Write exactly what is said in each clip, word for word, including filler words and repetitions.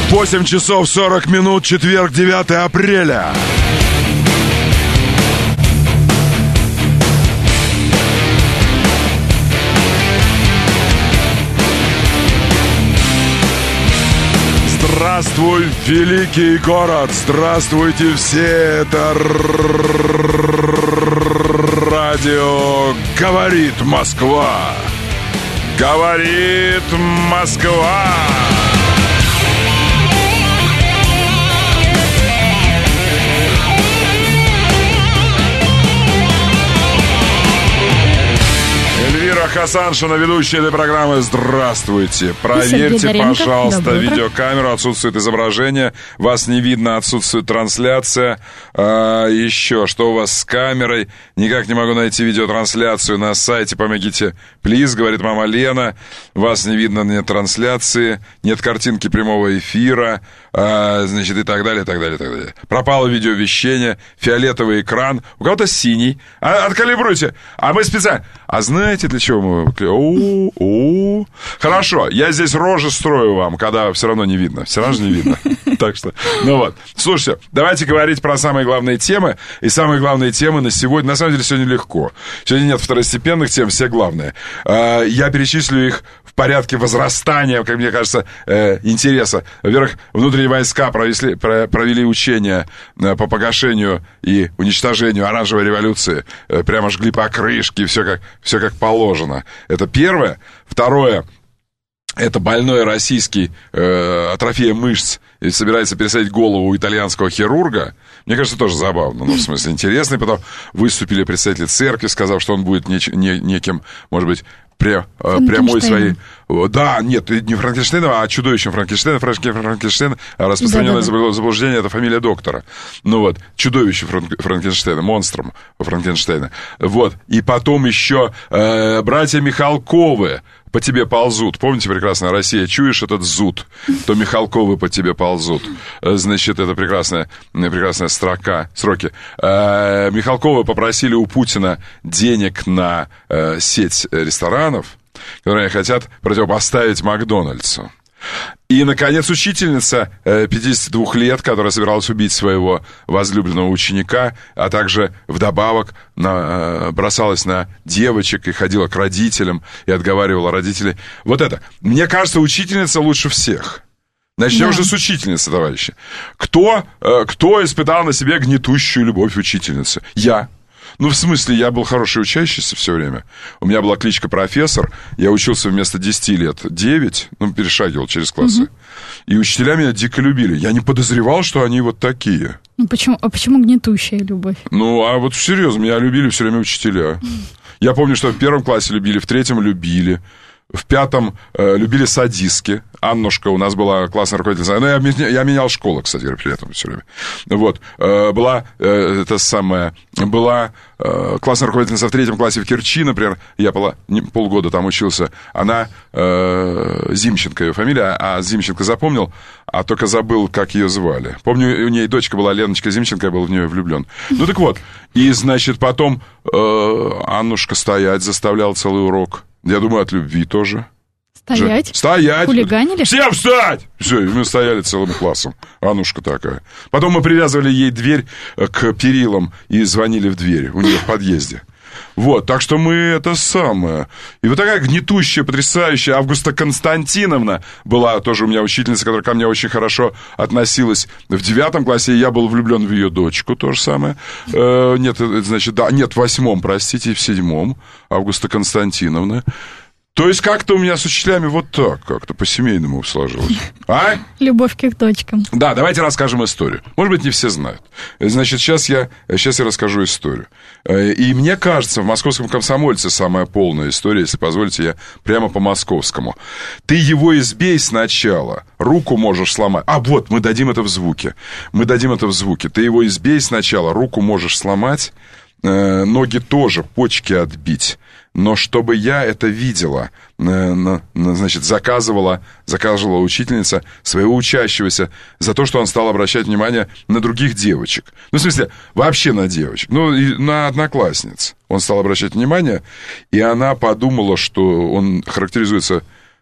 восемь часов сорок минут, четверг, девятое апреля. Здравствуй, великий город! Здравствуйте все! Это радио «Говорит Москва». Говорит Москва. Эльвира Хасаншина, ведущая этой программы. Здравствуйте. Проверьте, пожалуйста, видеокамеру. Отсутствует изображение. Вас не видно, отсутствует трансляция. А, еще, что у вас с камерой? Никак не могу найти видеотрансляцию на сайте. Помогите, плиз, говорит мама Лена. Вас не видно, нет трансляции. Нет картинки прямого эфира. А, значит, и так далее, и так далее, и так далее. Пропало видеовещение. Фиолетовый экран. У кого-то синий. А, откалибруйте. А мы специально... А знаете, для чего мы... О-о-о. Хорошо, я здесь рожи строю вам, когда все равно не видно. Все равно же не видно. Так что, ну вот. Слушайте, давайте говорить про самые главные темы. И самые главные темы на сегодня... На самом деле, сегодня легко. Сегодня нет второстепенных тем, все главные. Я перечислю их в порядке возрастания, как мне кажется, интереса. Во-первых, внутренние войска провели, провели учения по погашению и уничтожению оранжевой революции. Прямо жгли покрышки, все как... Все как положено. Это первое. Второе. Это больной российский э, атрофия мышц и собирается пересадить голову у итальянского хирурга. Мне кажется, тоже забавно. Ну, в смысле, интересно. И потом выступили представители церкви, сказав, что он будет неч- не, неким, может быть, пре, э, прямой своей... Да, нет, не Франкенштейна, а чудовищем Франкенштейна. Франкенштейн, распространенное да, да, да. заблуждение, это фамилия доктора. Ну вот, чудовище Франкенштейна, монстром Франкенштейна. Вот, и потом еще э, братья Михалковы по тебе ползут. Помните прекрасно, Россия, чуешь этот зуд, то Михалковы по тебе ползут. Значит, это прекрасная, прекрасная строка, сроки. Э, Михалковы попросили у Путина денег на э, сеть ресторанов, которые хотят противопоставить Макдональдсу. И, наконец, учительница пятидесяти двух лет, которая собиралась убить своего возлюбленного ученика, а также вдобавок на, бросалась на девочек и ходила к родителям и отговаривала родителей. Вот это. Мне кажется, учительница лучше всех. Начнем да. же с учительницы, товарищи. Кто, кто испытал на себе гнетущую любовь учительницы? Я. Ну, в смысле, я был хороший учащийся все время. У меня была кличка профессор. Я учился вместо десяти лет девять, ну, перешагивал через классы. Угу. И учителя меня дико любили. Я не подозревал, что они вот такие. Ну, почему, а почему гнетущая любовь? Ну, а вот серьезно, меня любили все время учителя. Я помню, что в первом классе любили, в третьем любили. В пятом э, любили садистки. Аннушка у нас была классная руководительница. Ну, я, я менял школу, кстати, при этом все время. Вот. Э, была, э, это самое, была э, классная руководительница в третьем классе в Керчи, например. Я была, не, полгода там учился. Она э, Зимченко, ее фамилия. А Зимченко запомнил, а только забыл, как ее звали. Помню, у нее дочка была Леночка Зимченко, я был в нее влюблен. Ну, так вот. И, значит, потом э, Аннушка стоять заставляла целый урок. Я думаю, от любви тоже. Стоять? Же. Стоять! Хулиганили? Всем встать! Все, и мы стояли целым классом. Аннушка такая. Потом мы привязывали ей дверь к перилам и звонили в дверь у нее в подъезде. Вот, так что мы это самое. И вот такая гнетущая, потрясающая Августа Константиновна была тоже у меня учительница, которая ко мне очень хорошо относилась в девятом классе, и я был влюблен в ее дочку, то же самое. Э, нет, значит, да, нет, в восьмом, простите, в седьмом Августа Константиновна. То есть как-то у меня с учителями вот так, как-то по-семейному сложилось. А? Любовь к их дочкам. Да, давайте расскажем историю. Может быть, не все знают. Значит, сейчас я, сейчас я расскажу историю. И мне кажется, в «Московском комсомольце» самая полная история, если позволите, я прямо по московскому. Ты его избей сначала, руку можешь сломать. А, вот, мы дадим это в звуке. Мы дадим это в звуке. Ты его избей сначала, руку можешь сломать, ноги тоже, почки отбить. Но чтобы я это видела, значит, заказывала, заказывала учительница своего учащегося за то, что он стал обращать внимание на других девочек. Ну, в смысле, вообще на девочек. Ну, и на одноклассниц. Он стал обращать внимание, и она подумала, что он характеризуется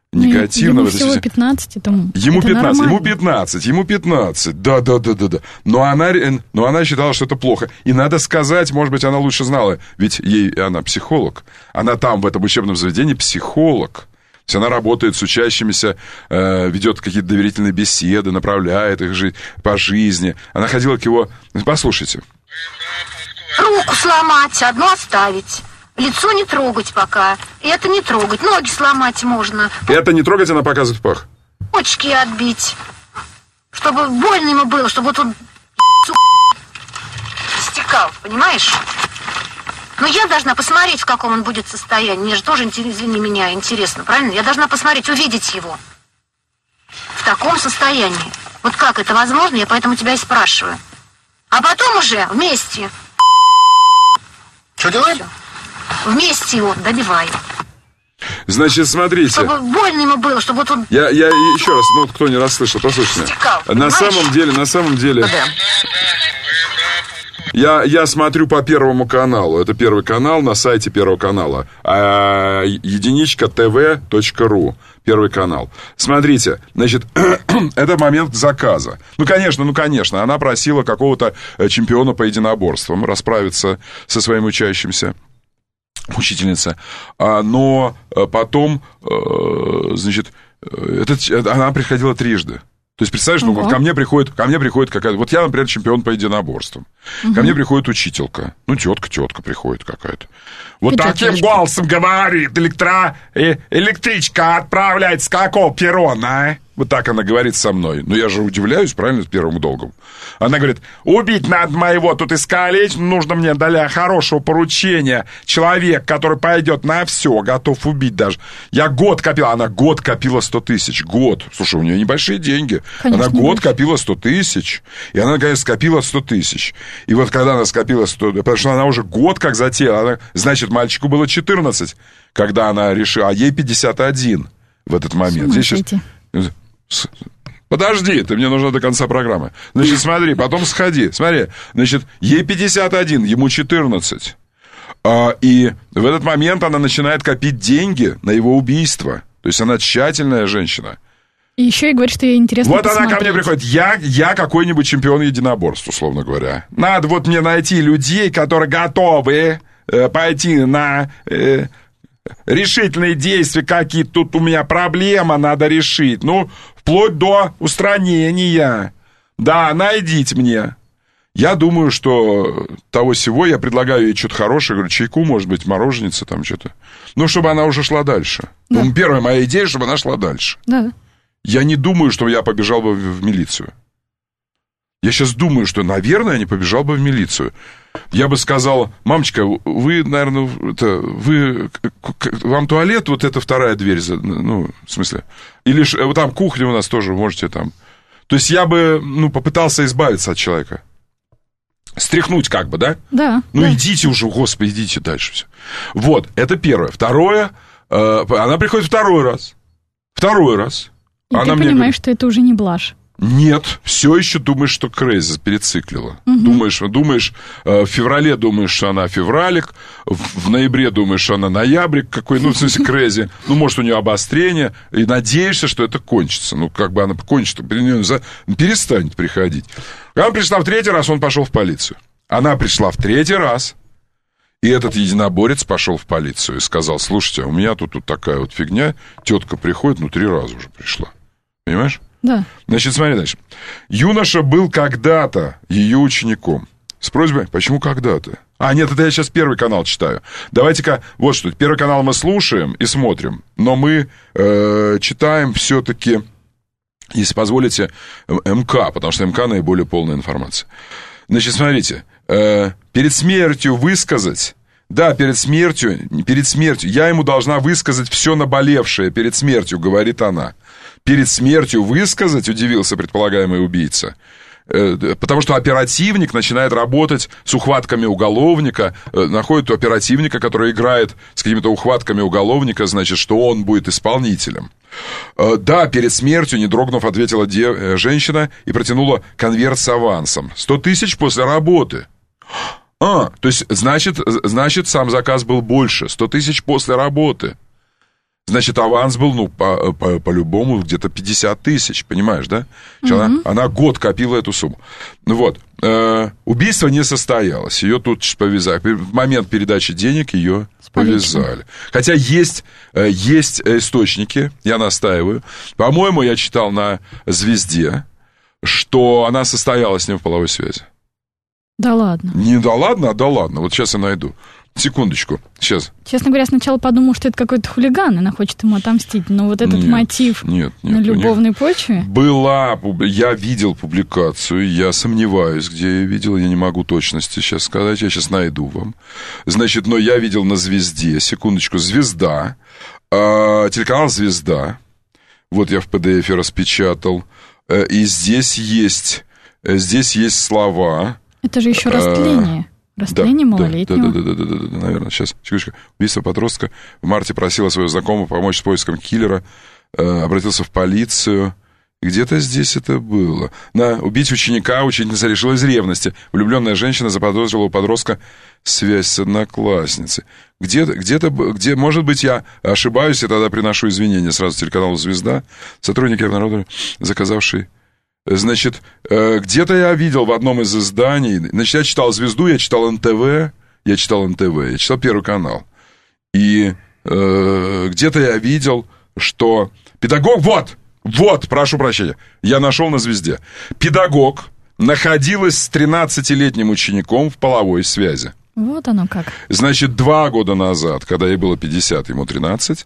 негативно. Ему всего пятнадцать, там, ему это пятнадцать, нормально. ему пятнадцать, ему пятнадцать, да, да, да, да, да. Но она, но она считала, что это плохо. И надо сказать, может быть, она лучше знала, ведь ей, она психолог. Она там, в этом учебном заведении, психолог. То есть она работает с учащимися, э, ведет какие-то доверительные беседы, направляет их жи- по жизни. Она ходила к его... Послушайте. Руку сломать, одну оставить. Лицо не трогать пока. Это не трогать. Ноги сломать можно. Это не трогать, она показывает пах. Почки отбить. Чтобы больно ему было, чтобы вот он стекал, понимаешь? Но я должна посмотреть, в каком он будет состоянии. Мне же тоже, извини меня, интересно, правильно? Я должна посмотреть, увидеть его. В таком состоянии. Вот как это возможно, я поэтому тебя и спрашиваю. А потом уже вместе. Что делаем? Вместе его добиваю. Значит, смотрите. Чтобы больно ему было, чтобы вот он... Я, я еще раз, ну, кто не расслышал, послушайте. Стекал, на понимаешь? самом деле, на самом деле... Да. Я, я смотрю по Первому каналу. Это Первый канал на сайте Первого канала. А, единичка тв точка ру. Первый канал. Смотрите, значит, это момент заказа. Ну, конечно, ну, конечно. Она просила какого-то чемпиона по единоборствам расправиться со своим учащимся. Учительница. А, но потом, значит, это, она приходила трижды. То есть, представляешь, ну, вот ко мне приходит, ко мне приходит какая-то... Вот я, например, чемпион по единоборствам. Угу. Ко мне приходит учителька. Ну, тетка, тетка приходит какая-то. Вот Ты таким тетечка. голосом говорит, электро... э, электричка отправляет с какого перрона, а? Вот так она говорит со мной. Ну, я же удивляюсь, правильно, первому долгому. Она говорит, убить надо моего тут искалечь, нужно мне для хорошего поручения человек, который пойдет на все, готов убить даже. Я год копила, она год копила сто тысяч, год. Слушай, у нее небольшие деньги. Конечно, она год небольшие. копила сто тысяч, и она, конечно, скопила сто тысяч. И вот когда она скопила сто, потому что она уже год как затеяла, она, значит, мальчику было четырнадцать, когда она решила, а ей пятьдесят один в этот момент. Здесь сейчас... Подожди, ты мне нужна до конца программы. Значит, смотри, потом сходи. Смотри, значит, ей пятьдесят один, ему четырнадцать. А, и в этот момент она начинает копить деньги на его убийство. То есть она тщательная женщина. И еще и говорит, что ей интересно Вот посмотреть. она ко мне приходит. Я, я какой-нибудь чемпион единоборств, условно говоря. Надо вот мне найти людей, которые готовы э, пойти на... Э, решительные действия какие-то, тут у меня проблема, надо решить. Ну, вплоть до устранения. Да, найдите мне. Я думаю, что того всего я предлагаю ей что-то хорошее. Говорю, чайку, может быть, мороженица там что-то. Ну, чтобы она уже шла дальше. Да. Ну, первая моя идея, чтобы она шла дальше. Да. Я не думаю, что я побежал бы в, в милицию. Я сейчас думаю, что, наверное, я не побежал бы в милицию. Я бы сказал, мамочка, вы, наверное, это, вы, вам туалет, вот эта вторая дверь, ну, в смысле, или ж, там кухня у нас тоже, можете там. То есть я бы, ну, попытался избавиться от человека. Стряхнуть как бы, да? Да. Ну, да. идите уже, господи, идите дальше все. Вот, это первое. Второе, э, она приходит второй раз. Второй раз. И она ты мне понимаешь, говорит, что это уже не блажь. нет, все еще думаешь, что Крейзи перециклила. Угу. Думаешь, думаешь, в феврале думаешь, что она февралик, в, в ноябре думаешь, что она ноябрик какой, ну, в смысле, Крейзи. Ну, может, у нее обострение, и надеешься, что это кончится. Ну, как бы она кончится, перестанет приходить. Она пришла в третий раз, он пошел в полицию. Она пришла в третий раз, и этот единоборец пошел в полицию и сказал, слушайте, у меня тут, тут такая вот фигня, тетка приходит, ну, три раза уже пришла. Понимаешь? Да. Значит, смотри дальше. Юноша был когда-то ее учеником. С просьбой, почему когда-то? А, нет, это я сейчас Первый канал читаю. Давайте-ка, вот что, Первый канал мы слушаем и смотрим, но мы э, читаем все-таки, если позволите, МК, потому что МК наиболее полная информация. Значит, смотрите, э, перед смертью высказать... Да, перед смертью, перед смертью, я ему должна высказать все наболевшее перед смертью, говорит она. Перед смертью высказать, удивился предполагаемый убийца. Потому что оперативник начинает работать с ухватками уголовника, находит оперативника, который играет с какими-то ухватками уголовника, значит, что он будет исполнителем. Да, перед смертью, не дрогнув, ответила де- женщина и протянула конверт с авансом. Сто тысяч после работы. А, то есть, значит, значит, сам заказ был больше. Сто тысяч после работы. Значит, аванс был, ну, по, по, по-любому, где-то пятьдесят тысяч, понимаешь, да? Mm-hmm. Она, она год копила эту сумму. Ну вот, э, убийство не состоялось, ее тут повязали. В момент передачи денег ее повязали. Хотя есть, э, есть источники, я настаиваю. По-моему, я читал на «Звезде», что она состояла с ним в половой связи. Да ладно? Не да ладно, а да ладно. Вот сейчас я найду. Секундочку, сейчас. Честно говоря, сначала подумал, что это какой-то хулиган, и она хочет ему отомстить. Но вот этот нет, мотив нет, нет, на любовной почве... Была, я видел публикацию, я сомневаюсь, где я видел, я не могу точности сейчас сказать, я сейчас найду вам. Значит, но я видел на «Звезде», секундочку, «Звезда», э, телеканал «Звезда», вот я в пи ди эфе распечатал, э, и здесь есть, э, здесь есть слова... Это же еще растление. Растление да, малолетнего. Да, да, да, да, да, да, да, наверное, сейчас, секундочку. Убийство подростка. В марте просила своего знакомого помочь с поиском киллера. Э, обратился в полицию. Где-то здесь это было. На убить ученика учительница решила из ревности. Влюбленная женщина заподозрила у подростка связь с одноклассницей. Где-то, где-то, где, может быть, я ошибаюсь, и тогда приношу извинения сразу телеканалу «Звезда». Сотрудник народа, заказавший... Значит, где-то я видел в одном из изданий... Значит, я читал «Звезду», я читал эн тэ вэ, я читал эн тэ вэ, я читал Первый канал. И э, где-то я видел, что педагог... Вот, вот, прошу прощения, я нашел на «Звезде». Педагог находилась с тринадцатилетним учеником в половой связи. Вот оно как. Значит, два года назад, когда ей было пятьдесят, ему тринадцать,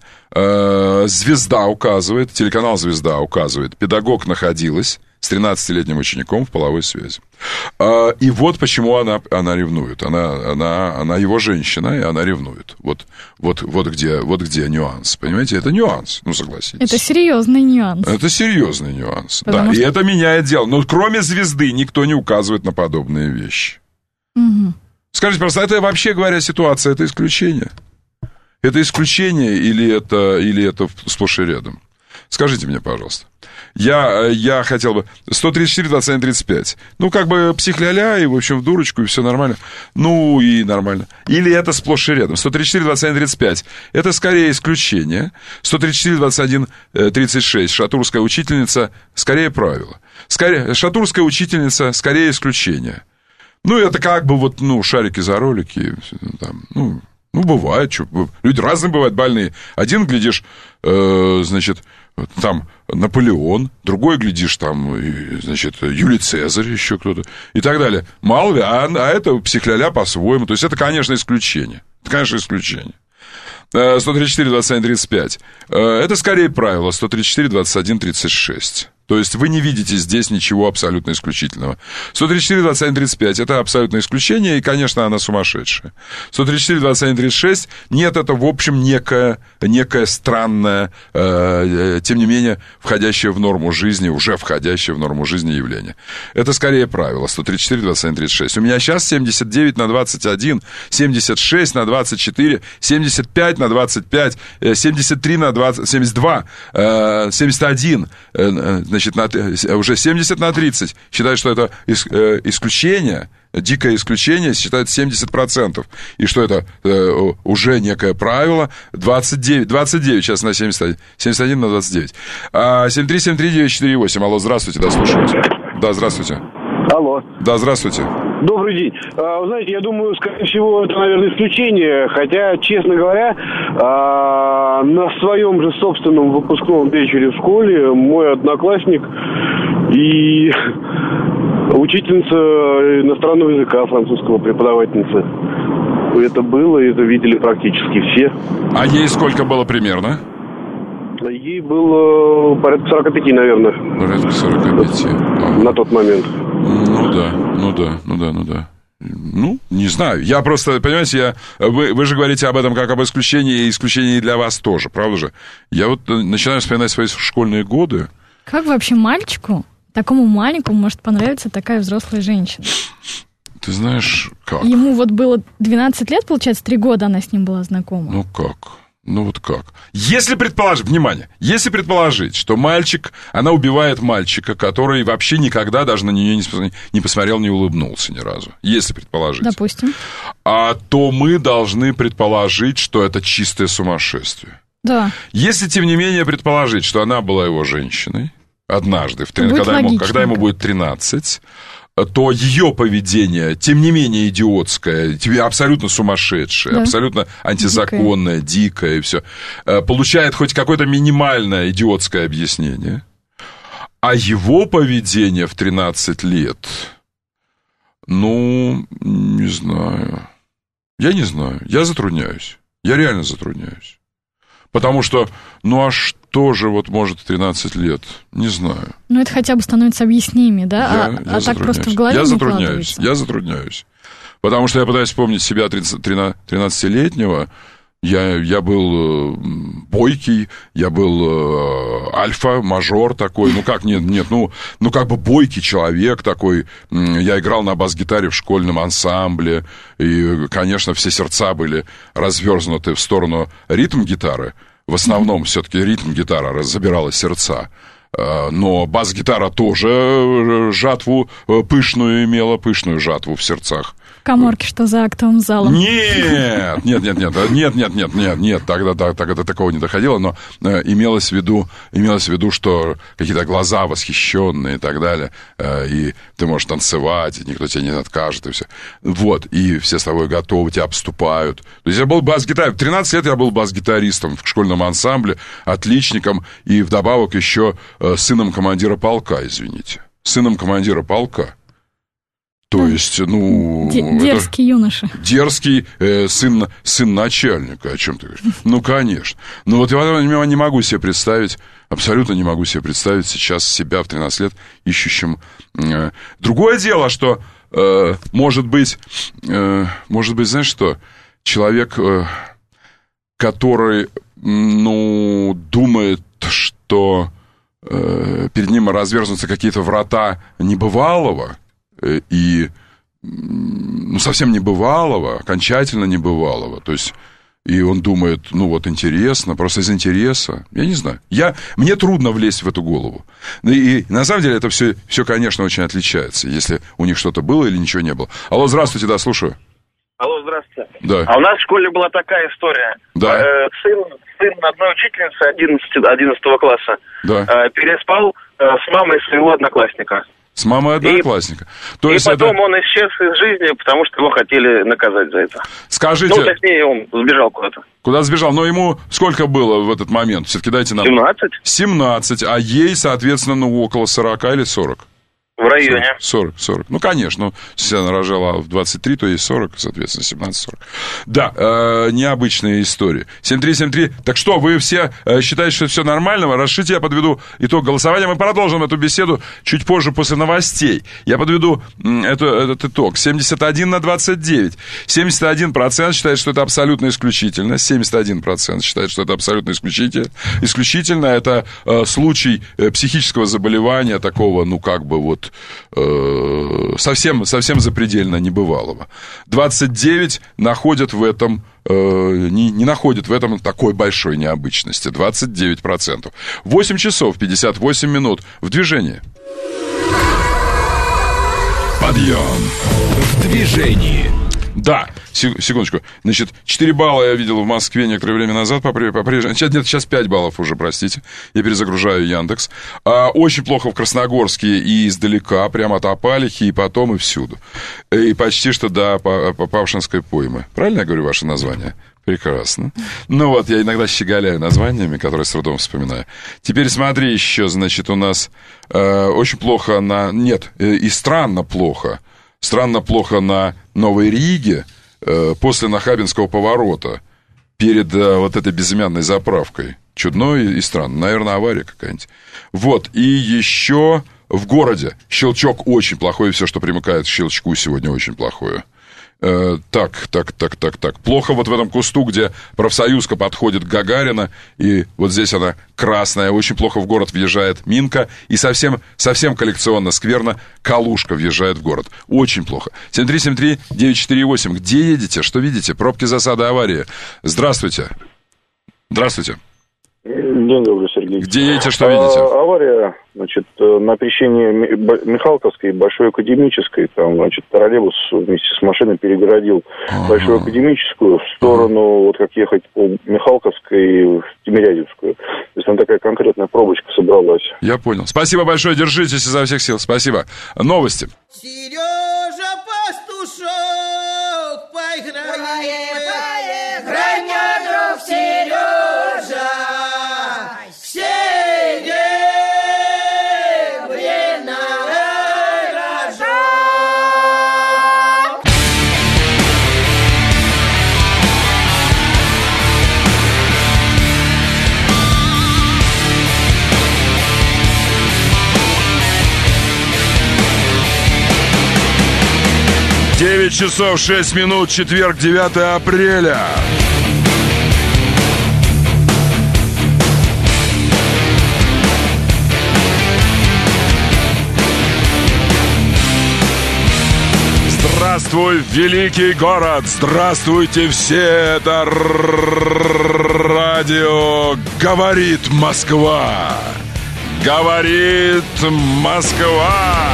э, «Звезда» указывает, телеканал «Звезда» указывает, педагог находилась с тринадцатилетним учеником в половой связи. А, и вот почему она, она ревнует. Она, она, она его женщина, и она ревнует. Вот, вот, вот, где, вот где нюанс. Понимаете, это нюанс, ну согласитесь. Это серьезный нюанс. Это серьезный нюанс. Потому да, что... и это меняет дело. Но кроме «Звезды» никто не указывает на подобные вещи. Угу. Скажите, просто, это вообще говоря ситуация, это исключение? Это исключение или это, или это сплошь и рядом? Скажите мне, пожалуйста. Я, я хотел бы... сто тридцать четыре двадцать один тридцать пять. Ну, как бы психля-ля, и, в общем, в дурочку, и все нормально. Ну, и нормально. Или это сплошь и рядом. сто тридцать четыре двадцать один тридцать пять. Это скорее исключение. сто тридцать четыре двадцать один тридцать шесть. Шатурская учительница, скорее правило. Скорее, шатурская учительница, скорее исключение. Ну, это как бы вот, ну, шарики за ролики. Там, ну, ну, бывает. Что, люди разные бывают, больные. Один, глядишь, э, значит... Там Наполеон, другой, глядишь, там, значит, Юлий Цезарь, еще кто-то, и так далее. Мало ли, а, а это психля-ля по-своему. То есть это, конечно, исключение. Это, конечно, исключение. сто тридцать четыре двадцать один тридцать пять. Это скорее правило. сто тридцать четыре двадцать один тридцать шесть. То есть вы не видите здесь ничего абсолютно исключительного. сто тридцать четыре двадцать один тридцать пять – это абсолютное исключение, и, конечно, она сумасшедшая. сто тридцать четыре двадцать один тридцать шесть – нет, это, в общем, некое, некое странное, э, тем не менее, входящее в норму жизни, уже входящее в норму жизни явление. Это скорее правило. сто тридцать четыре двадцать один тридцать шесть. У меня сейчас семьдесят девять на двадцать один, семьдесят шесть на двадцать четыре, семьдесят пять на двадцать пять, семьдесят три на двадцать, семьдесят два, семьдесят один, значит, на, уже семьдесят на тридцать. Считают, что это исключение, дикое исключение, считают семьдесят процентов. И что это э, уже некое правило. двадцать девять, двадцать девять сейчас на семьдесят один, семьдесят один на двадцать девять. А, семь три семь три девять четыре восемь. Алло, здравствуйте, да, слушаю. Да, здравствуйте. Алло. Да, здравствуйте. Добрый день. А, вы знаете, я думаю, скорее всего, это, наверное, исключение. Хотя, честно говоря, а, на своем же собственном выпускном вечере в школе мой одноклассник и учительница иностранного языка, французского, преподавательница. Это было, это видели практически все. А ей сколько было примерно? Ей было порядка сорок пять, наверное. Порядка сорок пять. Ага. На тот момент. Ну да, ну да, ну да, ну да. Ну, не знаю. Я просто, понимаете, я, вы, вы же говорите об этом как об исключении, и исключении для вас тоже, правда же? Я вот начинаю вспоминать свои школьные годы. Как вообще мальчику, такому маленькому, может понравиться такая взрослая женщина? Ты знаешь, как? Ему вот было двенадцать лет, получается, три года она с ним была знакома. Ну как? Ну вот как? Если предположить, внимание, если предположить, что мальчик, она убивает мальчика, который вообще никогда даже на нее не, не посмотрел, не улыбнулся ни разу. Если предположить. Допустим. А то мы должны предположить, что это чистое сумасшествие. Да. Если, тем не менее, предположить, что она была его женщиной однажды, в тринадцать, когда, ему, когда ему будет тринадцать, то ее поведение, тем не менее, идиотское, абсолютно сумасшедшее, да. абсолютно антизаконное, дикое, дикое и все, получает хоть какое-то минимальное идиотское объяснение. А его поведение в тринадцать лет, ну, не знаю. Я не знаю. Я затрудняюсь. Я реально затрудняюсь. Потому что, ну, а что же вот может в тринадцать лет? Не знаю. Ну, это хотя бы становится объяснимее, да? Я, а я а так просто в голове я не затрудняюсь. Я затрудняюсь. Потому что я пытаюсь вспомнить себя тринадцатилетнего. Я, я был бойкий, я был альфа-мажор такой, ну как, нет, нет, ну, ну как бы бойкий человек такой. Я играл на бас-гитаре в школьном ансамбле, и, конечно, все сердца были разверзнуты в сторону ритм-гитары. В основном все-таки ритм-гитара забирала сердца. Но бас-гитара тоже жатву пышную имела, пышную жатву в сердцах. Каморки, что за актовым залом. Нет, нет, нет, нет, нет, нет, нет, нет, нет, тогда, тогда до такого не доходило, но э, имелось в виду, имелось в виду, что какие-то глаза восхищенные и так далее, э, и ты можешь танцевать, и никто тебе не откажет, и все. Вот, и все с тобой готовы, тебя обступают. То есть я был бас-гитаристом, в тринадцать лет я был бас-гитаристом в школьном ансамбле, отличником, и вдобавок еще э, сыном командира полка, извините, сыном командира полка. То есть, ну... Дерзкий юноша. Дерзкий э, сын, сын начальника, о чем ты говоришь? Ну, конечно. Ну, вот я не могу себе представить, абсолютно не могу себе представить сейчас себя в тринадцать лет ищущим... Э. Другое дело, что, э, может быть, э, может быть, знаешь что, человек, э, который, ну, думает, что э, перед ним разверзнутся какие-то врата небывалого, и, ну, совсем небывалого, окончательно небывалого. То есть, и он думает, ну, вот интересно, просто из интереса. Я не знаю. Я, мне трудно влезть в эту голову. И, и на самом деле это все, все, конечно, очень отличается, если у них что-то было или ничего не было. Алло, здравствуйте, да, слушаю. Алло, здравствуйте. Да. А у нас в школе была такая история. Да. Э, сын, сын одной учительницы одиннадцатого класса да. э, переспал э, с мамой своего одноклассника. С мамой одноклассника. И, То и есть потом это... он исчез из жизни, потому что его хотели наказать за это. Скажите... Ну, точнее, он сбежал куда-то. Куда сбежал? Но ему сколько было в этот момент? Все-таки дайте нам... семнадцать. семнадцать, а ей, соответственно, ну, около сорок или сорок? В районе. сорок, сорок. Ну, конечно, ну, если она рожала в двадцать три, то ей сорок, соответственно, семнадцать сорок. Да, э, необычная история. семь три семь три. Так что, вы все э, считаете, что это все нормально? Разрешите, я подведу итог голосования. Мы продолжим эту беседу чуть позже, после новостей. Я подведу м, эту, этот итог. семьдесят один на двадцать девять. семьдесят один процент считает, что это абсолютно исключительно. семьдесят один процент считает, что это абсолютно исключительно. Исключительно это э, случай э, психического заболевания, такого, ну, как бы вот, совсем, совсем запредельно небывалого. двадцать девять находят в этом, э, не, не находят в этом такой большой необычности. двадцать девять процентов. восемь часов пятьдесят восемь минут в движении. Подъем в движении. Да, секундочку. Значит, четыре балла я видел в Москве некоторое время назад. По-прежнему. Сейчас, нет, сейчас пять баллов уже, простите. Я перезагружаю Яндекс. А, очень плохо в Красногорске и издалека, прямо от Апалихи, и потом, и всюду. И почти что до Павшинской поймы. Правильно я говорю ваше название? Прекрасно. Ну вот, я иногда щеголяю названиями, которые с трудом вспоминаю. Теперь смотри еще, значит, у нас э, очень плохо на... Нет, э, и странно плохо. Странно плохо на Новой Риге э, после Нахабинского поворота перед э, вот этой безымянной заправкой. Чудно и, и странно. Наверное, авария какая-нибудь. Вот. И еще в городе Щелчок очень плохой. И все, что примыкает к Щелчку, сегодня очень плохое. Э, так, так, так, так, так. Плохо вот в этом кусту, где профсоюзка подходит к Гагарина, и вот здесь она красная. Очень плохо в город въезжает Минка, и совсем, совсем коллекционно скверно Калушка въезжает в город. Очень плохо. семь три семь три девять четыре восемь. Где едете? Что видите? Пробки, засады, аварии. Здравствуйте. Здравствуйте. День добрый, Сергей. Где едете, что видите? А, авария, значит, на пересечении Михалковской и Большой Академической. Там, значит, троллейбус вместе с машиной перегородил А-а-а. Большую Академическую в сторону, А-а-а. вот как ехать по Михалковской в Тимирязевскую. То есть там такая конкретная пробочка собралась. Я понял. Спасибо большое, держитесь изо всех сил. Спасибо. Новости. Сережа Пастушок, поиграй, поиграй, друг Сережа. девять часов шесть минут, четверг, девятое апреля. Здравствуй, великий город! Здравствуйте все! Это радио «Говорит Москва». Говорит Москва.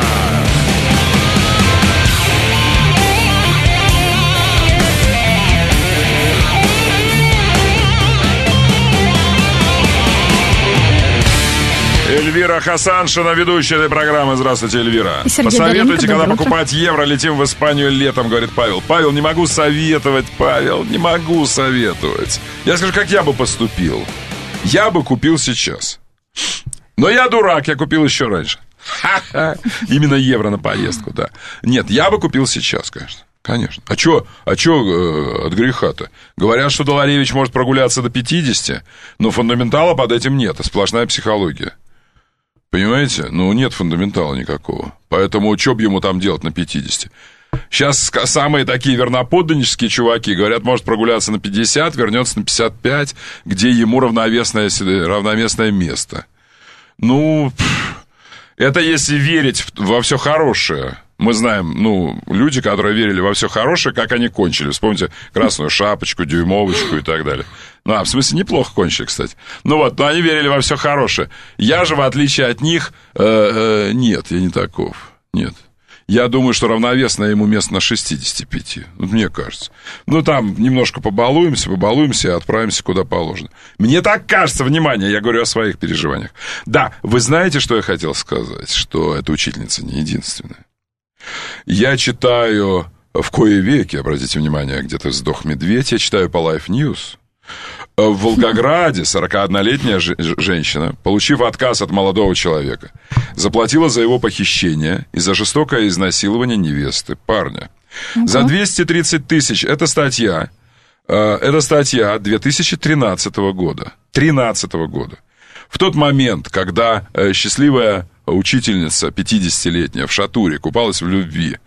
Эльвира Хасаншина, ведущая этой программы. Здравствуйте, Эльвира. Посоветуйте, когда покупать евро, летим в Испанию летом, говорит Павел. Павел, не могу советовать, Павел, не могу советовать. Я скажу, как я бы поступил. Я бы купил сейчас. Но я дурак, я купил еще раньше. Ха-ха. Именно евро на поездку, да. Нет, я бы купил сейчас, конечно. Конечно. А чё, а чё э, от греха-то? Говорят, что Доларевич может прогуляться до пятидесяти, но фундаментала под этим нет, а сплошная психология. Понимаете? Ну, нет фундаментала никакого. Поэтому что бы ему там делать на пятидесяти? Сейчас самые такие верноподданнические чуваки говорят, может прогуляться на пятьдесят, вернется на пятьдесят пять, где ему равновесное, равновесное место. Ну, это если верить во все хорошее. Мы знаем, ну, люди, которые верили во все хорошее, как они кончили. Вспомните Красную Шапочку, Дюймовочку и так далее. Ну, а, в смысле, неплохо кончили, кстати. Ну вот, но они верили во все хорошее. Я же, в отличие от них, э, э, нет, я не таков. Нет. Я думаю, что равновесно ему место на шестидесяти пяти. Вот мне кажется. Ну, там немножко побалуемся, побалуемся и отправимся куда положено. Мне так кажется, внимание, я говорю о своих переживаниях. Да, вы знаете, что я хотел сказать? Что эта учительница не единственная. Я читаю в кое веки, обратите внимание, где-то сдох медведь, я читаю по Life News. В Волгограде сорокаоднолетняя женщина, получив отказ от молодого человека, заплатила за его похищение и за жестокое изнасилование невесты, парня. Okay. За двести тридцать тысяч, это статья, это статья две тысячи тринадцатого года. тринадцатого года. В тот момент, когда счастливая учительница пятидесятилетняя в шатуре купалась в любви,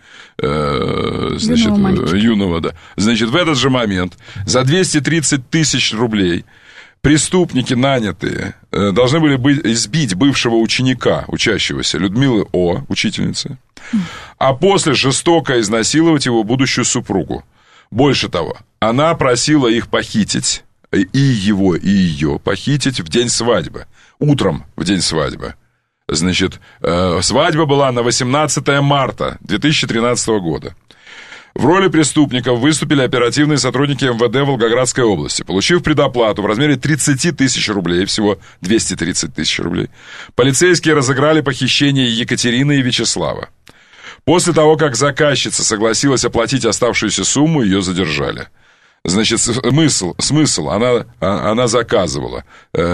э, значит, юного, юного, да. Значит, в этот же момент за двести тридцать тысяч рублей преступники, нанятые, э, должны были быть, избить бывшего ученика, учащегося Людмилы О, учительницы, а после жестоко изнасиловать его будущую супругу. Больше того, она просила их похитить, и его, и ее похитить в день свадьбы, утром в день свадьбы. Значит, э, свадьба была на восемнадцатое марта две тысячи тринадцатого года. В роли преступников выступили оперативные сотрудники эм вэ дэ Волгоградской области. Получив предоплату в размере тридцать тысяч рублей, всего двести тридцать тысяч рублей, полицейские разыграли похищение Екатерины и Вячеслава. После того, как заказчица согласилась оплатить оставшуюся сумму, ее задержали. Значит, смысл, смысл она, она заказывала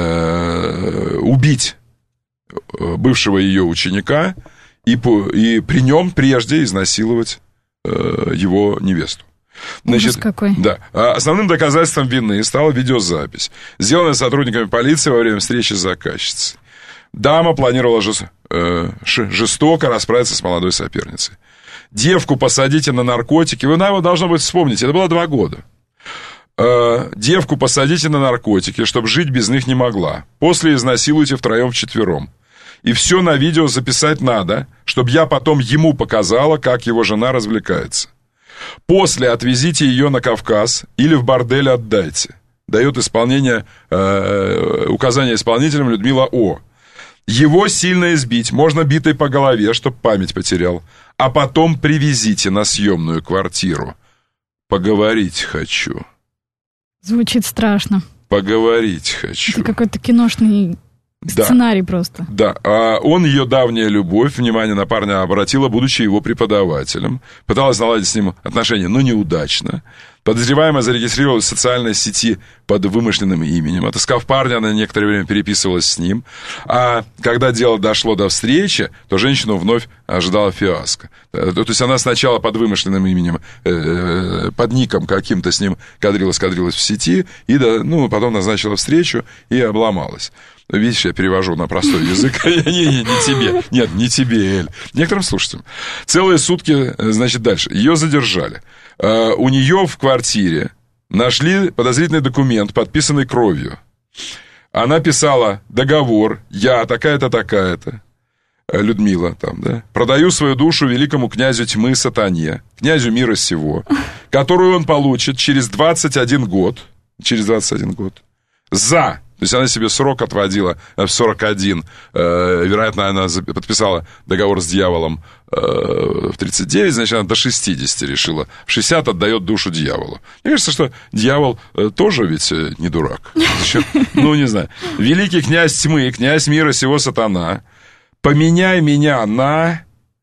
э, убить бывшего ее ученика и, по, и при нем прежде изнасиловать э, его невесту. Значит, ужас какой. Да. Основным доказательством вины стала видеозапись, сделанная сотрудниками полиции во время встречи с заказчицей. Дама планировала жест, э, жестоко расправиться с молодой соперницей. Девку посадите на наркотики. Вы, наверное, должны быть вспомнить, это было два года. Э, девку посадите на наркотики, чтобы жить без них не могла. После изнасилуйте втроем-вчетвером. И все на видео записать надо, чтобы я потом ему показала, как его жена развлекается. После отвезите ее на Кавказ или в бордель отдайте. дает исполнение, э, указание исполнителям Людмила О. Его сильно избить, можно битой по голове, чтоб память потерял. А потом привезите на съемную квартиру. Поговорить хочу. Звучит страшно. Поговорить хочу. Это какой-то киношный сценарий да. просто. Да, а он ее давняя любовь, внимание на парня обратила, будучи его преподавателем. Пыталась наладить с ним отношения, но неудачно. Подозреваемая зарегистрировалась в социальной сети под вымышленным именем. Отыскав парня, она некоторое время переписывалась с ним. А когда дело дошло до встречи, то женщину вновь ожидала фиаско. То есть она сначала под вымышленным именем, под ником каким-то с ним кадрилась-кадрилась в сети, и ну, потом назначила встречу и обломалась. Видишь, я перевожу на простой язык. Не, не тебе. Нет, не тебе, Эль. Некоторым слушателям. Целые сутки, значит, дальше. Ее задержали. У нее в квартире нашли подозрительный документ, подписанный кровью. Она писала договор, я такая-то, такая-то, Людмила там, да, продаю свою душу великому князю тьмы Сатане, князю мира сего, которую он получит через двадцать один год, через двадцать один год, за... То есть она себе срок отводила в сорок один. Э, вероятно, она подписала договор с дьяволом э, в тридцать девять, значит, она до шестидесяти решила. В шестьдесят отдает душу дьяволу. Мне кажется, что дьявол э, тоже ведь э, не дурак. Еще, ну, не знаю. Великий князь тьмы, князь мира сего Сатана, поменяй меня на,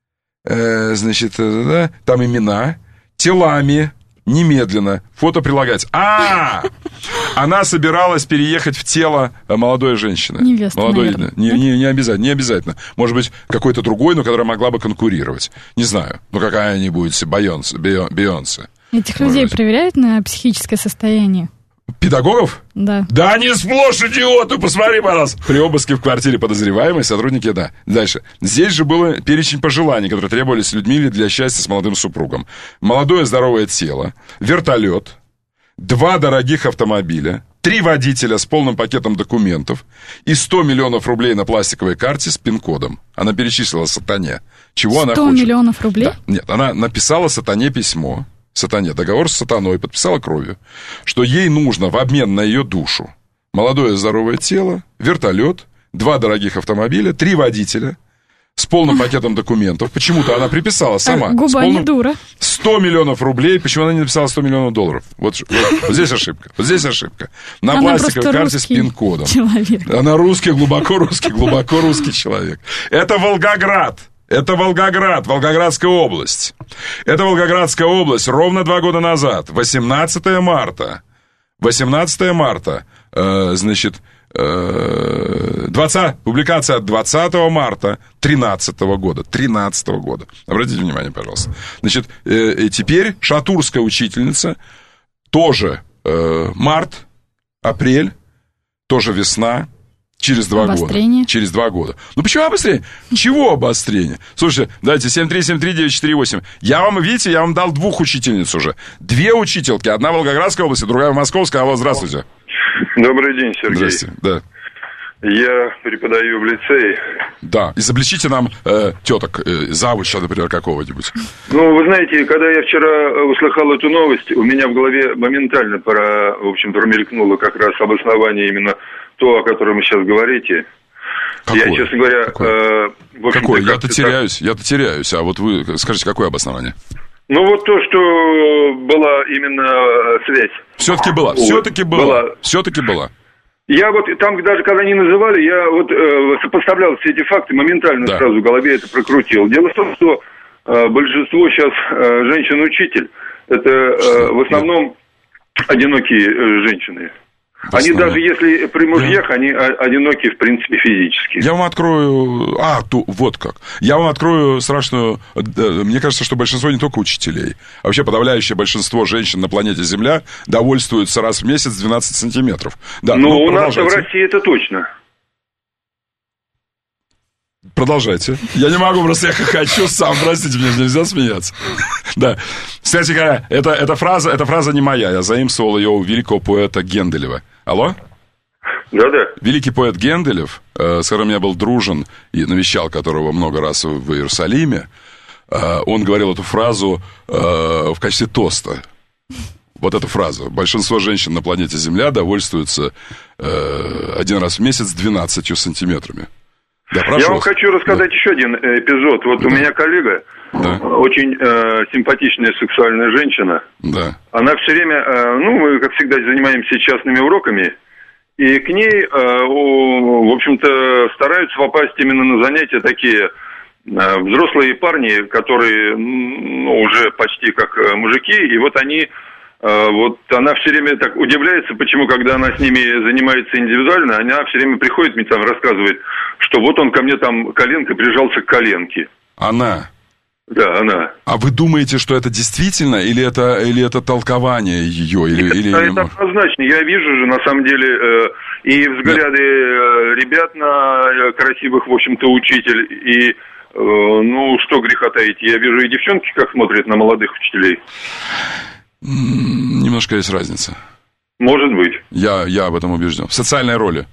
э, значит, э, да, там имена, телами, немедленно. Фото прилагать. А, она собиралась переехать в тело молодой женщины. Невеста, молодой, наверное. Не, не, не обязательно, не обязательно. Может быть, какой-то другой, но которая могла бы конкурировать. Не знаю. Ну, какая-нибудь Бейонсе. Бейонсе. Этих людей проверяют на психическое состояние? Педагогов? Да. Да они сплошь идиоты, посмотри, пожалуйста. При обыске в квартире подозреваемой сотрудники, да. Дальше. Здесь же был перечень пожеланий, которые требовались Людмиле для счастья с молодым супругом. Молодое здоровое тело, вертолет, два дорогих автомобиля, три водителя с полным пакетом документов и сто миллионов рублей на пластиковой карте с пин-кодом. Она перечислила Сатане. Чего она хочет? сто миллионов рублей? Да. Нет, она написала Сатане письмо. Сатане, договор с Сатаной, подписала кровью, что ей нужно в обмен на ее душу молодое здоровое тело, вертолет, два дорогих автомобиля, три водителя с полным пакетом документов. Почему-то она приписала сама. Губа полным... не дура. сто миллионов рублей. Почему она не написала сто миллионов долларов? Вот, вот, вот здесь ошибка. Вот здесь ошибка. На она пластиковой карте с пин-кодом. Человек. Она русский, глубоко русский, глубоко русский человек. Это Волгоград. Это Волгоград, Волгоградская область. Это Волгоградская область ровно два года назад, восемнадцатого марта. восемнадцатого марта, э, значит, э, двадцать, публикация от двадцатого марта тринадцатого года. тринадцатого года. Обратите внимание, пожалуйста. Значит, э, теперь шатурская учительница, тоже э, март, апрель, тоже весна. Через два обострение. года. Через два года. Ну почему обострение? Чего обострение? Слушайте, давайте семь три семь три девять четыре восемь. Я вам, видите, я вам дал двух учительниц уже. Две учительки. Одна в Волгоградской области, другая в Московской. Алло, здравствуйте. Добрый день, Сергей. Здравствуйте, да. Я преподаю в лицее. Да, изобличите нам э, теток, э, завуча, например, какого-нибудь. Ну, вы знаете, когда я вчера услыхал эту новость, у меня в голове моментально, пора, в общем-то, промелькнуло как раз обоснование именно то, о котором вы сейчас говорите. Какое? Я, честно говоря... Какое? Э, в какое? Я-то теряюсь, так... я-то теряюсь. А вот вы скажите, какое обоснование? Ну, вот то, что была именно связь. Все-таки была, вот. все-таки была, была. все-таки была. Я вот там, даже когда не называли, я вот э, сопоставлял все эти факты, моментально да. сразу в голове это прокрутил. Дело в том, что э, большинство сейчас э, женщин-учитель, это э, в основном да. одинокие э, женщины. Они даже если при мужьях, я... они одиноки, в принципе, физически. Я вам открою... А, ту... вот как. Я вам открою страшную... Мне кажется, что большинство не только учителей, а вообще подавляющее большинство женщин на планете Земля довольствуются раз в месяц двенадцать сантиметров. Да, ну, у нас в России это точно. Продолжайте. Я не могу, просто я хочу сам, простите, мне нельзя смеяться. Да. Кстати говоря, это, эта, фраза, эта фраза не моя, я заимствовал ее у великого поэта Генделева. Алло? Да-да. Великий поэт Генделев, э, с которым я был дружен и навещал которого много раз в Иерусалиме, э, он говорил эту фразу э, в качестве тоста. вот эта фраза. Большинство женщин на планете Земля довольствуются э, один раз в месяц двенадцатью сантиметрами. Да, прошу Я вам вас. хочу рассказать да. еще один эпизод. Вот да. у меня коллега, да. очень э, симпатичная сексуальная женщина. Да. Она все время, э, ну, мы, как всегда, занимаемся частными уроками, и к ней, э, о, в общем-то, стараются попасть именно на занятия такие э, взрослые парни, которые ну, уже почти как мужики, и вот они... Вот она все время так удивляется, почему, когда она с ними занимается индивидуально, она все время приходит, мне там рассказывает, что вот он ко мне там коленкой прижался к коленке. Она? Да, она. А вы думаете, что это действительно, или это, или это толкование ее? Или, это, или... это однозначно. Я вижу же, на самом деле, э, и взгляды э, ребят на красивых, в общем-то, учитель, и, э, ну, что греха таить, я вижу и девчонки, как смотрят на молодых учителей. Немножко есть разница. Может быть. Я, я об этом убежден. В социальной роли.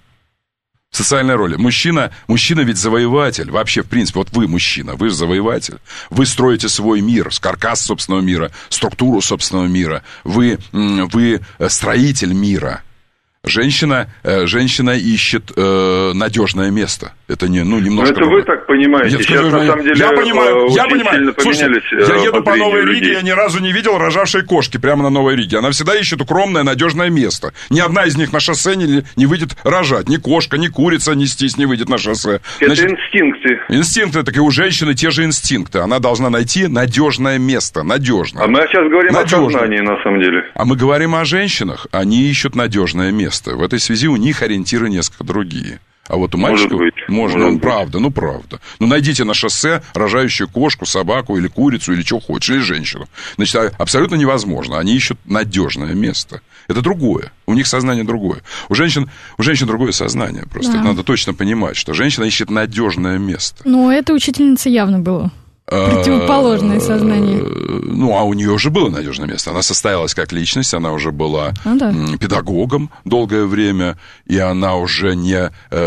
В социальной роли. Мужчина, мужчина ведь завоеватель. Вообще, в принципе, вот вы мужчина, вы же завоеватель. Вы строите свой мир, каркас собственного мира, структуру собственного мира. Вы, вы строитель мира. Женщина, женщина ищет э, надежное место. Это не, ну, немножко... Но это вы так понимаете. Нет, сейчас, на самом деле, я понимаю, я понимаю. Слушайте, я еду по Новой Риге, я ни разу не видел рожавшей кошки прямо на Новой Риге. Она всегда ищет укромное, надежное место. Ни одна из них на шоссе не, не выйдет рожать. Ни кошка, ни курица нестись не выйдет на шоссе. Это Значит, инстинкты. Инстинкты, так и у женщины те же инстинкты. Она должна найти надежное место, надежное. А мы сейчас говорим надежное. о сознании, на самом деле. А мы говорим о женщинах. Они ищут надежное место. В этой связи у них ориентиры несколько другие. А вот у мальчиков может можно, может ну, правда, ну, правда. Ну, найдите на шоссе рожающую кошку, собаку или курицу, или что хочешь, или женщину. Значит, абсолютно невозможно. Они ищут надежное место. Это другое. У них сознание другое. У женщин, у женщин другое сознание. Просто да. Это надо точно понимать, что женщина ищет надежное место. Ну, это учительница явно было. Противоположное сознание. Ну, а у нее уже было надежное место. Она состоялась как личность, она уже была ну, да. педагогом долгое время, и она уже не,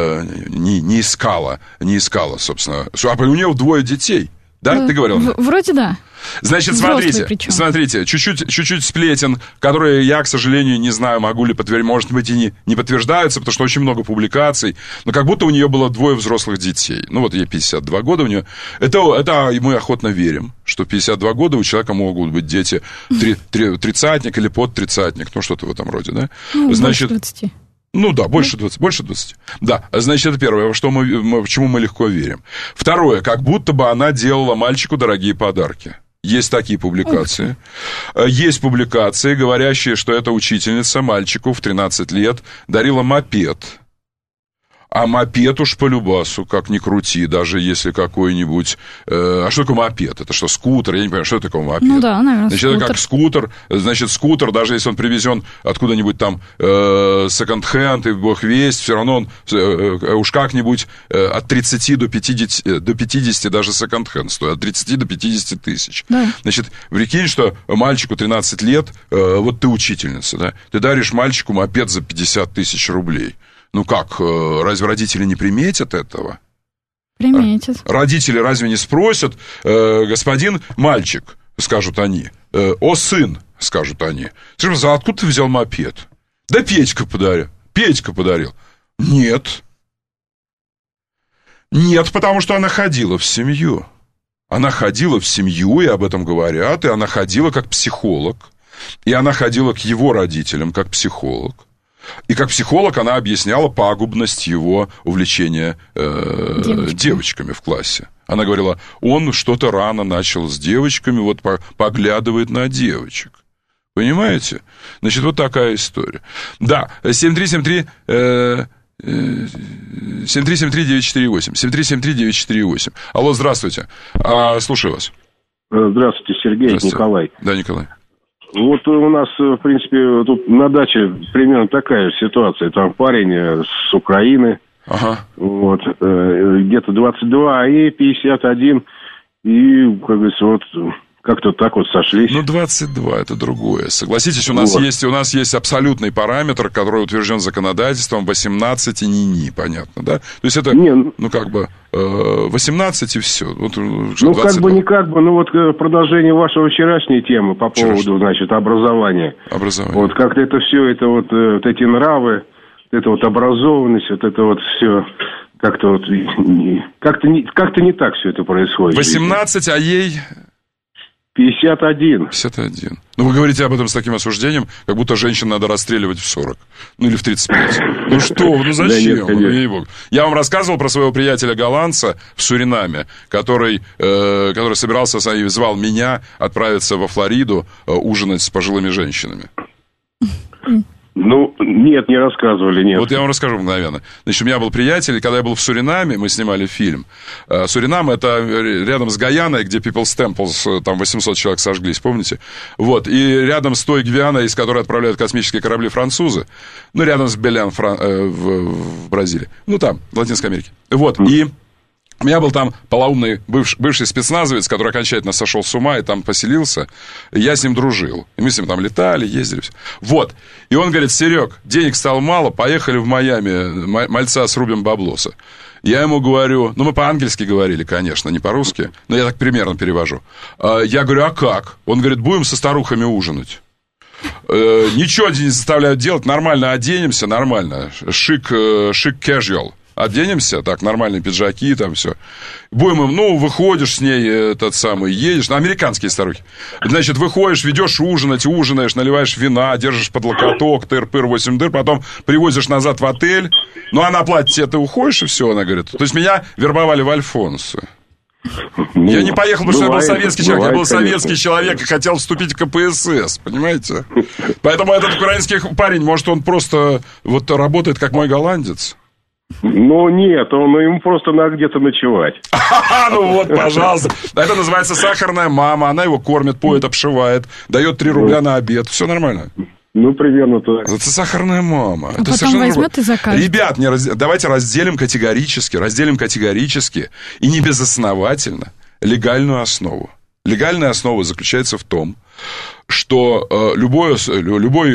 не, не искала, не искала, собственно. А у нее двое детей. Да, да, ты говорил? В- вроде да. Значит, Взрослый смотрите, причем. смотрите, чуть-чуть, чуть-чуть сплетен, которые я, к сожалению, не знаю, могу ли подтвердить, может быть, и не, не подтверждаются, потому что очень много публикаций, но как будто у нее было двое взрослых детей. Ну, вот ей пятьдесят два года у нее. Это, это мы охотно верим, что в пятьдесят два года у человека могут быть дети три, три, тридцатник или под тридцатник, ну, что-то в этом роде, да? Ну, Значит, больше двадцати. Ну да, больше двадцати, больше двадцати. Да, значит, это первое, во что мы, мы, чему мы легко верим. Второе, как будто бы она делала мальчику дорогие подарки. Есть такие публикации. Есть публикации, говорящие, что эта учительница мальчику в тринадцать лет дарила мопед. А мопед уж по любасу, как ни крути, даже если какой-нибудь... Э, а что такое мопед? Это что, скутер? Я не понимаю, что это такое мопед? Ну да, наверное, значит, скутер. Это как скутер. Значит, скутер, даже если он привезен откуда-нибудь там э, секонд-хенд, и бог весть, все равно он э, уж как-нибудь э, от тридцати до пятидесяти, до пятидесяти даже секонд-хенд стоит, от тридцати до пятидесяти тысяч. Да. Значит, прикинь, что мальчику тринадцать лет, э, вот ты учительница, да, ты даришь мальчику мопед за пятьдесят тысяч рублей. Ну как, разве родители не приметят этого? Приметят. Родители разве не спросят, э, господин мальчик, скажут они, э, о, сын, скажут они, скажи, а откуда ты взял мопед? Да Петька подарил. Петька подарил. Нет. Нет, потому что она ходила в семью. Она ходила в семью, и об этом говорят, и она ходила как психолог, и она ходила к его родителям как психолог. И как психолог она объясняла пагубность его увлечения э, девочками. девочками в классе. Она говорила, он что-то рано начал с девочками, вот по- поглядывает на девочек. Понимаете? Значит, вот такая история. Да, семь три семь три... Э, семь три семь три девять четыре восемь. семь три семь три девять четыре восемь. Алло, здравствуйте. А, слушаю вас. Здравствуйте, Сергей, здравствуйте. Николай. Да, Николай. Вот у нас, в принципе, тут на даче примерно такая же ситуация. Там парень с Украины, ага. вот, где-то двадцать два, и пятьдесят один. И, как говорится, вот как-то так вот сошлись. Ну, двадцать два, это другое. Согласитесь, у нас, вот. есть, у нас есть абсолютный параметр, который утвержден законодательством, восемнадцать и ни-ни, понятно, да? То есть это, Не, ну, как бы, восемнадцать и все. Вот, ну, как бы, не как бы, ну, вот продолжение вашей вчерашней темы по поводу, Вчерашний. значит, образования. Образование. Вот как-то это все, это вот, вот эти нравы, это вот образованность, вот это вот все... Как-то вот, как-то не, как-то не так все это происходит. восемнадцать, а ей... пятьдесят один. пятьдесят один. Ну, вы говорите об этом с таким осуждением, как будто женщин надо расстреливать в сорок. Ну, или в тридцать пять. Ну, что вы, ну, зачем? Да нет, Я вам рассказывал про своего приятеля-голландца в Суринаме, который, э, который собирался, звал меня отправиться во Флориду э, ужинать с пожилыми женщинами. Ну, нет, не рассказывали, нет. Вот я вам расскажу мгновенно. Значит, у меня был приятель, и когда я был в Суринаме, мы снимали фильм. Суринам — это рядом с Гаяной, где People's Temples, там восемьсот человек сожглись, помните? Вот, и рядом с той Гвианой, из которой отправляют космические корабли французы, ну, рядом с Белян Фран... э, в, в Бразилии. Ну, там, в Латинской Америке. Вот, mm. и... У меня был там полоумный бывший, бывший спецназовец, который окончательно сошел с ума и там поселился. И я с ним дружил. И мы с ним там летали, ездили. Все. Вот. И он говорит: Серег, денег стало мало, поехали в Майами, мальца срубим баблоса. Я ему говорю, ну, мы по-английски говорили, конечно, не по-русски, но я так примерно перевожу. Я говорю: а как? Он говорит: будем со старухами ужинать. Ничего не заставляют делать, нормально оденемся, нормально. Шик, шик casual. Оденемся, так, нормальные пиджаки, там все. Будем им, ну, выходишь с ней, этот самый, едешь, ну, американские старухи. Значит, выходишь, ведешь ужинать, ужинаешь, наливаешь вина, держишь под локоток, тыр-пыр, восемь дыр, потом привозишь назад в отель. Ну, она платит тебе, ты уходишь, и все, она говорит. То есть меня вербовали в Альфонсо. Ну, я не поехал, потому что я был советский бывает, человек, я был советский конечно. человек и хотел вступить в ка пэ эс эс, понимаете? Поэтому этот украинский парень, может, он просто вот работает, как мой голландец. Ну, нет, он, ему просто надо где-то ночевать. Ну вот, пожалуйста. Это называется сахарная мама. Она его кормит, поет, обшивает, дает три рубля на обед. Все нормально. Ну, примерно так. Это сахарная мама. А это потом возьмет и закажет. Ребят, не раз... давайте разделим категорически, разделим категорически и не безосновательно легальную основу. Легальная основа заключается в том, что э, любой, любой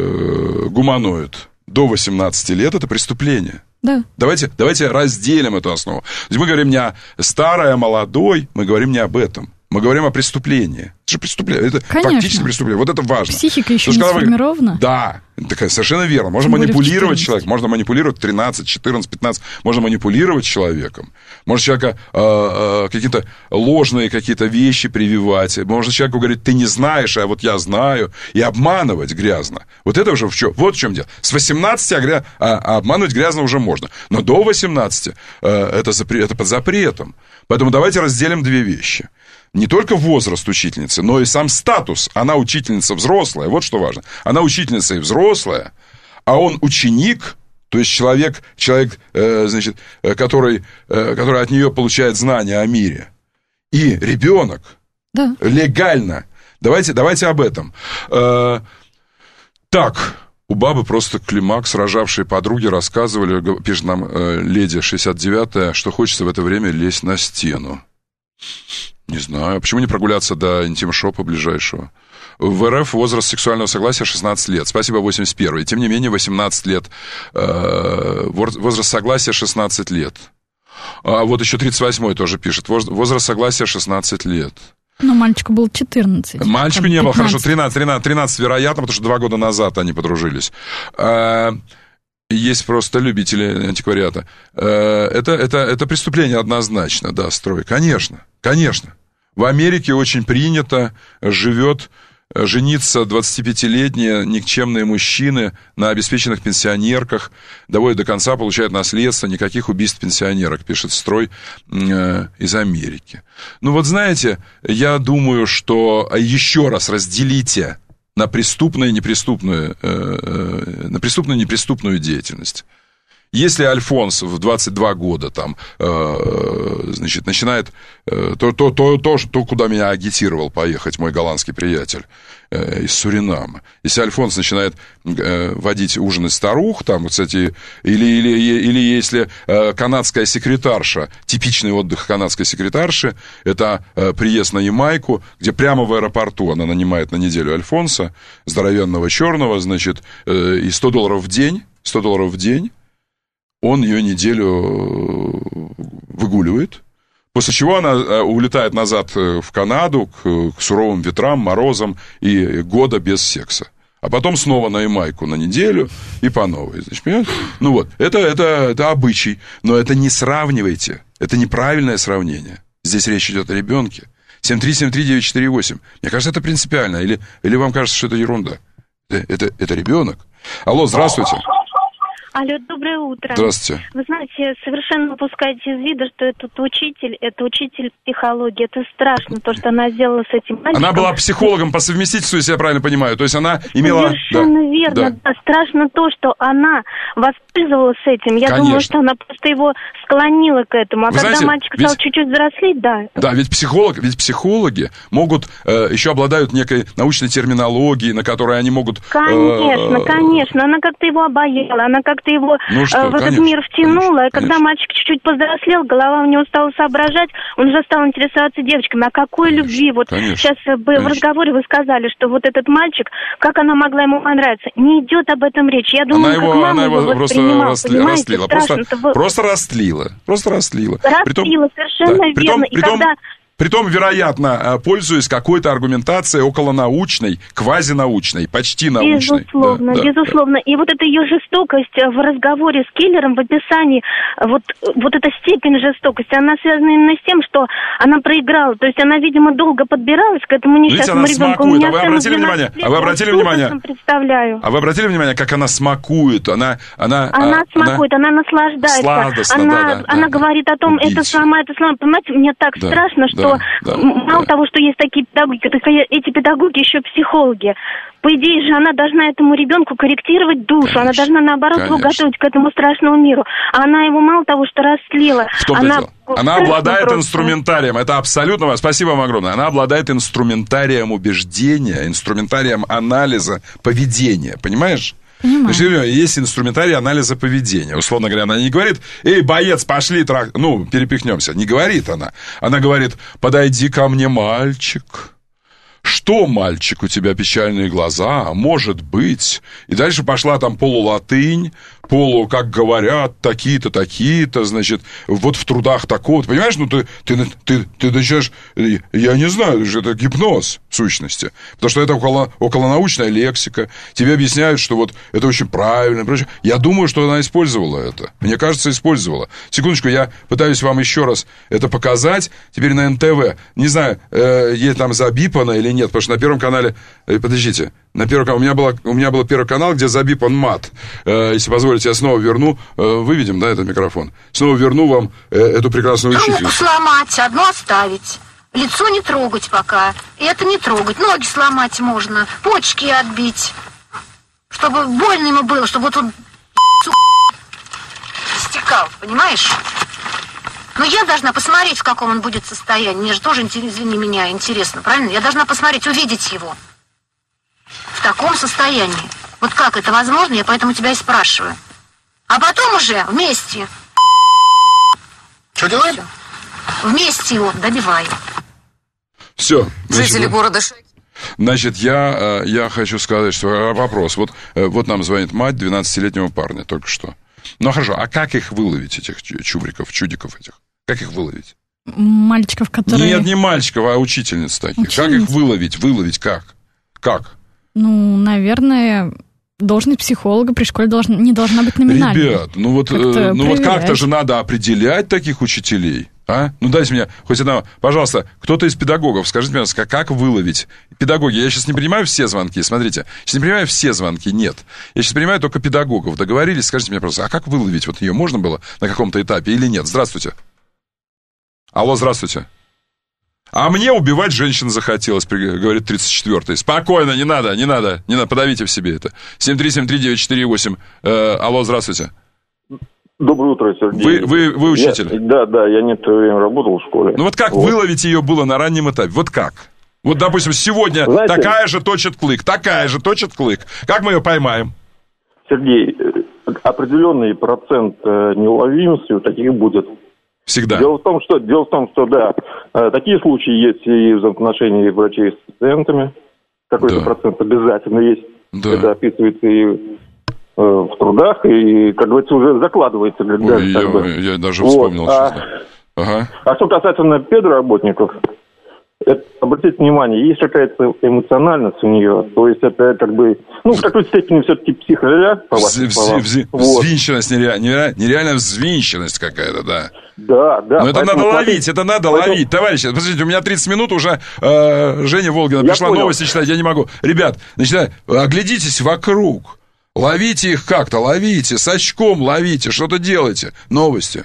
э, гуманоид до восемнадцати лет – это преступление. Да. Давайте, давайте разделим эту основу. То есть мы говорим не о старой, а молодой, мы говорим не об этом. Мы говорим о преступлении. Это же преступление, это Конечно. фактически преступление. Вот это важно. Психика еще не сформирована. Вы... Да, такая совершенно верно. Можно Тем манипулировать человеком, можно манипулировать тринадцать, четырнадцать, пятнадцать, можно манипулировать человеком. Можно человека э, э, какие-то ложные какие-то вещи прививать. Можно человеку говорить: ты не знаешь, а вот я знаю. И обманывать грязно. Вот это уже в чем? Вот в чем дело. С восемнадцати а, а обманывать грязно уже можно. Но до восемнадцати э, это, запре... это под запретом. Поэтому давайте разделим две вещи. Не только возраст учительницы, но и сам статус. Она учительница взрослая, вот что важно. Она учительница и взрослая, а он ученик, то есть человек, человек э, значит, который, э, который от нее получает знания о мире. И ребенок. Да. Легально. Давайте, давайте об этом. Э, так, у бабы просто климакс, рожавшие подруги рассказывали, пишет нам э, леди шестьдесят девятая, что хочется в это время лезть на стену. Не знаю. Почему не прогуляться до интим-шопа ближайшего? В эр эф возраст сексуального согласия шестнадцать лет. Спасибо, восемьдесят первый. Тем не менее, восемнадцать лет. Возраст согласия шестнадцать лет. А вот еще тридцать восьмой тоже пишет. Возраст согласия шестнадцать лет. Но мальчику было четырнадцать. Мальчику не было, хорошо, тринадцать, тринадцать, тринадцать вероятно, потому что два года назад они подружились. Есть просто любители антиквариата. Это, это, это преступление однозначно, да, строй. Конечно, конечно. В Америке очень принято, живет, жениться двадцатипятилетние никчемные мужчины на обеспеченных пенсионерках, доводят до конца, получают наследство, никаких убийств пенсионерок, пишет строй из Америки. Ну вот знаете, я думаю, что еще раз разделите на преступную и неприступную, э, на преступную и неприступную деятельность. Если Альфонс в двадцать два года там, э, значит, начинает э, то, то, то, то, то, куда меня агитировал поехать мой голландский приятель э, из Суринама, если Альфонс начинает э, водить ужинать старух, там, кстати, или, или, или если э, канадская секретарша, типичный отдых канадской секретарши, это э, приезд на Ямайку, где прямо в аэропорту она нанимает на неделю Альфонса, здоровенного черного, значит, э, и сто долларов в день, сто долларов в день, он ее неделю выгуливает, после чего она улетает назад в Канаду к, к суровым ветрам, морозам и года без секса. А потом снова на Ямайку на неделю и по новой. Значит, понимаете? Ну вот, это, это, это обычай, но это не сравнивайте, это неправильное сравнение. Здесь речь идет о ребенке. семь три семь три девять четыре восемь. Мне кажется, это принципиально. Или, или вам кажется, что это ерунда? Это, это, это ребенок. Алло, здравствуйте. Алло, доброе утро. Здравствуйте. Вы знаете, совершенно упускаете из вида, что этот учитель, это учитель психологии. Это страшно, то, что она сделала с этим мальчиком. Она была психологом по совместительству, если я правильно понимаю. То есть она имела... Совершенно да, верно. Да. Да. Страшно то, что она воспользовалась этим. Я Конечно. думаю, что она просто его склонила к этому. А Вы когда знаете, мальчик ведь... стал чуть-чуть взрослеть, да. Да, ведь, психолог, ведь психологи могут, э, еще обладают некой научной терминологией, на которой они могут... Конечно, э, конечно. Она как-то его обаяла, она как-то его ну что, э, в этот конечно, мир втянула. Конечно, и когда конечно. мальчик чуть-чуть повзрослел, голова у него стала соображать, он уже стал интересоваться девочками. А какой конечно, любви? Вот конечно, сейчас в конечно. разговоре вы сказали, что вот этот мальчик, как она могла ему понравиться? Не идет об этом речь. Я думаю, она его, как мама она его, его просто расли, растлила. Просто, было... просто растлила. Просто растлила. Растлила, притом, совершенно да, притом, верно. И притом, когда... Притом, вероятно, пользуясь какой-то аргументацией околонаучной, квазинаучной, почти научной. Безусловно, да, безусловно. Да, да. И вот эта ее жестокость в разговоре с киллером, в описании, вот, вот эта степень жестокости, она связана именно с тем, что она проиграла. То есть она, видимо, долго подбиралась к этому несчастному Видите, ребенку. Смакует. А вы обратили внимание? А вы обратили внимание? Представляю. А вы обратили внимание, как она смакует? Она, она, она а, смакует, она, она наслаждается. Сладостно, она, да, да, она да, говорит да. о том, Убить. это сломает, это сломает. Понимаете, мне так да, страшно, что да, да, мало да. того, что есть такие педагоги, так эти педагоги еще психологи. По идее же, она должна этому ребенку корректировать душу, конечно, она должна, наоборот, его готовить к этому страшному миру. А она его мало того, что растлила. Она, она обладает просто инструментарием, это абсолютно... Спасибо вам огромное. Она обладает инструментарием убеждения, инструментарием анализа поведения, понимаешь? Понимаю. Значит, есть инструментарий анализа поведения. Условно говоря, она не говорит: эй, боец, пошли, трак... ну, перепихнемся. Не говорит она. Она говорит: подойди ко мне, мальчик. Что, мальчик, у тебя печальные глаза? Может быть. И дальше пошла там полулатынь, полу, как говорят, такие-то, такие-то, значит, вот в трудах такого. Ты понимаешь, ну ты, ты, ты, ты начинаешь, я не знаю, это гипноз в сущности. Потому что это около, околонаучная лексика. Тебе объясняют, что вот это очень правильно. Я думаю, что она использовала это. Мне кажется, использовала. Секундочку, я пытаюсь вам еще раз это показать. Теперь на эн тэ вэ. Не знаю, э, ей там забипано или нет, потому что на Первом канале... Э, подождите. На первом канале... У меня, было, у меня был Первый канал, где забипан мат. Э, если позволите, я снова верну... Э, выведем, да, этот микрофон? Снова верну вам э, эту прекрасную учительницу. Руку сломать, одну оставить. Лицо не трогать пока. И это не трогать. Ноги сломать можно. Почки отбить. Чтобы больно ему было, чтобы вот он стекал, понимаешь? Но я должна посмотреть, в каком он будет состоянии. Мне же тоже, извини меня, интересно, правильно? Я должна посмотреть, увидеть его. В таком состоянии. Вот как это возможно, я поэтому тебя и спрашиваю. А потом уже вместе. Что делаем? Вместе его добиваем. Все. Жители города Шаги. Значит, я, я хочу сказать, что вопрос. Вот, вот нам звонит мать двенадцатилетнего парня только что. Ну, хорошо, а как их выловить, этих чубриков, чудиков этих? Как их выловить? Мальчиков, которые... Нет, не мальчиков, а учительниц таких. Учениц? Как их выловить? Выловить как? Как? Ну, наверное... Должность психолога при школе должна, не должна быть номинальной. Ребят, ну вот, э, ну вот как-то же надо определять таких учителей, а? Ну дайте мне хоть одного, пожалуйста, кто-то из педагогов, скажите мне, как, как выловить? Педагоги, я сейчас не принимаю все звонки, смотрите, сейчас не принимаю все звонки, нет. Я сейчас принимаю только педагогов. Договорились, скажите мне просто, а как выловить? Вот ее можно было на каком-то этапе или нет? Здравствуйте. Алло, здравствуйте. А мне убивать женщин захотелось, говорит тридцать четвёртый. Спокойно, не надо, не надо, не надо, подавите в себе это. семь три семь три девять четыре восемь. Э, алло, здравствуйте. Доброе утро, Сергей. Вы, вы, вы учитель? Я, да, да, я некоторое время работал в школе. Ну вот как вот. Выловить ее было на раннем этапе? Вот как? Вот, допустим, сегодня Знаете, такая же точит клык, такая же точит клык. Как мы ее поймаем? Сергей, определенный процент неуловимости у таких будет. Всегда. Дело в том, что, дело в том, что да, такие случаи есть и в отношении врачей с пациентами. Какой-то да. процент обязательно есть. Да. Это описывается и в трудах, и, как говорится, уже закладывается. Ой, да, я, бы. я даже вспомнил. Вот. А, ага. а что касательно педработников, это, обратите внимание, есть какая-то эмоциональность у нее, то есть это как бы, ну, в какой-то степени все-таки психоля, по вашим словам. Взвинченность, нереальная, нереальная взвинченность какая-то, да. Да, да. Но это надо ловить, это надо поэтому... ловить, товарищи. Посмотрите, у меня тридцать минут уже э, Женя Волгина я пришла понял. Новости читать, я не могу. Ребят, значит, оглядитесь вокруг. Ловите их как-то, ловите, с очком ловите, что-то делайте. Новости.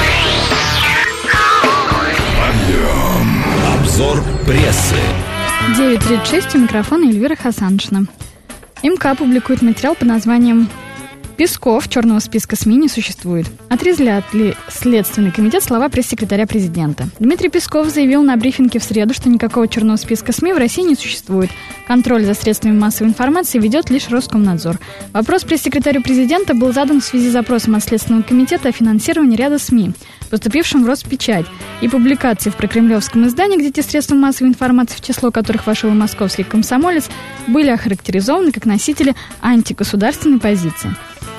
Подъем. Обзор прессы. девять тридцать шесть, у микрофона Эльвира Хасаншина. МК публикует материал под названием «Песков черного списка СМИ не существует». Отрезляет ли Следственный комитет слова пресс-секретаря президента? Дмитрий Песков заявил на брифинге в среду, что никакого черного списка СМИ в России не существует. Контроль за средствами массовой информации ведет лишь Роскомнадзор. Вопрос пресс-секретарю президента был задан в связи с запросом от Следственного комитета о финансировании ряда СМИ, поступившим в Роспечать, и публикации в прокремлевском издании, где те средства массовой информации, в число которых вошел и московский «Комсомолец», были охарактеризованы как носители антигосударственной позиции.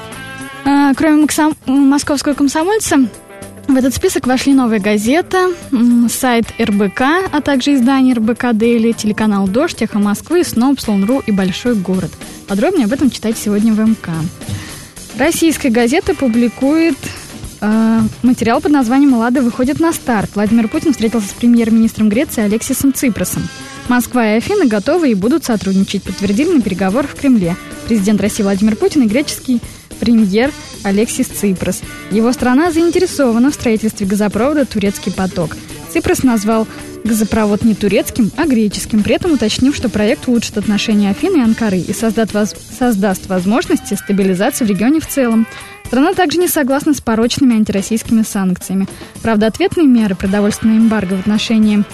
Кроме максом... московского «Комсомольца», в этот список вошли «Новая газета», сайт эр бэ ка, а также издание эр бэ ка Дейли, телеканал «Дождь», «Эхо Москвы», «Снобс», «Лон.ру» и «Большой город». Подробнее об этом читайте сегодня в эм ка. Российская газета публикует э, материал под названием «Лада выходит на старт». Владимир Путин встретился с премьер-министром Греции Алексисом Ципросом. Москва и Афины готовы и будут сотрудничать, подтвердили на переговорах в Кремле президент России Владимир Путин и греческий премьер Алексис Ципрос. Его страна заинтересована в строительстве газопровода «Турецкий поток». Ципрос назвал газопровод не турецким, а греческим, при этом уточнив, что проект улучшит отношения Афин и Анкары и создаст, воз... создаст возможности стабилизации в регионе в целом. Страна также не согласна с порочными антироссийскими санкциями. Правда, ответные меры продовольственного эмбарго в отношении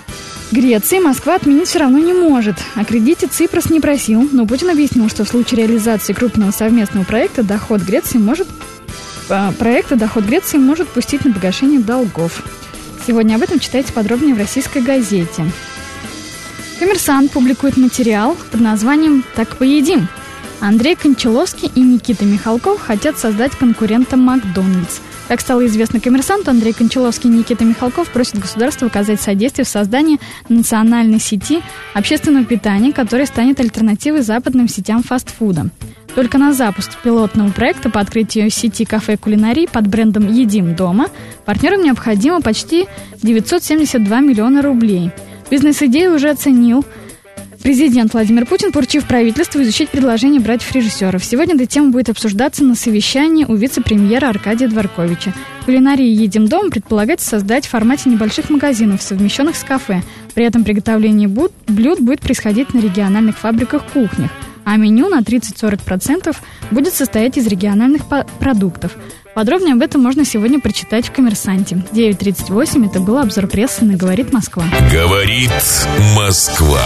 Греции Москва отменить все равно не может. О кредите Ципрос не просил, но Путин объяснил, что в случае реализации крупного совместного проекта доход Греции может, проекта доход Греции может пустить на погашение долгов. Сегодня об этом читайте подробнее в российской газете. «Коммерсант» публикует материал под названием «Так поедим». Андрей Кончаловский и Никита Михалков хотят создать конкурента «Макдональдс». Как стало известно «Коммерсанту», Андрей Кончаловский и Никита Михалков просят государство оказать содействие в создании национальной сети общественного питания, которая станет альтернативой западным сетям фастфуда. Только на запуск пилотного проекта по открытию сети кафе-кулинарий под брендом «Едим дома» партнерам необходимо почти девятьсот семьдесят два миллиона рублей. Бизнес-идею уже оценил президент Владимир Путин, поручив правительству изучить предложение братьев-режиссеров. Сегодня эта тема будет обсуждаться на совещании у вице-премьера Аркадия Дворковича. Кулинарии «Едим дома» предполагается создать в формате небольших магазинов, совмещенных с кафе. При этом приготовление блюд будет происходить на региональных фабриках-кухнях, а меню на тридцать-сорок процентов будет состоять из региональных продуктов. Подробнее об этом можно сегодня прочитать в «Коммерсанте». девять тридцать восемь. Это был обзор прессы на «Говорит Москва». «Говорит Москва».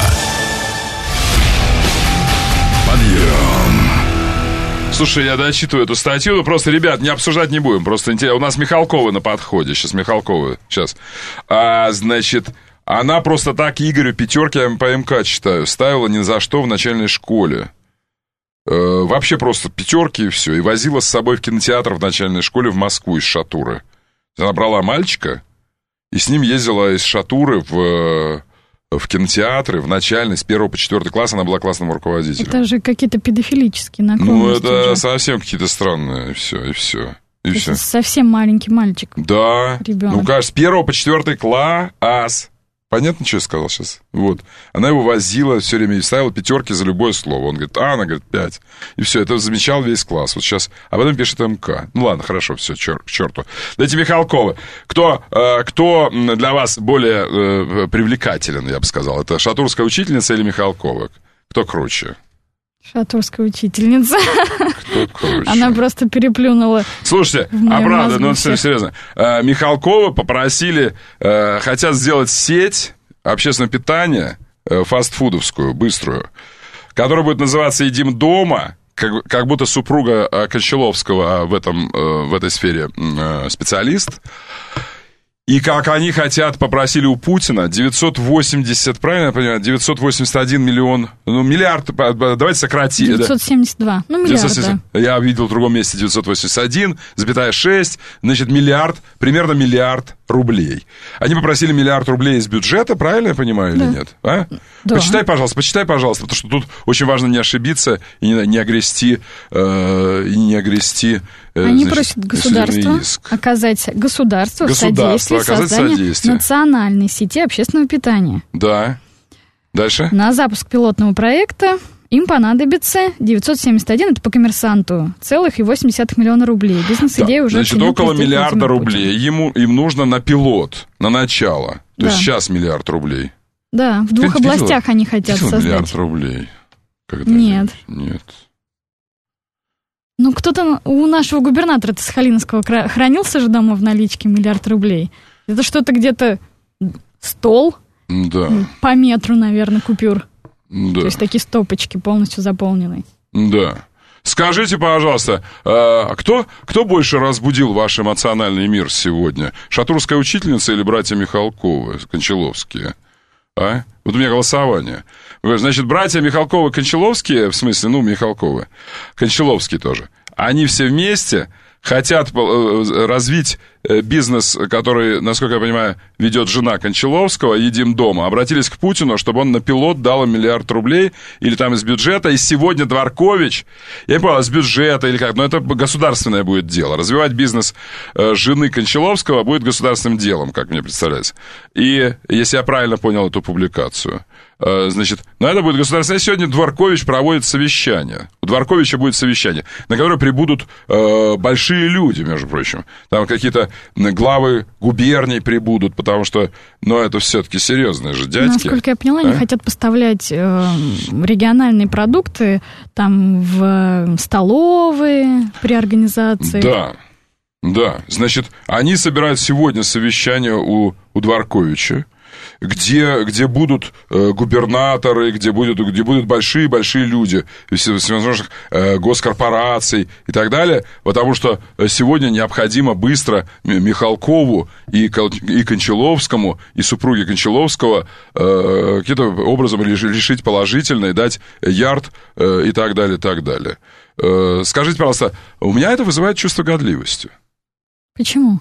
Подъем. Слушай, я дочитываю эту статью, ну просто, ребят, не обсуждать не будем, просто интересно. У нас Михалкова на подходе, сейчас Михалкова, сейчас. А, значит, она просто так Игорю пятерки, я по МК читаю, ставила ни за что в начальной школе. Э, вообще просто пятерки и все, и возила с собой в кинотеатр в начальной школе в Москву из Шатуры. Она брала мальчика и с ним ездила из Шатуры в... в кинотеатры, в начальной, с первого по четвертый класс она была классным руководителем. Это же какие-то педофилические наклонности. Ну, это уже совсем какие-то странные, и все, и все. И это все. Совсем маленький мальчик. Да. Ребенок. Ну, кажется, с первого по четвертый класс. Понятно, что я сказал сейчас? Вот. Она его возила все время и ставила пятерки за любое слово. Он говорит, а, она говорит, пять. И все, это замечал весь класс. Вот сейчас, а потом пишет МК. Ну ладно, хорошо, все, чер- к черту. Дайте Михалкова. Кто, э, кто для вас более э, привлекателен, я бы сказал? Это шатурская учительница или Михалкова? Кто круче? Шатурская учительница. Кто круче? Она просто переплюнула. Слушайте, а правда, ну серьезно, Михалкова попросили, хотят сделать сеть общественного питания, фастфудовскую, быструю, которая будет называться «Едим дома», как, как будто супруга Кончаловского в, этом, в этой сфере специалист. И как они хотят, попросили у Путина девятьсот восемьдесят, правильно я понимаю, девятьсот восемьдесят один миллион, ну, миллиард, давайте сократим. девятьсот семьдесят два, ну, миллиард, девятьсот семьдесят, да. Я видел в другом месте девятьсот восемьдесят один, запятая шесть, значит, миллиард, примерно миллиард рублей. Они попросили миллиард рублей из бюджета, правильно я понимаю, да. Или нет? А? Да. Почитай, пожалуйста, почитай, пожалуйста, потому что тут очень важно не ошибиться и не, не огрести, э, и не огрести. Э, Они значит, просят государство оказать государству содействие созданию национальной сети общественного питания. Да. Дальше. На запуск пилотного проекта им понадобится девятьсот семьдесят один, это по коммерсанту, целых и восемь десятых миллиона рублей. Бизнес-идея да. уже... Значит, около миллиарда рублей ему, им нужно на пилот, на начало. То да. есть сейчас миллиард рублей. Да, в двух Ты областях видела, они хотят видела создать. Миллиард рублей? Когда Нет. Нет. Ну, кто-то у нашего губернатора Сахалинского хранился же дома в наличке миллиард рублей. Это что-то где-то стол да. по метру, наверное, купюр. Да. То есть такие стопочки полностью заполненные. Да. Скажите, пожалуйста, а кто, кто больше разбудил ваш эмоциональный мир сегодня? Шатурская учительница или братья Михалковы, Кончаловские? А? Вот у меня голосование. Значит, братья Михалковы, Кончаловские, в смысле, ну, Михалковы, Кончаловские тоже, они все вместе хотят развить бизнес, который, насколько я понимаю, ведет жена Кончаловского, «Едим дома», обратились к Путину, чтобы он на пилот дал им миллиард рублей, или там из бюджета, и сегодня Дворкович, я не понял, из бюджета или как, но это государственное будет дело. Развивать бизнес жены Кончаловского будет государственным делом, как мне представляется. И, если я правильно понял эту публикацию, значит, но это будет государственное. Сегодня Дворкович проводит совещание. У Дворковича будет совещание, на которое прибудут э, большие люди, между прочим. Там какие-то главы губерний прибудут, потому что, ну, это все-таки серьезные же дядьки. Насколько я поняла, а? Они хотят поставлять э, региональные продукты там в столовые при организации. Да, да. Значит, они собирают сегодня совещание у, у Дворковича, где, где будут э, губернаторы, где будут, где будут большие-большие люди, всевозможных э, госкорпораций и так далее, потому что сегодня необходимо быстро Михалкову и, и Кончаловскому, и супруге Кончаловского э, каким-то образом решить положительно и дать ярд э, и так далее, и так далее. Э, скажите, пожалуйста, у меня это вызывает чувство годливости. Почему?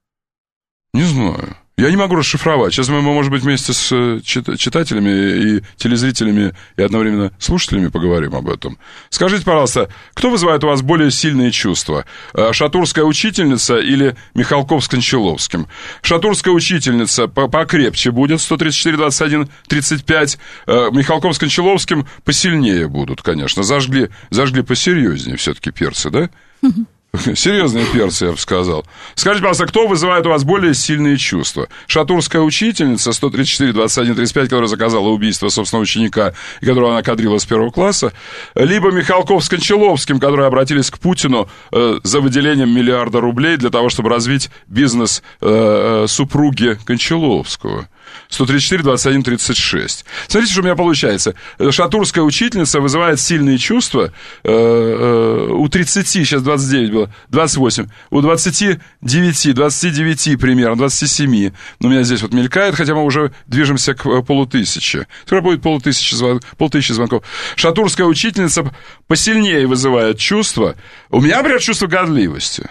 Не знаю. Я не могу расшифровать. Сейчас мы, может быть, вместе с читателями и телезрителями и одновременно слушателями поговорим об этом. Скажите, пожалуйста, кто вызывает у вас более сильные чувства? Шатурская учительница или Михалков с Кончаловским? Шатурская учительница покрепче будет, сто тридцать четыре двадцать один тридцать пять. Михалков с Кончаловским посильнее будут, конечно. Зажгли, зажгли посерьезнее все-таки перцы, да? Серьезные перцы, я бы сказал. Скажите, пожалуйста, кто вызывает у вас более сильные чувства? Шатурская учительница сто тридцать четыре двадцать один тридцать пять, которая заказала убийство собственного ученика, и которого она кадрила с первого класса, либо Михалков с Кончаловским, которые обратились к Путину э, за выделением миллиарда рублей для того, чтобы развить бизнес э, супруги Кончаловского. сто тридцать четыре двадцать один тридцать шесть. Смотрите, что у меня получается. Шатурская учительница вызывает сильные чувства. Э, э, у тридцати, сейчас двадцать девять было, двадцать восемь. У двадцати девяти, двадцати девяти примерно, двадцати семи. У меня здесь вот мелькает, хотя мы уже движемся к полутысяче. Скоро будет полутысячи, звон, полтысячи звонков. Шатурская учительница посильнее вызывает чувства. У меня, например, чувство годливости.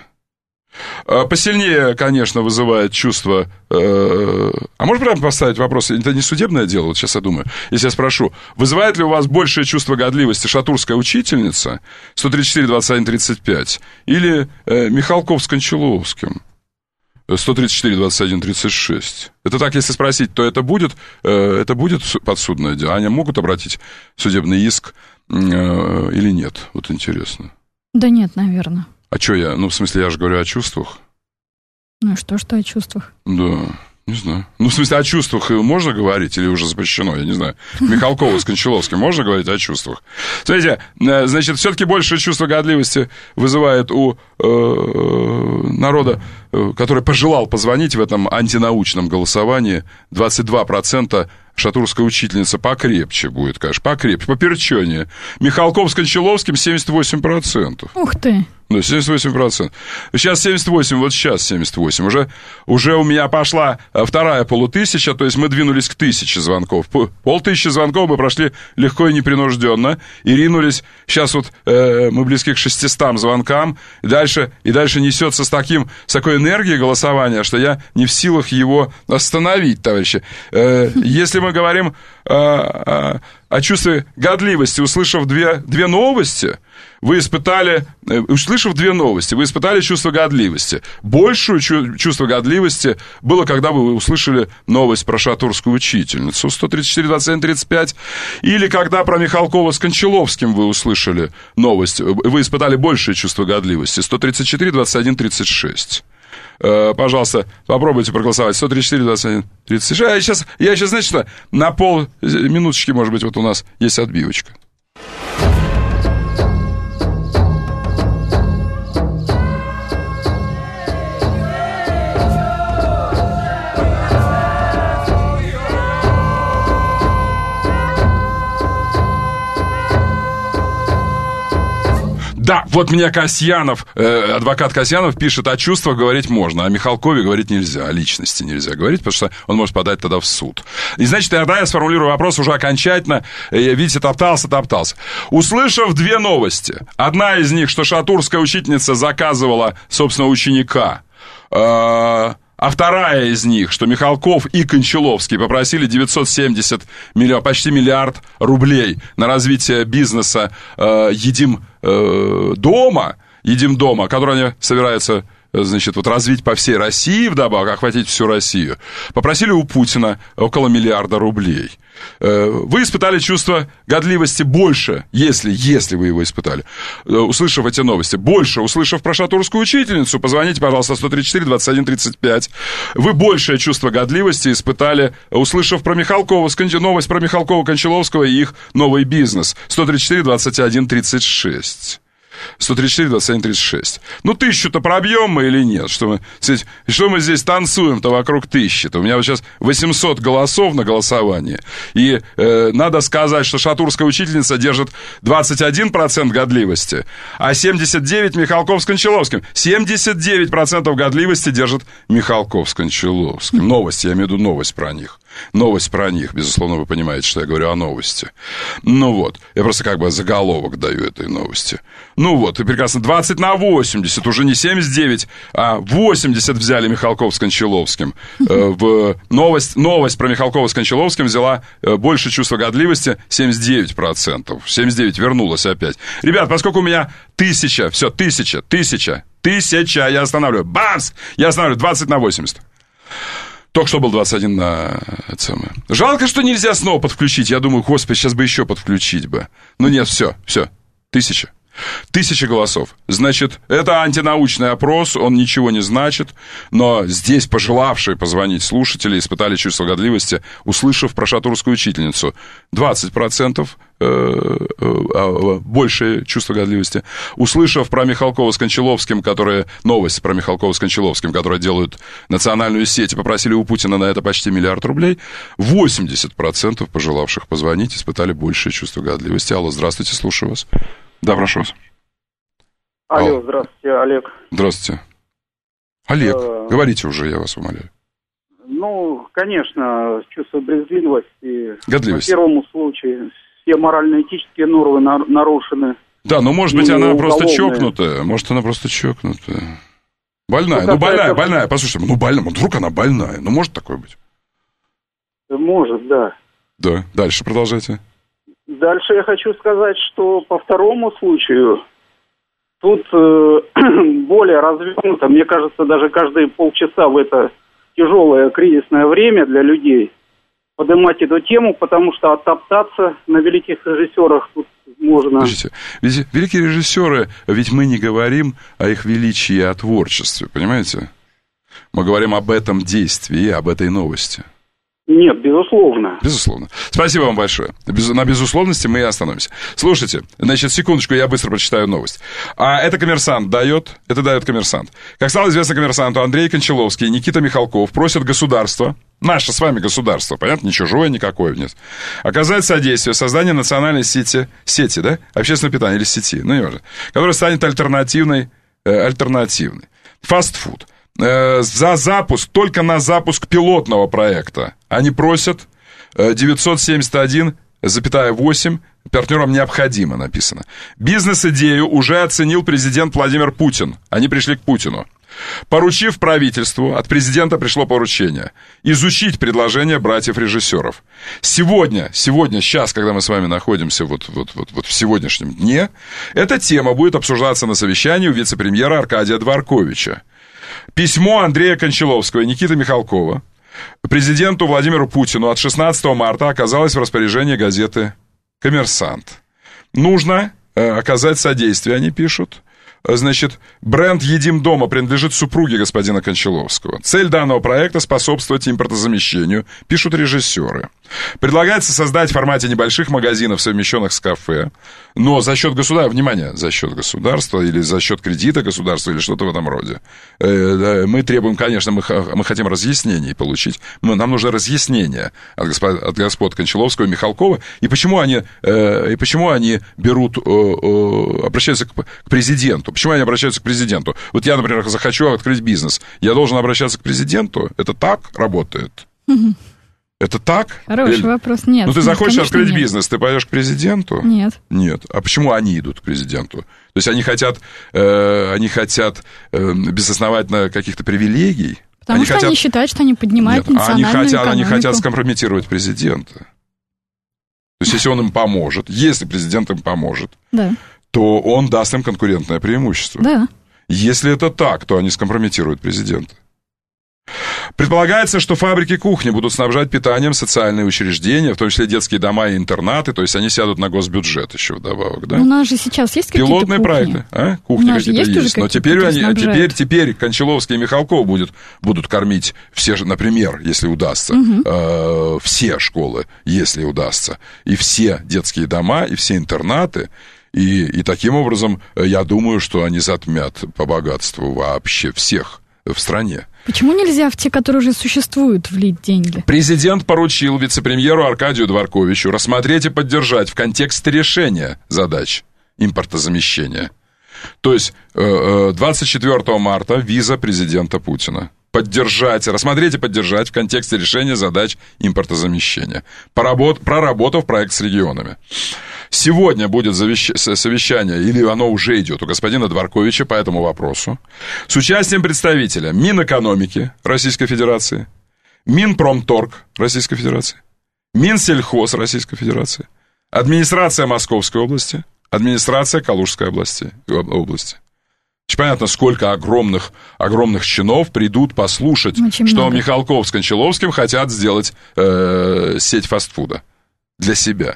Посильнее, конечно, вызывает чувство... Э, а можно прямо поставить вопрос? Это не судебное дело, вот сейчас я думаю. Если я спрошу, вызывает ли у вас большее чувство годливости шатурская учительница сто тридцать четыре двадцать один тридцать пять или э, Михалков с Кончаловским сто тридцать четыре двадцать один тридцать шесть? Это так, если спросить, то это будет, э, это будет подсудное дело? Они могут обратить судебный иск э, или нет? Вот интересно. Да нет, наверное. А что я? Ну, в смысле, я же говорю о чувствах. Ну, что, что о чувствах? Да. Не знаю. Ну, в смысле, о чувствах можно говорить или уже запрещено? Я не знаю. Михалкова с Кончаловским можно говорить о чувствах? Смотрите, значит, все-таки большее чувство годливости вызывает у э, народа, который пожелал позвонить в этом антинаучном голосовании, двадцать два процента. Шатурская учительница покрепче будет, конечно, покрепче, поперченнее. Михалков с Кончаловским семьдесят восемь процентов. Ух ты! Ну, семьдесят восемь процентов. Сейчас семьдесят восемь, вот сейчас семьдесят восемь. Уже, уже у меня пошла вторая полутысяча, то есть мы двинулись к тысяче звонков. Полтысячи звонков мы прошли легко и непринужденно. И ринулись, сейчас вот э, мы близки к шестистам звонкам. И дальше, и дальше несется с, таким, с такой энергией голосования, что я не в силах его остановить, товарищи. Э, если мы говорим э, э, о чувстве годливости, услышав две, две новости... Вы испытали, услышав две новости, вы испытали чувство годливости. Большее чувство годливости было, когда вы услышали новость про шатурскую учительницу сто тридцать четыре двадцать один тридцать пять, или когда про Михалкова с Кончаловским вы услышали новость, вы испытали большее чувство годливости сто тридцать четыре двадцать один тридцать шесть. Пожалуйста, попробуйте проголосовать. сто тридцать четыре двадцать один тридцать шесть. А я сейчас, я сейчас, знаете что, на пол минуточки, может быть, вот у нас есть отбивочка. Да, вот мне Касьянов, э, адвокат Касьянов пишет, о чувствах говорить можно, о Михалкове говорить нельзя, о личности нельзя говорить, потому что он может подать тогда в суд. И, значит, тогда я сформулирую вопрос уже окончательно. Видите, топтался, топтался. Услышав две новости, одна из них, что шатурская учительница заказывала, собственно, ученика, э- а вторая из них, что Михалков и Кончаловский попросили девятьсот семьдесят миллионов, почти миллиард рублей на развитие бизнеса э, «Едим э, дома», «Едим дома», который они собираются, значит, вот развить по всей России, вдобавок, охватить всю Россию, попросили у Путина около миллиарда рублей. Вы испытали чувство годливости больше, если, если вы его испытали, услышав эти новости, больше, услышав про шатурскую учительницу, позвоните, пожалуйста, сто тридцать четыре двадцать один тридцать пять. Вы большее чувство годливости испытали, услышав про Михалкова, новость про Михалкова, Кончаловского и их новый бизнес. сто тридцать четыре двадцать один тридцать шесть. сто тридцать четыре двадцать один тридцать шесть. Ну, тысячу-то пробьем мы или нет? Что мы, что мы здесь танцуем-то вокруг тысячи-то? У меня вот сейчас восемьсот голосов на голосовании. И э, надо сказать, что шатурская учительница держит двадцать один процент годливости, а семьдесят девять процентов Михалков с Кончаловским. семьдесят девять процентов годливости держит Михалков с Кончаловским. Новость, я имею в виду новость про них. Новость про них, безусловно, вы понимаете, что я говорю о новости. Ну вот, я просто как бы заголовок даю этой новости. Ну вот, и прекрасно, двадцать на восемьдесят, уже не семьдесят девять, а восемьдесят взяли Михалков с Кончаловским. В новость, новость про Михалкова с Кончаловским взяла больше чувства годливости, семьдесят девять процентов. семьдесят девять вернулась опять. Ребят, поскольку у меня тысяча, все, тысяча, тысяча, тысяча, я останавливаю, бамс, я останавливаю, двадцать на восемьдесят. Только что был двадцать один на это самое. Жалко, что нельзя снова подключить. Я думаю, господи, сейчас бы еще подключить бы. Ну нет, все, все. Тысяча. Тысяча голосов. Значит, это антинаучный опрос, он ничего не значит, но здесь пожелавшие позвонить слушатели испытали чувство годливости, услышав про шатурскую учительницу. двадцать процентов большее чувство годливости. Услышав про Михалкова с Кончаловским, которые, новость про Михалкова с Кончаловским, которые делают национальную сеть, и попросили у Путина на это почти миллиард рублей, восемьдесят процентов пожелавших позвонить испытали большее чувство годливости. Алло, здравствуйте, слушаю вас. Да, прошу вас. Алло, Алло. Здравствуйте, Олег. Здравствуйте. Олег, э... говорите уже, я вас умоляю. Ну, конечно, чувство брезгливости. Годливости. По первому случаю все морально-этические нормы нарушены. Да, но может быть она просто чокнутая. Может она просто чокнутая. Больная, ну, ну больная, это... больная. Послушайте, ну больная, вдруг она больная. Ну может такое быть? Может, да. Да, дальше продолжайте. Дальше я хочу сказать, что по второму случаю тут э, более развернуто, мне кажется, даже каждые полчаса в это тяжелое кризисное время для людей поднимать эту тему, потому что оттоптаться на великих режиссерах тут можно... Подождите, ведь великие режиссеры, ведь мы не говорим о их величии и о творчестве, понимаете? Мы говорим об этом действии, об этой новости. Нет, безусловно. Безусловно. Спасибо вам большое. Без, на безусловности мы и остановимся. Слушайте, значит, секундочку, я быстро прочитаю новость. А это «Коммерсант» дает, это дает «Коммерсант». Как стало известно «Коммерсанту», Андрей Кончаловский и Никита Михалков просят государство, наше с вами государство, понятно, не чужое никакое, нет, оказать содействие в создании национальной сети, сети, да, общественного питания или сети, ну, не важно, которая станет альтернативной, э, альтернативной. Фастфуд. За запуск, только на запуск пилотного проекта они просят девятьсот семьдесят один целых восемь партнерам необходимо, написано. Бизнес-идею уже оценил президент Владимир Путин. Они пришли к Путину. Поручив правительству, от президента пришло поручение изучить предложения братьев-режиссеров. Сегодня, сегодня, сейчас, когда мы с вами находимся вот, вот, вот, вот в сегодняшнем дне, эта тема будет обсуждаться на совещании у вице-премьера Аркадия Дворковича. Письмо Андрея Кончаловского и Никиты Михалкова президенту Владимиру Путину от шестнадцатого марта оказалось в распоряжении газеты «Коммерсант». Нужно э, оказать содействие, они пишут. Значит, бренд «Едим дома» принадлежит супруге господина Кончаловского. Цель данного проекта – способствовать импортозамещению, пишут режиссеры. Предлагается создать в формате небольших магазинов, совмещенных с кафе, но за счет государства, внимание, за счет государства или за счет кредита государства или что-то в этом роде. Мы требуем, конечно, мы, мы хотим разъяснений получить, нам нужно разъяснение от господ, от господ Кончаловского и Михалкова, и почему они, и почему они берут, обращаются к президенту. Почему они обращаются к президенту? Вот я, например, захочу открыть бизнес, я должен обращаться к президенту? Это так работает? Угу. Это так? Хороший Эль... вопрос. Нет. Ну, ты захочешь нет, открыть нет. бизнес, ты пойдешь к президенту? Нет. Нет. А почему они идут к президенту? То есть они хотят, э, они хотят э, безосновательно каких-то привилегий? Потому они что хотят... они считают, что они поднимают Нет, национальную они хотят, экономику. Они хотят скомпрометировать президента. То есть если он им поможет, если президент им поможет, да. то он даст им конкурентное преимущество. Да. Если это так, то они скомпрометируют президента. Предполагается, что фабрики кухни будут снабжать питанием социальные учреждения, в том числе детские дома и интернаты, то есть они сядут на госбюджет еще вдобавок, да? У нас же сейчас есть какие-то пилотные кухни? проекты, а? Кухни какие-то есть, есть. Но теперь, они, теперь, теперь Кончаловский и Михалков будут, будут кормить все, например, если удастся, угу. э, все школы, если удастся, и все детские дома, и все интернаты. И, и таким образом, я думаю, что они затмят по богатству вообще всех в стране. Почему нельзя в те, которые уже существуют, влить деньги? Президент поручил вице-премьеру Аркадию Дворковичу рассмотреть и поддержать в контексте решения задач импортозамещения. То есть двадцать четвёртого марта виза президента Путина. Поддержать, рассмотреть и поддержать в контексте решения задач импортозамещения, поработ, проработав проект с регионами. Сегодня будет совещание, или оно уже идет, у господина Дворковича по этому вопросу, с участием представителя Минэкономики Российской Федерации, Минпромторг Российской Федерации, Минсельхоз Российской Федерации, администрация Московской области, администрация Калужской области. области. Понятно, сколько огромных, огромных чинов придут послушать, Очень что много. Михалков с Кончаловским хотят сделать э, сеть фастфуда для себя.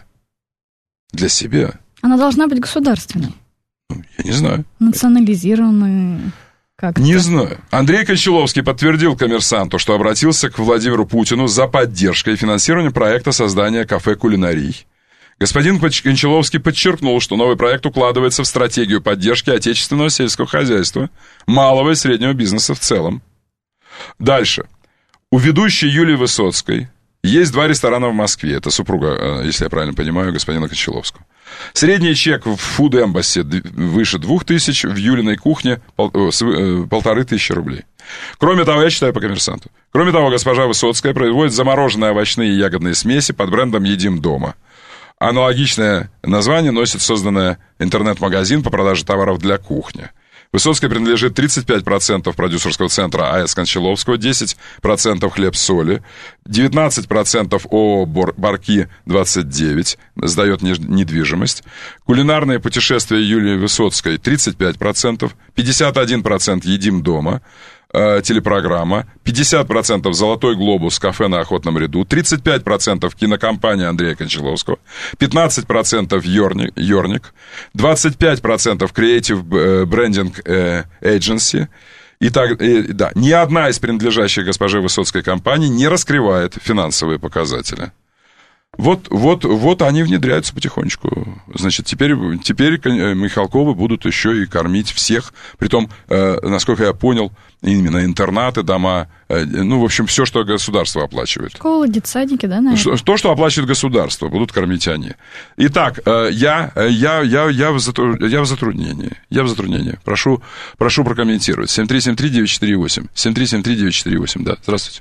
Для себя. Она должна быть государственной. Я не знаю. Национализированной. Как-то. Не знаю. Андрей Кончаловский подтвердил «Коммерсанту», что обратился к Владимиру Путину за поддержкой и финансированием проекта создания кафе «Кулинарий». Господин Кончаловский подчеркнул, что новый проект укладывается в стратегию поддержки отечественного сельского хозяйства, малого и среднего бизнеса в целом. Дальше. У ведущей Юлии Высоцкой есть два ресторана в Москве. Это супруга, если я правильно понимаю, господина Кончаловского. Средний чек в Food Embassy выше двух тысяч, в Юлиной кухне пол, полторы тысячи рублей. Кроме того, я читаю по «Коммерсанту». Кроме того, госпожа Высоцкая производит замороженные овощные и ягодные смеси под брендом «Едим дома». Аналогичное название носит созданный интернет-магазин по продаже товаров для кухни. Высоцкой принадлежит тридцать пять процентов продюсерского центра АЭС Кончаловского, десять процентов «Хлеб-соли», девятнадцать процентов ООО «Барки двадцать девять», сдает недвижимость, кулинарные путешествия Юлии Высоцкой тридцать пять процентов, пятьдесят один процент «Едим дома», телепрограмма, пятьдесят процентов «Золотой глобус», кафе на Охотном ряду, тридцать пять процентов кинокомпания Андрея Кончаловского, пятнадцать процентов Йорник, Йорник, двадцать пять процентов Creative Branding Agency И так, и, да, ни одна из принадлежащих госпоже Высоцкой компаний не раскрывает финансовые показатели. Вот, вот, вот они внедряются потихонечку. Значит, теперь, теперь Михалковы будут еще и кормить всех. Притом, э, насколько я понял, именно интернаты, дома, э, ну, в общем, все, что государство оплачивает. Школы, детсадики, да, наверное? То, что оплачивает государство, будут кормить они. Итак, э, я, я, я, я, в затру... я в затруднении. Я в затруднении. Прошу, прошу прокомментировать. семь три семь три девять четыре восемь. семь три семь три девять четыре восемь, да. Здравствуйте.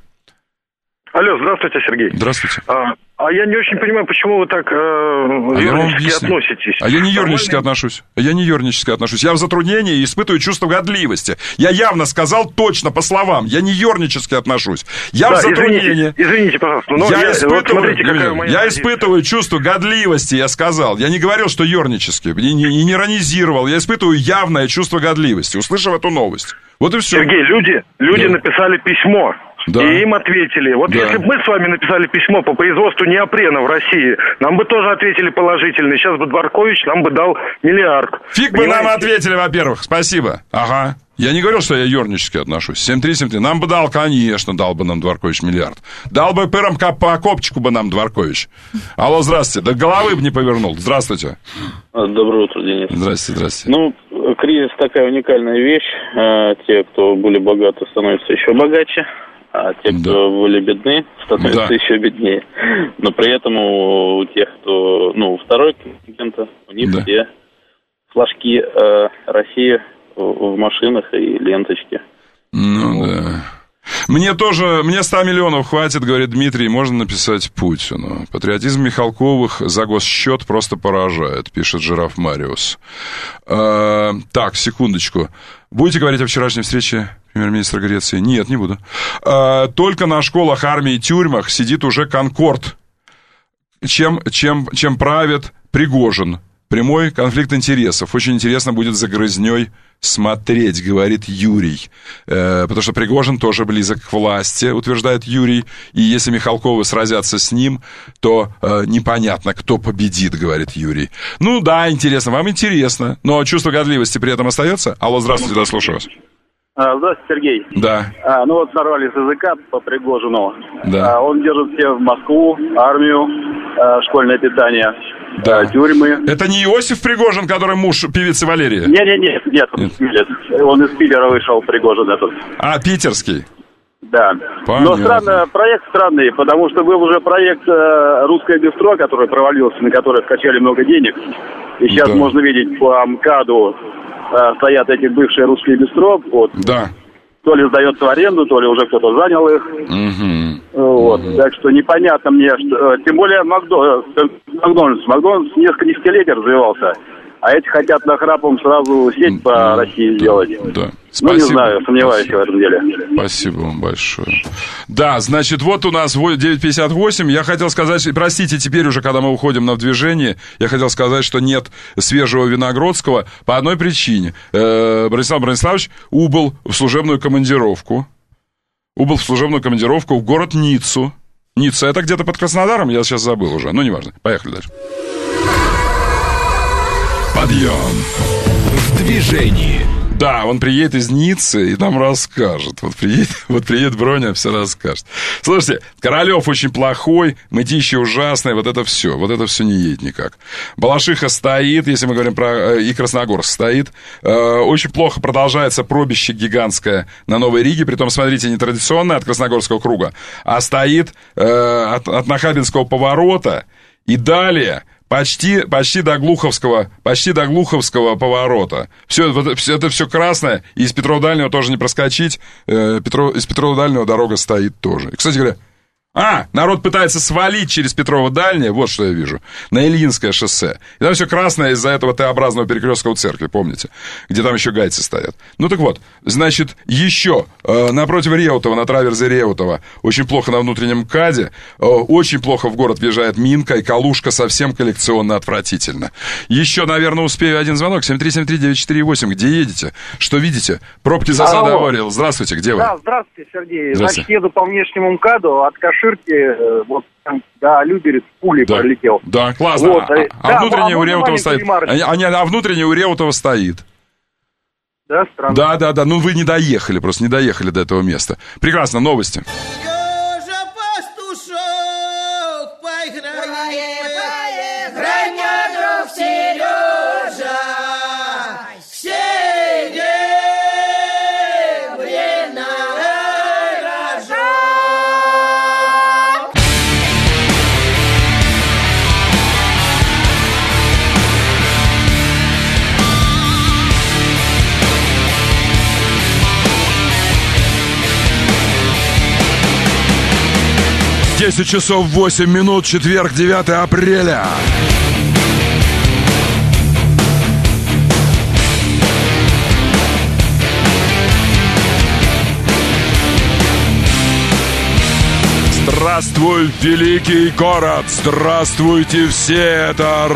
Алло, здравствуйте, Сергей. Здравствуйте. А, а я не очень понимаю, почему вы так э, а ернически относитесь. А я не ернически Нормально? отношусь. Я не ернически отношусь. Я в затруднении и испытываю чувство годливости. Я явно сказал точно по словам. Я не ернически отношусь. Я да, в затруднении. Извините, извините пожалуйста. Но я я, испытываю, вот смотрите, какая моя я позиция. испытываю чувство годливости, я сказал. Я не говорил, что ернически. И не, не, не иронизировал. Я испытываю явное чувство годливости, услышав эту новость. Вот и все. Сергей, люди, люди да. написали письмо. Да. И им ответили. Вот да. если бы мы с вами написали письмо по производству неопрена в России, нам бы тоже ответили положительно. Сейчас бы Дворкович нам бы дал миллиард. Фиг бы нам ответили, во-первых. Спасибо. Ага. Я не говорил, что я ернически отношусь. семь три семь три. Нам бы дал, конечно, дал бы нам Дворкович миллиард. Дал бы пыром по копчику бы нам Дворкович. Алло, здравствуйте. Да головы бы не повернул. Здравствуйте. Доброе утро, Денис. Здравствуйте, здравствуйте. Ну, кризис такая уникальная вещь. Те, кто были богаты, становятся еще богаче. А те, кто да. были бедны, становятся да. еще беднее. Но при этом у тех, кто, ну, второй контингента, у них да. все флажки э, России в, в машинах и ленточки. Ну, ну да. Мне тоже, мне ста миллионов хватит, говорит Дмитрий, можно написать Путину. Патриотизм Михалковых за госсчет просто поражает, пишет Жираф Мариус. А, так, секундочку. Будете говорить о вчерашней встрече премьер-министра Греции? Нет, не буду. А, только на школах, армии и тюрьмах сидит уже Конкорд, чем, чем, чем правит Пригожин. Прямой конфликт интересов. Очень интересно будет за грызней смотреть, говорит Юрий. Э, потому что Пригожин тоже близок к власти, утверждает Юрий. И если Михалковы сразятся с ним, то э, непонятно, кто победит, говорит Юрий. Ну да, интересно, вам интересно. Но чувство годливости при этом остается? Алло, здравствуйте, да, слушаю вас. Здравствуйте, Сергей. Да. А, ну вот сорвали с языка по Пригожину. Да. А, он держит всех в Москву, армию, а, школьное питание, да. а, тюрьмы. Это не Иосиф Пригожин, который муж певицы Валерии? Не-не-не, нет, он, нет. он из Питера вышел, Пригожин этот. А, питерский? Да. Понятно. Но странно, проект странный, потому что был уже проект э, «Русское бистро», который провалился, на который скачали много денег. И сейчас да. можно видеть по МКАДу стоят эти бывшие русские бистро, вот. Да. То ли сдается в аренду, то ли уже кто-то занял их. Угу. Вот. Угу. Так что непонятно мне, что... Тем более Макдо... Макдональдс. Макдональдс несколько десятилетий развивался. А эти хотят нахрапом сразу сеть по да, России сделать. Да. Ну, не знаю, сомневаюсь Спасибо. в этом деле. Спасибо вам большое. Да, значит, вот у нас девять пятьдесят восемь. Я хотел сказать, простите, теперь уже, когда мы уходим на движение, я хотел сказать, что нет свежего Виногродского по одной причине. Э, Бронислав Брониславович убыл в служебную командировку. Убыл в служебную командировку в город Ниццу. Ницца, это где-то под Краснодаром? Я сейчас забыл уже. Ну, неважно. Поехали дальше. Подъем в движении. Да, он приедет из Ниццы и нам расскажет. Вот приедет, вот приедет Броня, все расскажет. Слушайте, Королев очень плохой, Мытищи ужасное, вот это все, вот это все не едет никак. Балашиха стоит, если мы говорим про... И Красногорск стоит. Очень плохо продолжается пробище гигантское на Новой Риге, притом, смотрите, не традиционное от Красногорского круга, а стоит от, от Нахабинского поворота и далее... Почти, почти до Глуховского, почти до Глуховского поворота. Все, вот, все это все красное, и из Петрова-Дальнего тоже не проскочить. Э, Петров, из Петрова-Дальнего дорога стоит тоже. И, кстати говоря, а, народ пытается свалить через Петрова-Дальнее, вот что я вижу, на Ильинское шоссе. И там все красное из-за этого Т-образного перекрестка у церкви, помните? Где там еще гайцы стоят. Ну так вот, значит, еще э, напротив Реутова, на траверзе Реутова, очень плохо на внутреннем МКАДе, э, очень плохо в город въезжает Минка, и Калужка совсем коллекционно отвратительно. Еще, наверное, успею один звонок, семь три семь три девять четыре восемь, где едете? Что видите? Пробки засады аварии. Здравствуйте, где вы? Да, здравствуйте, Сергей. Здравствуйте. Значит, еду по внешнему МКАДу от Каширки, вот там, да, Люберец, пулей да. пролетел. Да, классно. Вот, а, а, да, внутренний а у Реутова стоит. А, а, а внутренний у Реутова стоит. Да, странно. Да, да, да, ну вы не доехали, просто не доехали до этого места. Прекрасно, новости. десять часов восемь минут, четверг, девятое апреля. Здравствуй, великий город! Здравствуйте все! Это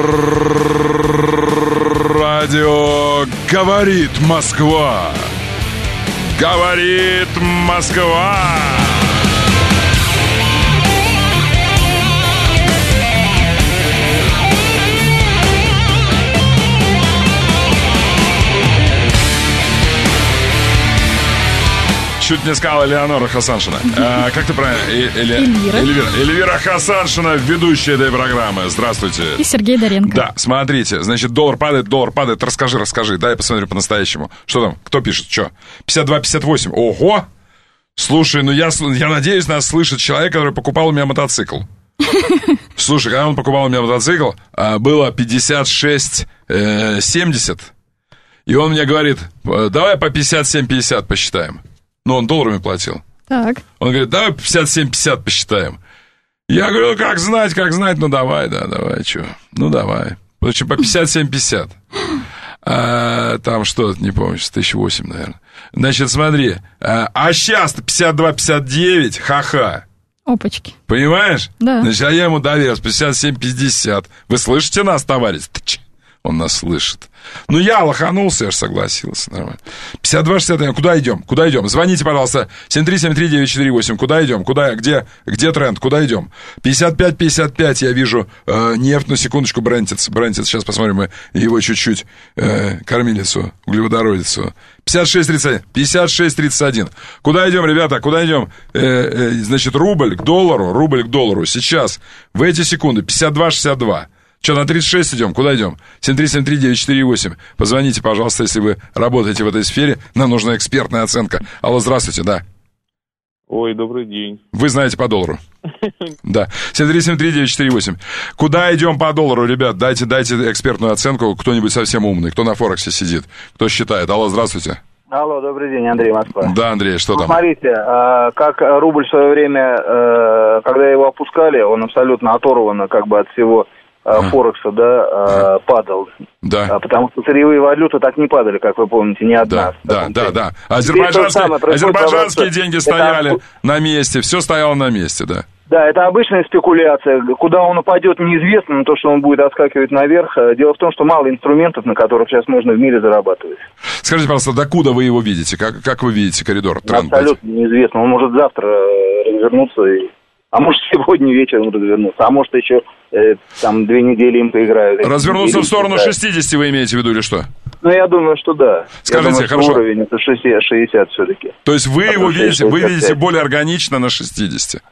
радио «Говорит Москва». Говорит Москва. Чуть не сказала Элеонора Хасаншина. А, как ты правильно? Э, Эле... Эльвира. Эльвира. Эльвира Хасаншина, ведущая этой программы. Здравствуйте. И Сергей Доренко. Да, смотрите, значит, доллар падает, доллар падает. Расскажи, расскажи. Дай я посмотрю по-настоящему. Что там? Кто пишет? Что? пятьдесят два пятьдесят восемь. Ого! Слушай, ну я, я надеюсь, нас слышит человек, который покупал у меня мотоцикл. Слушай, когда он покупал у меня мотоцикл, было пятьдесят шесть семьдесят. И он мне говорит, давай по пятьдесят семь пятьдесят посчитаем. Ну, он долларами платил. Так. Он говорит, давай пятьдесят семь пятьдесят посчитаем. Я говорю, как знать, как знать. Ну, давай, да, давай, что. Ну, давай. Короче, по пятьдесят семь пятьдесят. А, там что, не помню, с тысяча восемь, наверное. Значит, смотри. А, а сейчас-то пятьдесят два пятьдесят девять, ха-ха. Опачки. Понимаешь? Да. Значит, а я ему доверился, пятьдесят семь пятьдесят. Вы слышите нас, товарищ? Он нас слышит. Ну, я лоханулся, я же согласился. Нормально. пятьдесят два шестьдесят один. Куда идем? Куда идем? Звоните, пожалуйста. семь три семь три девять четыре восемь. Куда идем? Куда? Где? Где тренд? Куда идем? пятьдесят пять пятьдесят пять. Я вижу э, нефть. На секундочку, брентец. Брентец. Сейчас посмотрим мы его чуть-чуть. Э, кормилицу, углеводородицу. пятьдесят шесть тридцать один. пятьдесят шесть тридцать один. Куда идем, ребята? Куда идем? Э, э, значит, рубль к доллару. Рубль к доллару. Сейчас. В эти секунды. пятьдесят два шестьдесят два. Что, на тридцать шесть идем? Куда идем? семь три семь три девять четыре восемь. Позвоните, пожалуйста, если вы работаете в этой сфере. Нам нужна экспертная оценка. Алло, здравствуйте, да. Ой, добрый день. Вы знаете по доллару. Да. семь три семь три девять четыре восемь. Куда идем по доллару, ребят? Дайте, дайте экспертную оценку. Кто-нибудь совсем умный, кто на Форексе сидит, кто считает. Алло, здравствуйте. Алло, добрый день, Андрей, Москва. Да, Андрей, что там? Смотрите, как рубль в свое время, когда его опускали, он абсолютно оторван как бы от всего Форекса, да, а, падал. Да. Потому что сырьевые валюты так не падали, как вы помните, ни одна. Да, да, да, да. Азербайджанские, азербайджанские деньги стояли это... на месте, все стояло на месте, да. Да, это обычная спекуляция. Куда он упадет, неизвестно, но то, что он будет отскакивать наверх. Дело в том, что мало инструментов, на которых сейчас можно в мире зарабатывать. Скажите, пожалуйста, докуда вы его видите? Как, как вы видите коридор? Тренд? Абсолютно неизвестно. Он может завтра развернуться и... А может, сегодня вечером развернуться, а может, еще э, там две недели им поиграют. Развернуться в сторону шестьдесят вы имеете в виду или что? Ну, я думаю, что да. Скажите, я думаю, хорошо. Уровень это шестьдесят, шестьдесят все-таки. То есть вы его видите, шестьдесят, вы видите более органично на шестидесяти?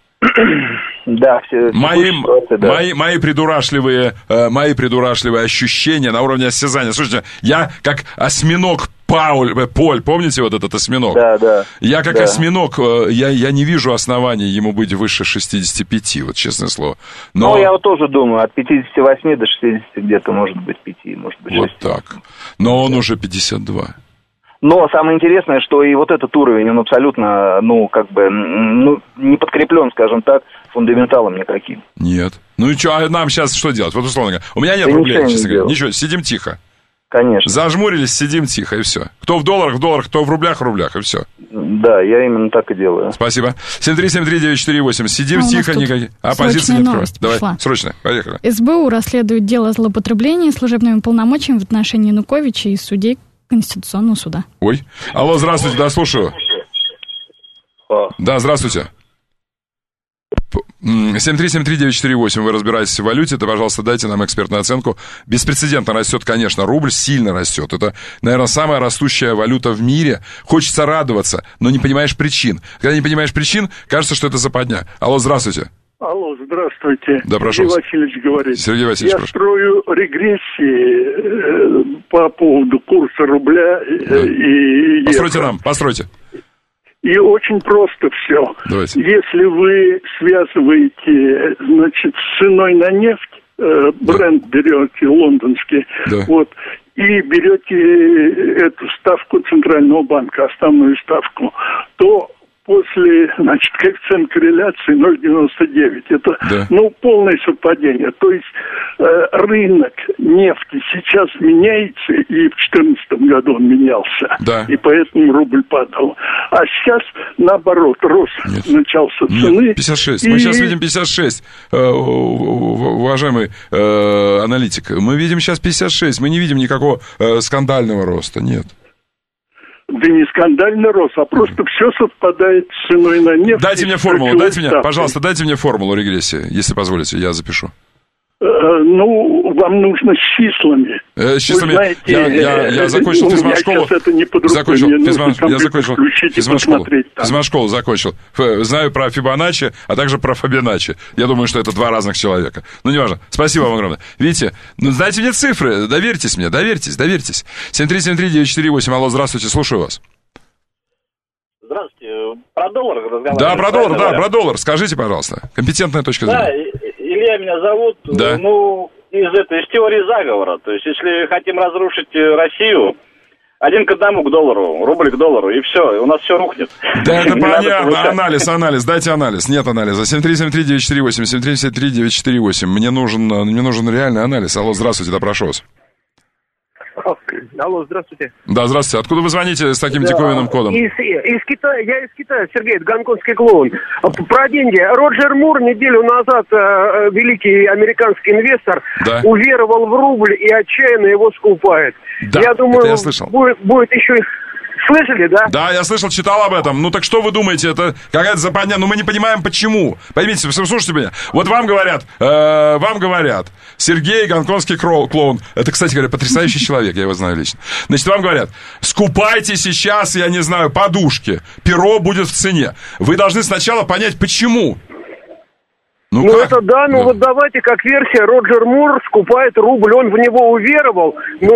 Да, все. Мои, да. мои, мои, придурашливые, э, мои придурашливые ощущения на уровне осязания. Слушайте, я как осьминог Пауль, Поль, помните вот этот осьминог? Да, да. Я как да. осьминог, э, я, я не вижу оснований ему быть выше шестидесяти пяти, вот честное слово. Но... Ну, я вот тоже думаю, от пятидесяти восьми до шестидесяти где-то может быть пяти, может быть шести. Вот так. Но он уже пятьдесят два. Но самое интересное, что и вот этот уровень, он абсолютно, ну, как бы, ну, не подкреплен, скажем так, фундаменталом никаким. Нет. Ну и что, а нам сейчас что делать? Вот условно говоря, у меня нет да проблем, ничего честно не говоря. Ничего, сидим тихо. Конечно. Зажмурились, сидим тихо, и все. Кто в долларах, в долларах, кто в рублях, в рублях, и все. Да, я именно так и делаю. Спасибо. семь три семь три девять четыре восемь. Сидим а тихо, никаких. Оппозиции не открывать. Давай, пошла. Срочно, поехали. СБУ расследует дело о злоупотреблении служебными полномочиями в отношении Януковича и судей Конституционного суда. Ой. Алло, здравствуйте, да, слушаю. А. Да, здравствуйте. семь три семь три девять четыре восемь. Вы разбираетесь в валюте, то, пожалуйста, дайте нам экспертную оценку. Беспрецедентно растет, конечно, рубль сильно растет. Это, наверное, самая растущая валюта в мире. Хочется радоваться, но не понимаешь причин. Когда не понимаешь причин, кажется, что это западня. Алло, здравствуйте. Алло, здравствуйте. Да, прошу. Сергей Васильевич говорит. Сергей Васильевич, Я прошу. строю регрессии по поводу курса рубля да. и... Постройте нам, постройте. И очень просто все. Давайте. Если вы связываете, значит, с ценой на нефть, э, бренд да. берете лондонский, да. вот, и берете эту ставку Центрального банка, основную ставку, то после, значит, коэффициент корреляции ноль целых девяносто девять. Это, да. ну, полное совпадение. То есть э, рынок нефти сейчас меняется, и в две тысячи четырнадцатом году он менялся. Да. И поэтому рубль падал. А сейчас, наоборот, рост Нет. начался цены. Нет, пятьдесят шесть. И... Мы сейчас видим пятьдесят шесть, э, уважаемый э, аналитик. Мы видим сейчас пятьдесят шесть. Мы не видим никакого э, скандального роста. Нет. Да не скандальный рост, а просто все совпадает с ценой на нефть. Дайте мне формулу, дайте мне, пожалуйста, дайте мне формулу регрессии, если позволите, я запишу. Э, ну, вам нужно с числами. Э, с числами. Знаете, я, я, я закончил физмат-школу. Это не под рукой, закончил физмат, я закончил физмат-школу. Физмат-школу закончил. Ф, знаю про Фибоначчи, а также про Фабиначчи. Я думаю, что это два разных человека. Ну, неважно. Спасибо вам огромное. Видите, ну, дайте мне цифры, доверьтесь мне, доверьтесь, доверьтесь. семь три семь три девять четыре восемь. Алло, здравствуйте, слушаю вас. Здравствуйте. Про доллар разговариваем. Да, про доллар, да, про доллар. Скажите, пожалуйста. Компетентная точка зрения. Да, Илья меня зовут. Да. Ну, из этой, из теории заговора. То есть, если хотим разрушить Россию, один к одному к доллару, рубль к доллару, и все, у нас все рухнет. Да, это понятно. Анализ, анализ, дайте анализ. Нет анализа. семь три семь три девять четыре восемь, семь три семь три девять четыре восемь. Мне нужен, мне нужен реальный анализ. Алло, здравствуйте, да, прошу вас. Алло, здравствуйте. Да, здравствуйте. Откуда вы звоните с таким да, диковинным кодом? Из, из Китая, я из Китая, Сергей, это гонконгский клоун. Про деньги. Роджер Мур неделю назад, э, великий американский инвестор, да. уверовал в рубль и отчаянно его скупает. Да, я думаю, это я слышал. Будет, будет еще... Слышали, да? Да, я слышал, читал об этом. Ну так что вы думаете, это какая-то западня? Ну мы не понимаем, почему. Поймите, слушайте меня. Вот вам говорят, э, вам говорят, Сергей гонконгский клоун. Это, кстати говоря, потрясающий человек, я его знаю лично. Значит, вам говорят, скупайте сейчас, я не знаю, подушки. Перо будет в цене. Вы должны сначала понять, почему. Ну, ну это да, ну да. вот давайте как версия, Роджер Мур скупает рубль, он в него уверовал,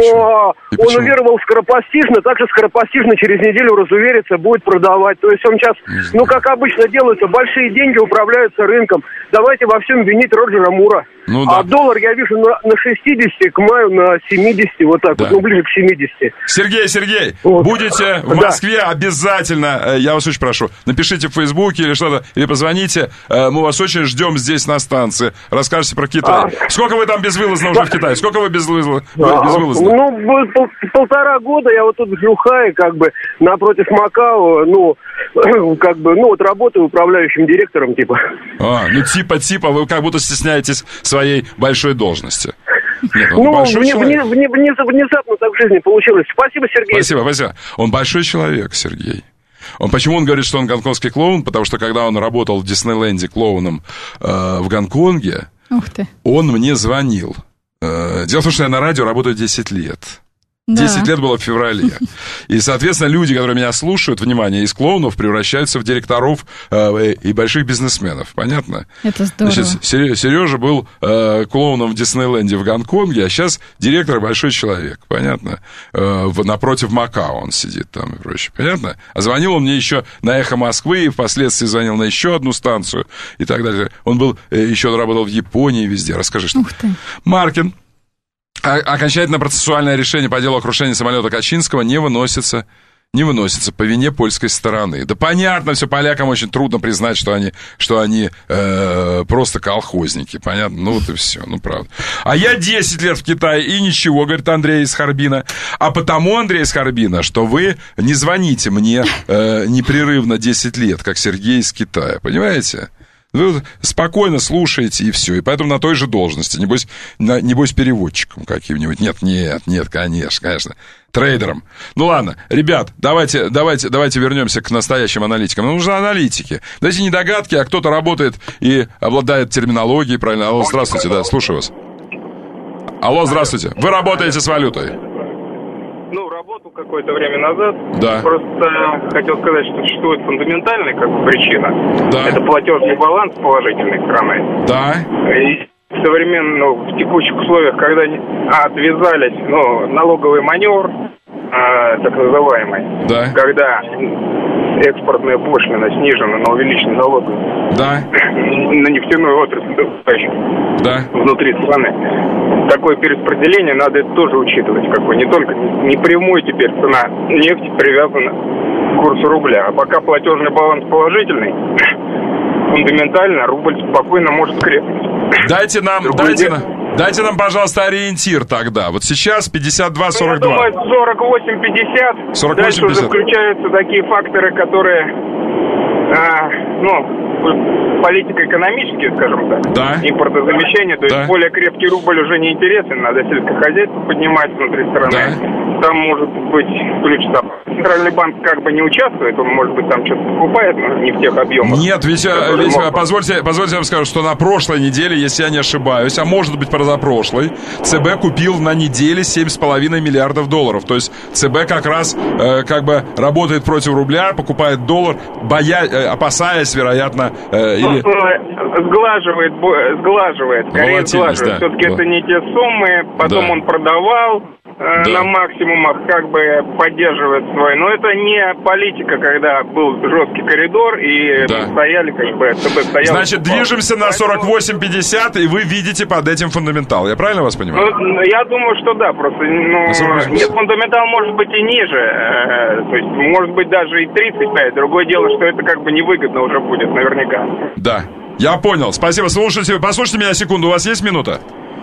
но он уверовал скоропостижно, также скоропостижно через неделю разуверится, будет продавать. То есть он сейчас, ну как обычно делается, большие деньги управляются рынком. Давайте во всем винить Роджера Мура. Ну, да. А доллар я вижу на, на шестидесяти, к маю на семидесяти, вот так да. вот, ну ближе к семидесяти. Сергей, Сергей, вот. Будете в Москве, да. обязательно, я вас очень прошу, напишите в Фейсбуке или что-то, или позвоните, мы вас очень ждем здесь на станции, расскажете про Китай. А. Сколько вы там безвылазно уже в Китае? Сколько вы безвылазно? А. безвылазно? Ну, пол, полтора года я вот тут в Шанхае, как бы, напротив Макао, ну, как бы, ну, вот работаю управляющим директором, типа. А, ну, типа-типа, вы как будто стесняетесь своей большой должности. Нет, ну, вне, вне, вне, вне, внезапно так в жизни получилось. Спасибо, Сергей. Спасибо, спасибо. Он большой человек, Сергей. Он, почему он говорит, что он гонконгский клоун? Потому что, когда он работал в Диснейленде клоуном э, в Гонконге, Ух ты. он мне звонил. Э, дело в том, что я на радио работаю десять лет. десять да. лет было в феврале. И, соответственно, люди, которые меня слушают, внимание, из клоунов превращаются в директоров э, и больших бизнесменов. Понятно? Это здорово. Значит, Сережа был э, клоуном в Диснейленде в Гонконге, а сейчас директор большой человек. Понятно? Э, в, напротив Макао он сидит там и прочее. Понятно? А звонил он мне еще на «Эхо Москвы», и впоследствии звонил на еще одну станцию и так далее. Он был, э, еще работал в Японии везде. Расскажи, что... Ух ты. Маркин. Окончательное процессуальное решение по делу о крушении самолета Качинского не выносится, не выносится по вине польской стороны. Да понятно, все полякам очень трудно признать, что они, что они э, просто колхозники. Понятно? Ну вот и все, ну правда. А я десять лет в Китае, и ничего, говорит Андрей из Харбина. А потому, Андрей из Харбина, что вы не звоните мне э, непрерывно десять лет, как Сергей из Китая. Понимаете? Вы спокойно слушаете, и все. И поэтому на той же должности. Небось, на, небось переводчиком каким-нибудь. Нет, нет, нет, конечно, конечно. Трейдером. Ну ладно, ребят, давайте, давайте, давайте вернемся к настоящим аналитикам. Нам нужны аналитики. Дайте не догадки, а кто-то работает и обладает терминологией, правильно? Алло, здравствуйте, да, слушаю вас. Алло, здравствуйте. Вы работаете с валютой? Ну, работал какое-то время назад. Да. Просто хотел сказать, что существует фундаментальная как бы причина. Да. Это платежный баланс положительной стороны. Да. И в современных, ну, в текущих условиях, когда отвязались, ну, налоговый маневр, а, так называемый, да. когда экспортная пошлина снижена на увеличенный налог, да. на нефтяную отрасль, да. внутри страны. Такое перераспределение надо это тоже учитывать, как бы не только не прямой теперь цена нефти привязана к курсу рубля, а пока платежный баланс положительный, фундаментально рубль спокойно может крепнуть. Дайте нам, дайте нам, дайте нам, пожалуйста, ориентир тогда. Вот сейчас пятьдесят два сорок два. Ну, я думаю, сорок восемь пятьдесят. сорок восемь Дальше уже включаются такие факторы, которые, а, ну, политико-экономические, скажем так. Да. Импортозамещение. То да. есть более крепкий рубль уже не интересен. Надо сельскохозяйство поднимать внутри страны. Да. Там может быть ключ там. Центральный банк как бы не участвует, он, может быть, там что-то покупает, но не в тех объемах. Нет, ведь, ведь позвольте, позвольте вам сказать, что на прошлой неделе, если я не ошибаюсь, а может быть позапрошлой, ЦБ купил на неделе семь с половиной миллиардов долларов. То есть ЦБ как раз э, как бы работает против рубля, покупает доллар, боя, э, опасаясь, вероятно, э, или... Сглаживает, сглаживает, скорее сглаживает. Да. Все-таки да. это не те суммы, потом да. он продавал. Да. На максимумах как бы поддерживает свой. Но это не политика, когда был жесткий коридор и да. стояли как бы... Стоял, Значит, движемся на сорок восемь пятьдесят, и вы видите под этим фундаментал. Я правильно вас понимаю? Ну, я думаю, что да, просто... Ну, нет, фундаментал может быть и ниже. То есть, может быть, даже и тридцать пять. Другое дело, что это как бы невыгодно уже будет, наверняка. Да, я понял. Спасибо. Слушайте, послушайте меня секунду. У вас есть минута?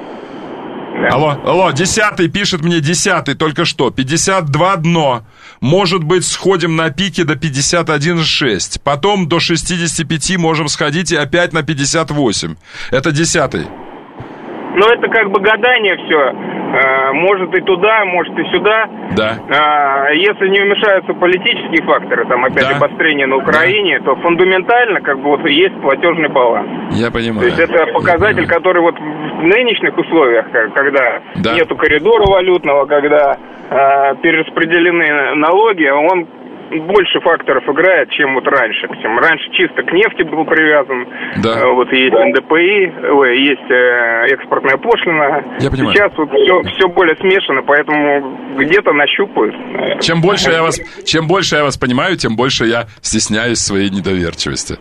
Алло, алло, десятый пишет мне, десятый только что, пятьдесят два дно. Может быть, сходим на пике до пятьдесят один шесть. Потом до шестьдесят пять можем сходить и опять на пятьдесят восемь. Это десятый. Ну, это как бы гадание все. Может и туда, может и сюда. Да. Если не вмешаются политические факторы, там опять да. обострение на Украине, да. то фундаментально как бы вот есть платежный баланс. Я понимаю. То есть это показатель, который вот в нынешних условиях, когда да. нету коридора валютного, когда э, перераспределены налоги, он больше факторов играет, чем вот раньше. Раньше чисто к нефти был привязан. Да. Вот есть эн дэ пэ и, ой, есть э, экспортная пошлина. Я понимаю. Сейчас вот все, все более смешано, поэтому где-то нащупают. Чем больше я вас, чем больше я вас понимаю, тем больше я стесняюсь своей недоверчивости.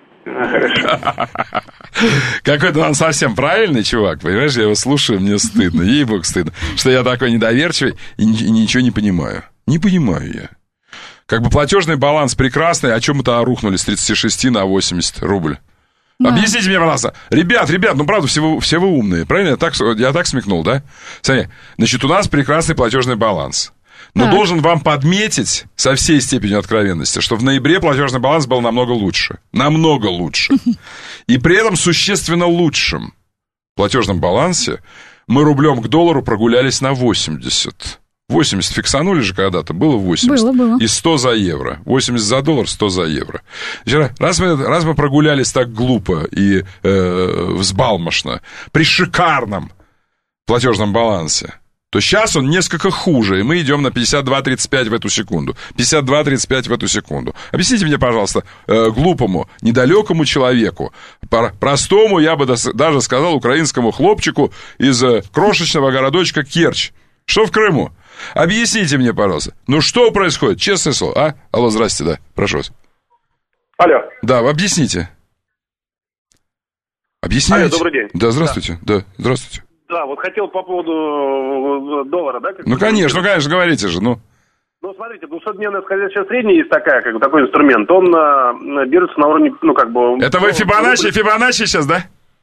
Какой-то он совсем правильный чувак, понимаешь? Я его слушаю, мне стыдно, ей-богу стыдно, что я такой недоверчивый и ничего не понимаю. Не понимаю я. Как бы платежный баланс прекрасный, о чем мы-то рухнули с тридцати шести на восемьдесят рубль? Да. Объясните мне, пожалуйста. Ребят, ребят, ну правда, все вы, все вы умные, правильно? Я так, я так смекнул, да? Смотри, значит, у нас прекрасный платежный баланс. Но так. должен вам подметить со всей степенью откровенности, что в ноябре платежный баланс был намного лучше. Намного лучше. И при этом существенно лучшем платежном балансе мы рублем к доллару прогулялись на восемьдесят. восемьдесят фиксанули же когда-то, было восемьдесят. Было, было. И сто за евро. восемьдесят за доллар, сто за евро. Раз мы, раз мы прогулялись так глупо и э, взбалмошно, при шикарном платежном балансе, то сейчас он несколько хуже, и мы идем на пятьдесят два тридцать пять в эту секунду. пятьдесят два тридцать пять в эту секунду. Объясните мне, пожалуйста, э, глупому, недалекому человеку, простому, я бы даже сказал, украинскому хлопчику из э, крошечного городочка Керчь. Что в Крыму? Объясните мне, пожалуйста. Ну, что происходит? Честное слово, а? Алло, здрасте, да, прошу вас. Алло. Да, объясните. Объясняйте. Алло, добрый день. Да, здравствуйте, да, да здравствуйте. Да, вот хотел по поводу доллара, да? Ну, конечно, ну, конечно, говорите же, ну. Ну, смотрите, двухсотдневная скользящая средняя есть такая, как такой инструмент. Он а, держится на уровне, ну, как бы... Это вы Фибоначчи, Фибоначчи сейчас, да?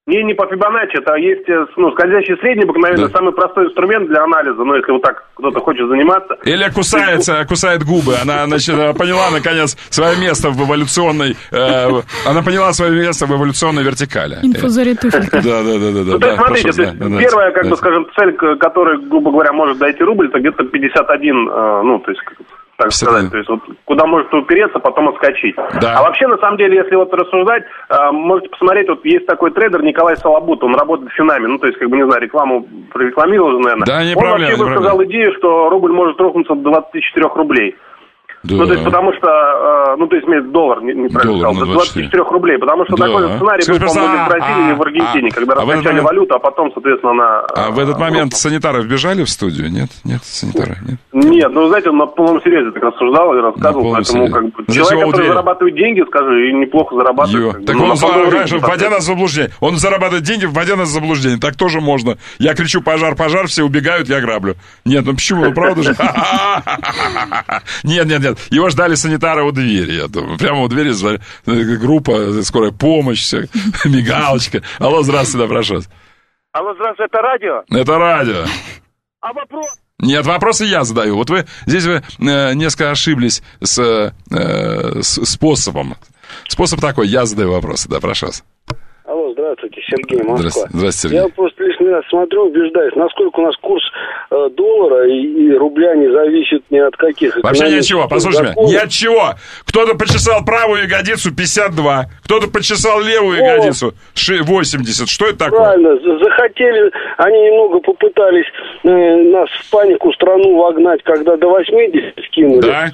Не, не по Фибоначчи, это есть, ну, скользящий средний, обыкновенно, да. Самый простой инструмент для анализа, ну, если вот так кто-то хочет заниматься. Или кусается, кусает губы, она, значит, поняла, наконец, свое место в эволюционной, э, она поняла свое место в эволюционной вертикали. Инфузорий туфель. Да, да, да, да. Ну, то есть, смотрите, то есть, первая, как бы, скажем, цель, которой, грубо говоря, может дойти рубль, это где-то пятьдесят один, ну, то есть... так сказать, то есть вот куда может упереться, потом отскочить. Да. А вообще, на самом деле, если вот рассуждать, можете посмотреть, вот есть такой трейдер Николай Солобут, он работает в Финаме, ну, то есть, как бы, не знаю, рекламу прорекламировал, наверное. Да, не он проблема, вообще высказал идею, что рубль может рухнуться до двадцати четырёх рублей. Да. Ну, то есть, потому что, э, ну, то есть, доллар, не, не правильно сказал, до двадцати четырёх рублей, потому что да. такой же сценарий был, по-моему, в Бразилии и в Аргентине, а, когда а раскачали момент... валюту, а потом, соответственно, на... А в этот момент рухнул. Санитары вбежали в студию? Нет? Нет, санитары? Нет, нет, ну, знаете, он на полном серьезе так рассуждал и рассказывал, поэтому, как бы, человек, который зарабатывает деньги, скажи, и неплохо зарабатывает. Как так бы, он, знаешь, вводя нас в заблуждение, он зарабатывает деньги, вводя нас в заблуждение, так тоже можно. Я кричу пожар, пожар, все убегают, я граблю. Нет, ну почему, ну правда же? Нет, нет, нет, его ждали санитары. У двери, я думаю. Прямо у двери группа, скорая помощь, все, мигалочка. Алло, здравствуйте, да, прошу вас. Алло, здравствуйте, это радио? Это радио. А вопрос? Нет, вопросы я задаю. Вот вы, здесь вы э, несколько ошиблись с, э, с способом. Способ такой, я задаю вопросы, да, прошу вас. Алло, здравствуйте, Сергей, Москва. Здравствуйте, здравствуйте, Сергей. Я просто лишний раз смотрю, убеждаюсь, насколько у нас курс э, доллара и, и рубля не зависит ни от каких... Вообще ни от чего, послушай меня, ни от чего. Кто-то почесал правую ягодицу пятьдесят два, кто-то почесал левую О, ягодицу восемьдесят. Что это такое? Правильно, захотели, они немного попытались э, нас в панику страну вогнать, когда до восьмидесяти скинули. Да.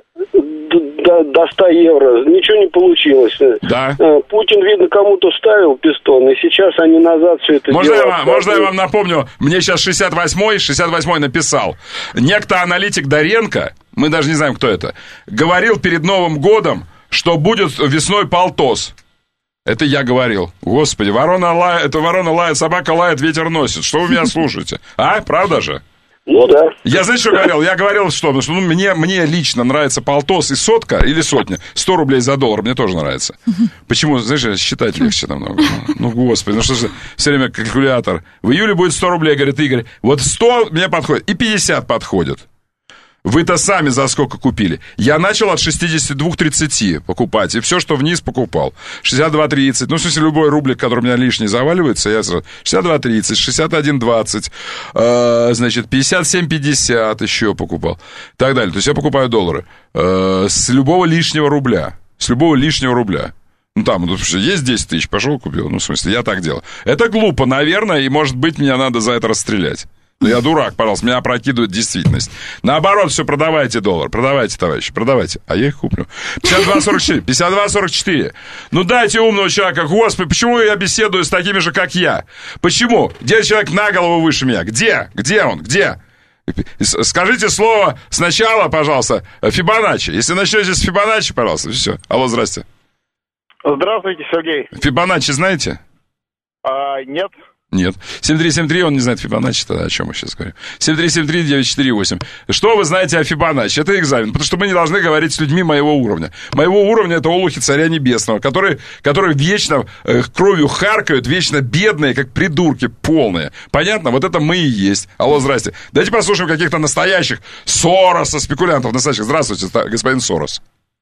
До, до ста евро. Ничего не получилось. Да. Путин, видно, кому-то вставил пистон, и сейчас они назад все это можно делают. Я вам, можно я вам напомню, мне сейчас шестьдесят восьмой, шестьдесят восьмой написал. Некто аналитик Доренко, мы даже не знаем, кто это, говорил перед Новым годом, что будет весной полтос. Это я говорил. Господи, ворона лает, это ворона лает, собака лает, ветер носит. Что вы меня слушаете? А, правда же? Ну да. Я, знаете, что говорил? Я говорил, что, что ну, мне, мне лично нравится полтос и сотка, или сотня. сто рублей за доллар мне тоже нравится. Почему? Знаешь, считать легче намного. Ну, господи, ну что же, все время калькулятор. В июле будет сто рублей, говорит Игорь. Вот сто мне подходит, и пятьдесят подходит. Вы-то сами за сколько купили? Я начал от шестьдесят два тридцать покупать, и все, что вниз, покупал. шестьдесят два тридцать, ну, в смысле, любой рублик, который у меня лишний заваливается, я сразу... шестьдесят два тридцать, шестьдесят один двадцать, э, значит, пятьдесят семь пятьдесят еще покупал, и так далее. То есть я покупаю доллары э, с любого лишнего рубля, с любого лишнего рубля. Ну, там, ну, есть десять тысяч, пошел, купил. Ну, в смысле, я так делал. Это глупо, наверное, и, может быть, меня надо за это расстрелять. Ну, я дурак, пожалуйста, меня опрокидывает действительность. Наоборот, все, продавайте доллар, продавайте, товарищи, продавайте. А я их куплю. пятьдесят два сорок четыре, пятьдесят два сорок четыре. Ну, дайте умного человека, господи, почему я беседую с такими же, как я? Почему? Где человек на голову выше меня? Где? Где он? Где? Скажите слово сначала, пожалуйста, Фибоначчи. Если начнете с Фибоначчи, пожалуйста, все. Алло, здрасте. Здравствуйте, Сергей. Фибоначчи знаете? А, нет. Нет. семь три семь три, он не знает Фибоначчи, тогда о чем мы сейчас говорим. семь три семь три девять четыре восемь. Что вы знаете о Фибоначчи? Это экзамен, потому что мы не должны говорить с людьми моего уровня. Моего уровня это олухи царя небесного, которые, которые вечно э, кровью харкают, вечно бедные, как придурки полные. Понятно? Вот это мы и есть. Алло, здрасте. Давайте послушаем каких-то настоящих Сороса, спекулянтов настоящих. Здравствуйте, господин Сорос.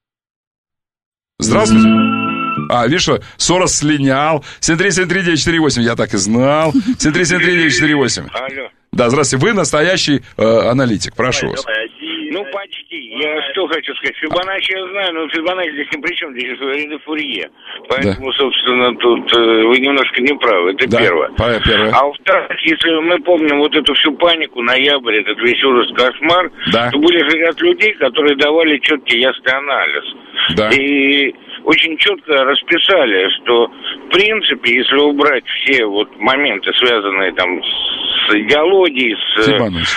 Здравствуйте. А, видишь, что Сорос слинял. семь три семь три девять четыре восемь, я так и знал. семь три семь три девять четыре восемь. Алло. Да, здравствуйте, вы настоящий э, аналитик, прошу вас. Ну, почти. Я что хочу сказать, Фибоначчи я знаю, но Фибоначчи здесь ни при чем, здесь Рене Фурье. Поэтому, да. собственно, тут э, вы немножко не правы, это да, первое. первое. А во-вторых, если мы помним вот эту всю панику, ноябрь, этот весь ужас, кошмар, да. то были же ряд людей, которые давали четкий, ясный анализ. Да. И очень четко расписали, что, в принципе, если убрать все вот моменты, связанные там с идеологией, с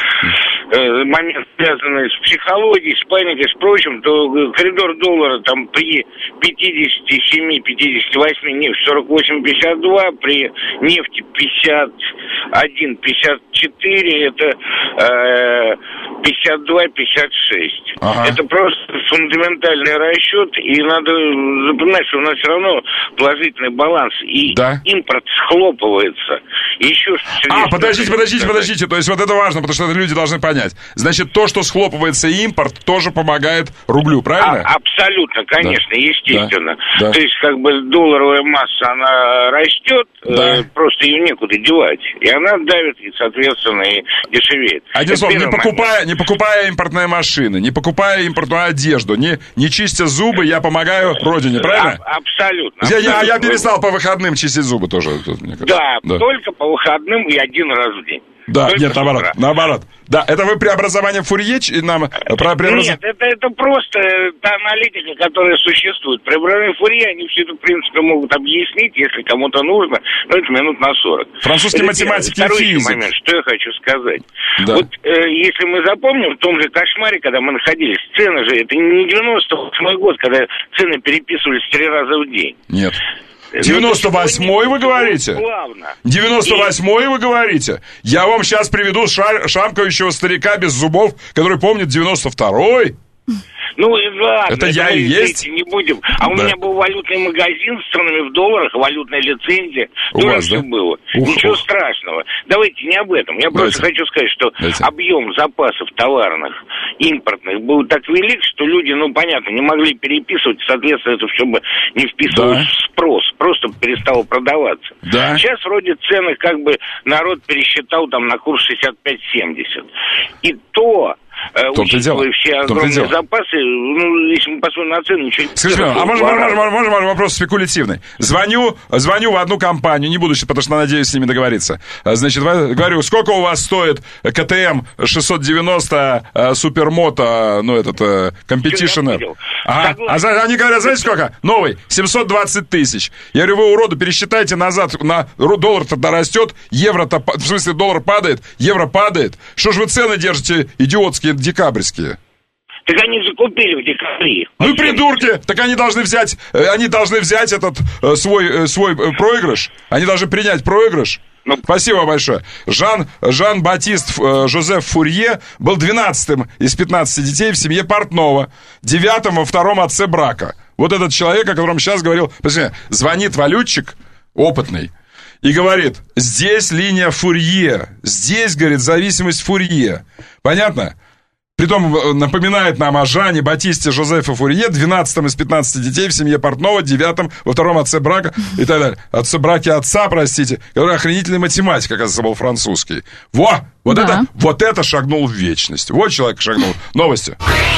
э, моменты, связанные с психологией, с паникой, с прочим, то коридор доллара там при пятьдесят семь пятьдесят восемь, нефть сорок восемь пятьдесят два, при нефти пятьдесят один пятьдесят четыре, это э, пятьдесят два пятьдесят шесть. Ага. Это просто фундаментальный расчет, и надо запоминать, что у нас все равно положительный баланс, и да. импорт схлопывается. И еще а, подождите, подождите, сказать. подождите, то есть вот это важно, потому что это люди должны понять. Значит, то, что схлопывается импорт, тоже помогает рублю, правильно? А, абсолютно, конечно, да. естественно. Да. Да. То есть, как бы, долларовая масса, она растет, да. э, просто ее некуда девать, и она давит, и, соответственно, и дешевеет. Одним словом, не покупая, не покупая импортные машины, не покупая импортную одежду, не, не чистя зубы, я помогаю родине, правильно? А, абсолютно. Я, абсолютно. Я, я перестал по выходным чистить зубы тоже, мне кажется. Да, да, только по выходным и один раз в день. Да, только нет, наоборот, наоборот. Да, это вы преобразование Фурье нам про преобразование? Нет, это, это просто та аналитика, которая существует. Преобразование Фурье, они все это, в принципе, могут объяснить, если кому-то нужно, но это минут на сорок. Французские это математики и физик. Момент, что я хочу сказать. Да. Вот э, если мы запомним, в том же кошмаре, когда мы находились, цены же, это не девяносто восьмой год, когда цены переписывались три раза в день. Нет. девяносто восьмой вы говорите? девяносто восьмой вы говорите? Я вам сейчас приведу шар- шамкающего старика без зубов, который помнит девяносто второй. Ну, ладно, это, это я и есть. Не будем. А да. у меня был валютный магазин с ценами в долларах, валютная лицензия. У тоже вас, все да? было. Ух, Ничего ух. страшного. Давайте не об этом. Я Давайте. просто хочу сказать, что Давайте. объем запасов товарных, импортных, был так велик, что люди, ну, понятно, не могли переписывать, соответственно, это все бы не вписывалось да. в спрос. Просто перестало продаваться. Да. Сейчас вроде цены как бы народ пересчитал там на курс шестьдесят пять семьдесят. И то... учитывая все огромные запасы, ну, если мы посмотрим на цены, ничего не... Скажите, а можно, можно, можно, можно вопрос спекулятивный? Звоню, звоню в одну компанию, не буду, потому что надеюсь с ними договориться. Значит, говорю, сколько у вас стоит КТМ шестьсот девяносто Супермото, ну, этот, Competition? Ага. А они говорят, знаете сколько? Новый, семьсот двадцать тысяч. Я говорю, вы, уроды, пересчитайте назад, на доллар-то растет, евро-то, в смысле, доллар падает, евро падает. Что же вы цены держите идиотские, декабрьские? Так они же купили в декабре. Ну и придурки! Так они должны взять, они должны взять этот э, свой, э, свой э, проигрыш. Они должны принять проигрыш. Ну, спасибо большое. Жан, Жан-Батист э, Жозеф Фурье был двенадцатым из пятнадцати детей в семье портного, девятым во втором отце брака. Вот этот человек, о котором сейчас говорил, звонит валютчик опытный и говорит, здесь линия Фурье, здесь, говорит, зависимость Фурье. Понятно? Притом напоминает нам о Жане Батисте Жозефе Фурье, двенадцатом из пятнадцати детей в семье портного, девятом во втором отце брака и так далее. Отце браки отца, простите, который охренительный математик, оказывается, был французский. Во! Вот, да. это, вот это шагнул в вечность. Вот человек шагнул. Новости.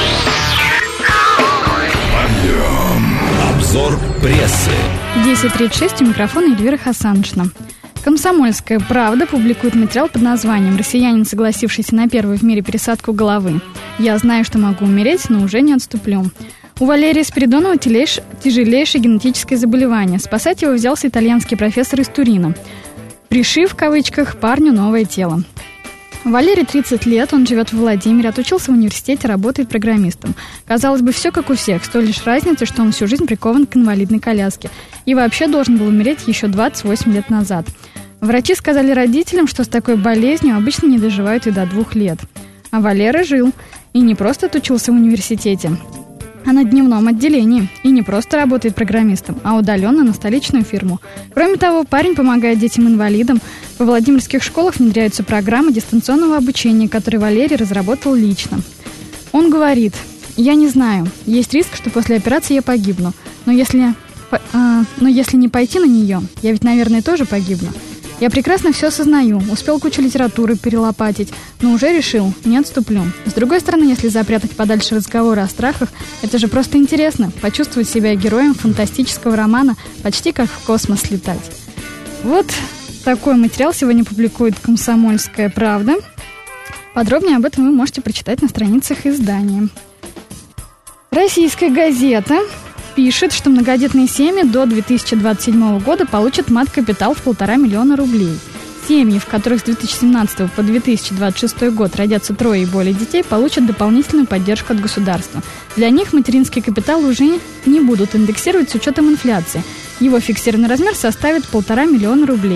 Обзор прессы. десять тридцать шесть, у микрофона Эльвира Хасаншина. «Комсомольская правда» публикует материал под названием «Россиянин, согласившийся на первую в мире пересадку головы. Я знаю, что могу умереть, но уже не отступлю». У Валерия Спиридонова тяжелейшее генетическое заболевание. Спасать его взялся итальянский профессор из Турина, пришив, в кавычках, парню новое тело. Валерий тридцать лет, он живет в Владимире, отучился в университете, работает программистом. Казалось бы, все как у всех, с той лишь разницей, что он всю жизнь прикован к инвалидной коляске. И вообще должен был умереть еще двадцать восемь лет назад. Врачи сказали родителям, что с такой болезнью обычно не доживают и до двух лет. А Валера жил. И не просто отучился в университете, а на дневном отделении. И не просто работает программистом, а удаленно на столичную фирму. Кроме того, парень помогает детям-инвалидам. Во владимирских школах внедряются программы дистанционного обучения, которые Валерий разработал лично. Он говорит, я не знаю, есть риск, что после операции я погибну. Но если, э, но если не пойти на нее, я ведь, наверное, тоже погибну. Я прекрасно все осознаю, успел кучу литературы перелопатить, но уже решил, не отступлю. С другой стороны, если запрятать подальше разговоры о страхах, это же просто интересно, почувствовать себя героем фантастического романа, почти как в космос летать. Вот такой материал сегодня публикует «Комсомольская правда». Подробнее об этом вы можете прочитать на страницах издания. Российская газета пишет, что многодетные семьи до две тысячи двадцать седьмого года получат мат-капитал в полтора миллиона рублей. Семьи, в которых с две тысячи семнадцатого по две тысячи двадцать шестой год родятся трое и более детей, получат дополнительную поддержку от государства. Для них материнский капитал уже не будут индексировать с учетом инфляции. Его фиксированный размер составит полтора миллиона рублей.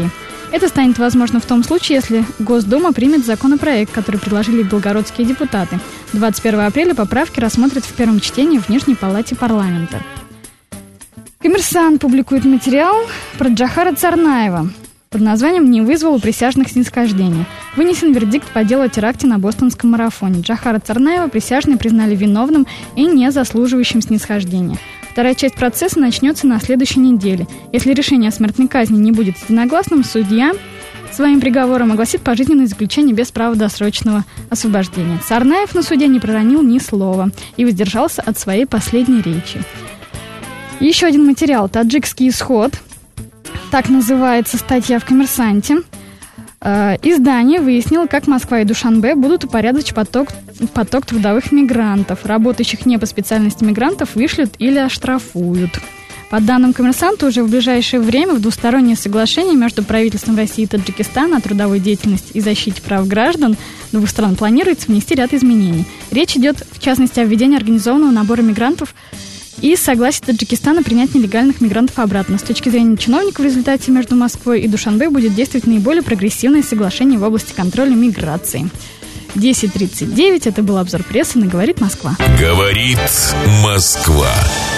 Это станет возможно в том случае, если Госдума примет законопроект, который предложили белгородские депутаты. двадцать первого апреля поправки рассмотрят в первом чтении в Нижней палате парламента. «Коммерсант» публикует материал про Джохара Царнаева под названием «Не вызвал у присяжных снисхождения». Вынесен вердикт по делу о теракте на бостонском марафоне. Джохара Царнаева присяжные признали виновным и не заслуживающим снисхождения. Вторая часть процесса начнется на следующей неделе. Если решение о смертной казни не будет единогласным, судья своим приговором огласит пожизненное заключение без права досрочного освобождения. Царнаев на суде не проронил ни слова и воздержался от своей последней речи. Еще один материал. «Таджикский исход». Так называется статья в «Коммерсанте». Э, издание выяснило, как Москва и Душанбе будут упорядочить поток, поток трудовых мигрантов. Работающих не по специальности мигрантов вышлют или оштрафуют. По данным «Коммерсанта», уже в ближайшее время в двустороннее соглашение между правительством России и Таджикистана о трудовой деятельности и защите прав граждан двух стран планируется внести ряд изменений. Речь идет, в частности, о введении организованного набора мигрантов и согласие Таджикистана принять нелегальных мигрантов обратно. С точки зрения чиновников, в результате между Москвой и Душанбе будет действовать наиболее прогрессивное соглашение в области контроля миграции. десять тридцать девять. Это был обзор прессы на «Говорит Москва». «Говорит Москва».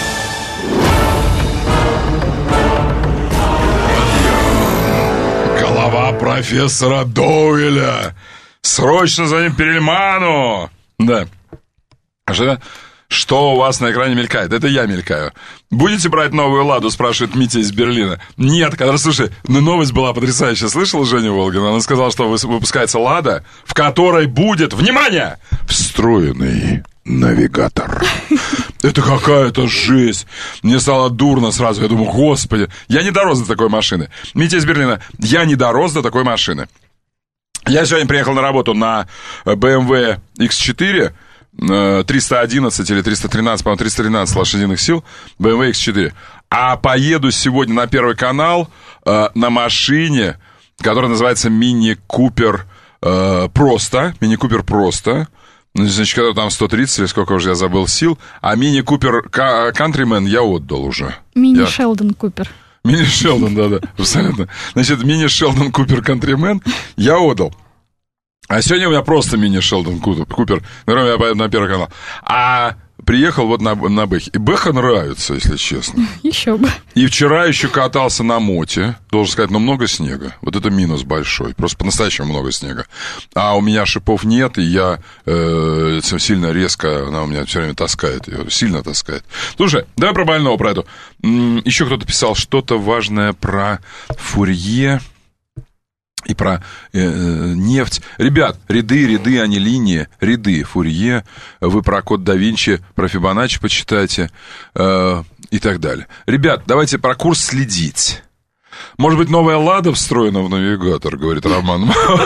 Голова профессора Доуэля. Срочно за ним Перельману. Да. Что? Что у вас на экране мелькает? Это я мелькаю. Будете брать новую «Ладу», спрашивает Митя из Берлина. Нет, когда, слушай, ну новость была потрясающая. Слышал Женю Волгина? Она сказала, что выпускается «Лада», в которой будет, внимание, встроенный навигатор. Это какая-то жесть. Мне стало дурно сразу. Я думаю, господи, я не дорос до такой машины. Митя из Берлина, я не дорос до такой машины. Я сегодня приехал на работу на бэ эм вэ икс четыре, триста одиннадцать или триста тринадцать, по-моему, триста тринадцать лошадиных сил, бэ эм вэ икс четыре. А поеду сегодня на Первый канал э, на машине, которая называется Мини Купер э, Просто. Мини Купер Просто. Значит, когда там сто тридцать или сколько уже я забыл сил. А Мини Купер Кантримен я отдал уже. Мини Шелдон Купер. Мини Шелдон, да-да, абсолютно. Значит, Мини Шелдон Купер Кантримен я отдал. А сегодня у меня просто Мини Шелдон Купер, наверное, я поеду на Первый канал. А приехал вот на, на Бэхе. И Бэха нравится, если честно. Еще бы. И вчера еще катался на моте. Должен сказать, но много снега. Вот это минус большой. Просто по-настоящему много снега. А у меня шипов нет, и я э, сильно резко, она у меня все время таскает ее. Сильно таскает. Слушай, давай про больного, про эту. Еще кто-то писал что-то важное про Фурье. И про э, нефть. Ребят, ряды, ряды, а не линии. Ряды, Фурье. Вы про код да Винчи, про Фибоначчи почитайте. Э, и так далее. Ребят, давайте про курс следить. Может быть, новая «Лада» встроена в навигатор, говорит Роман.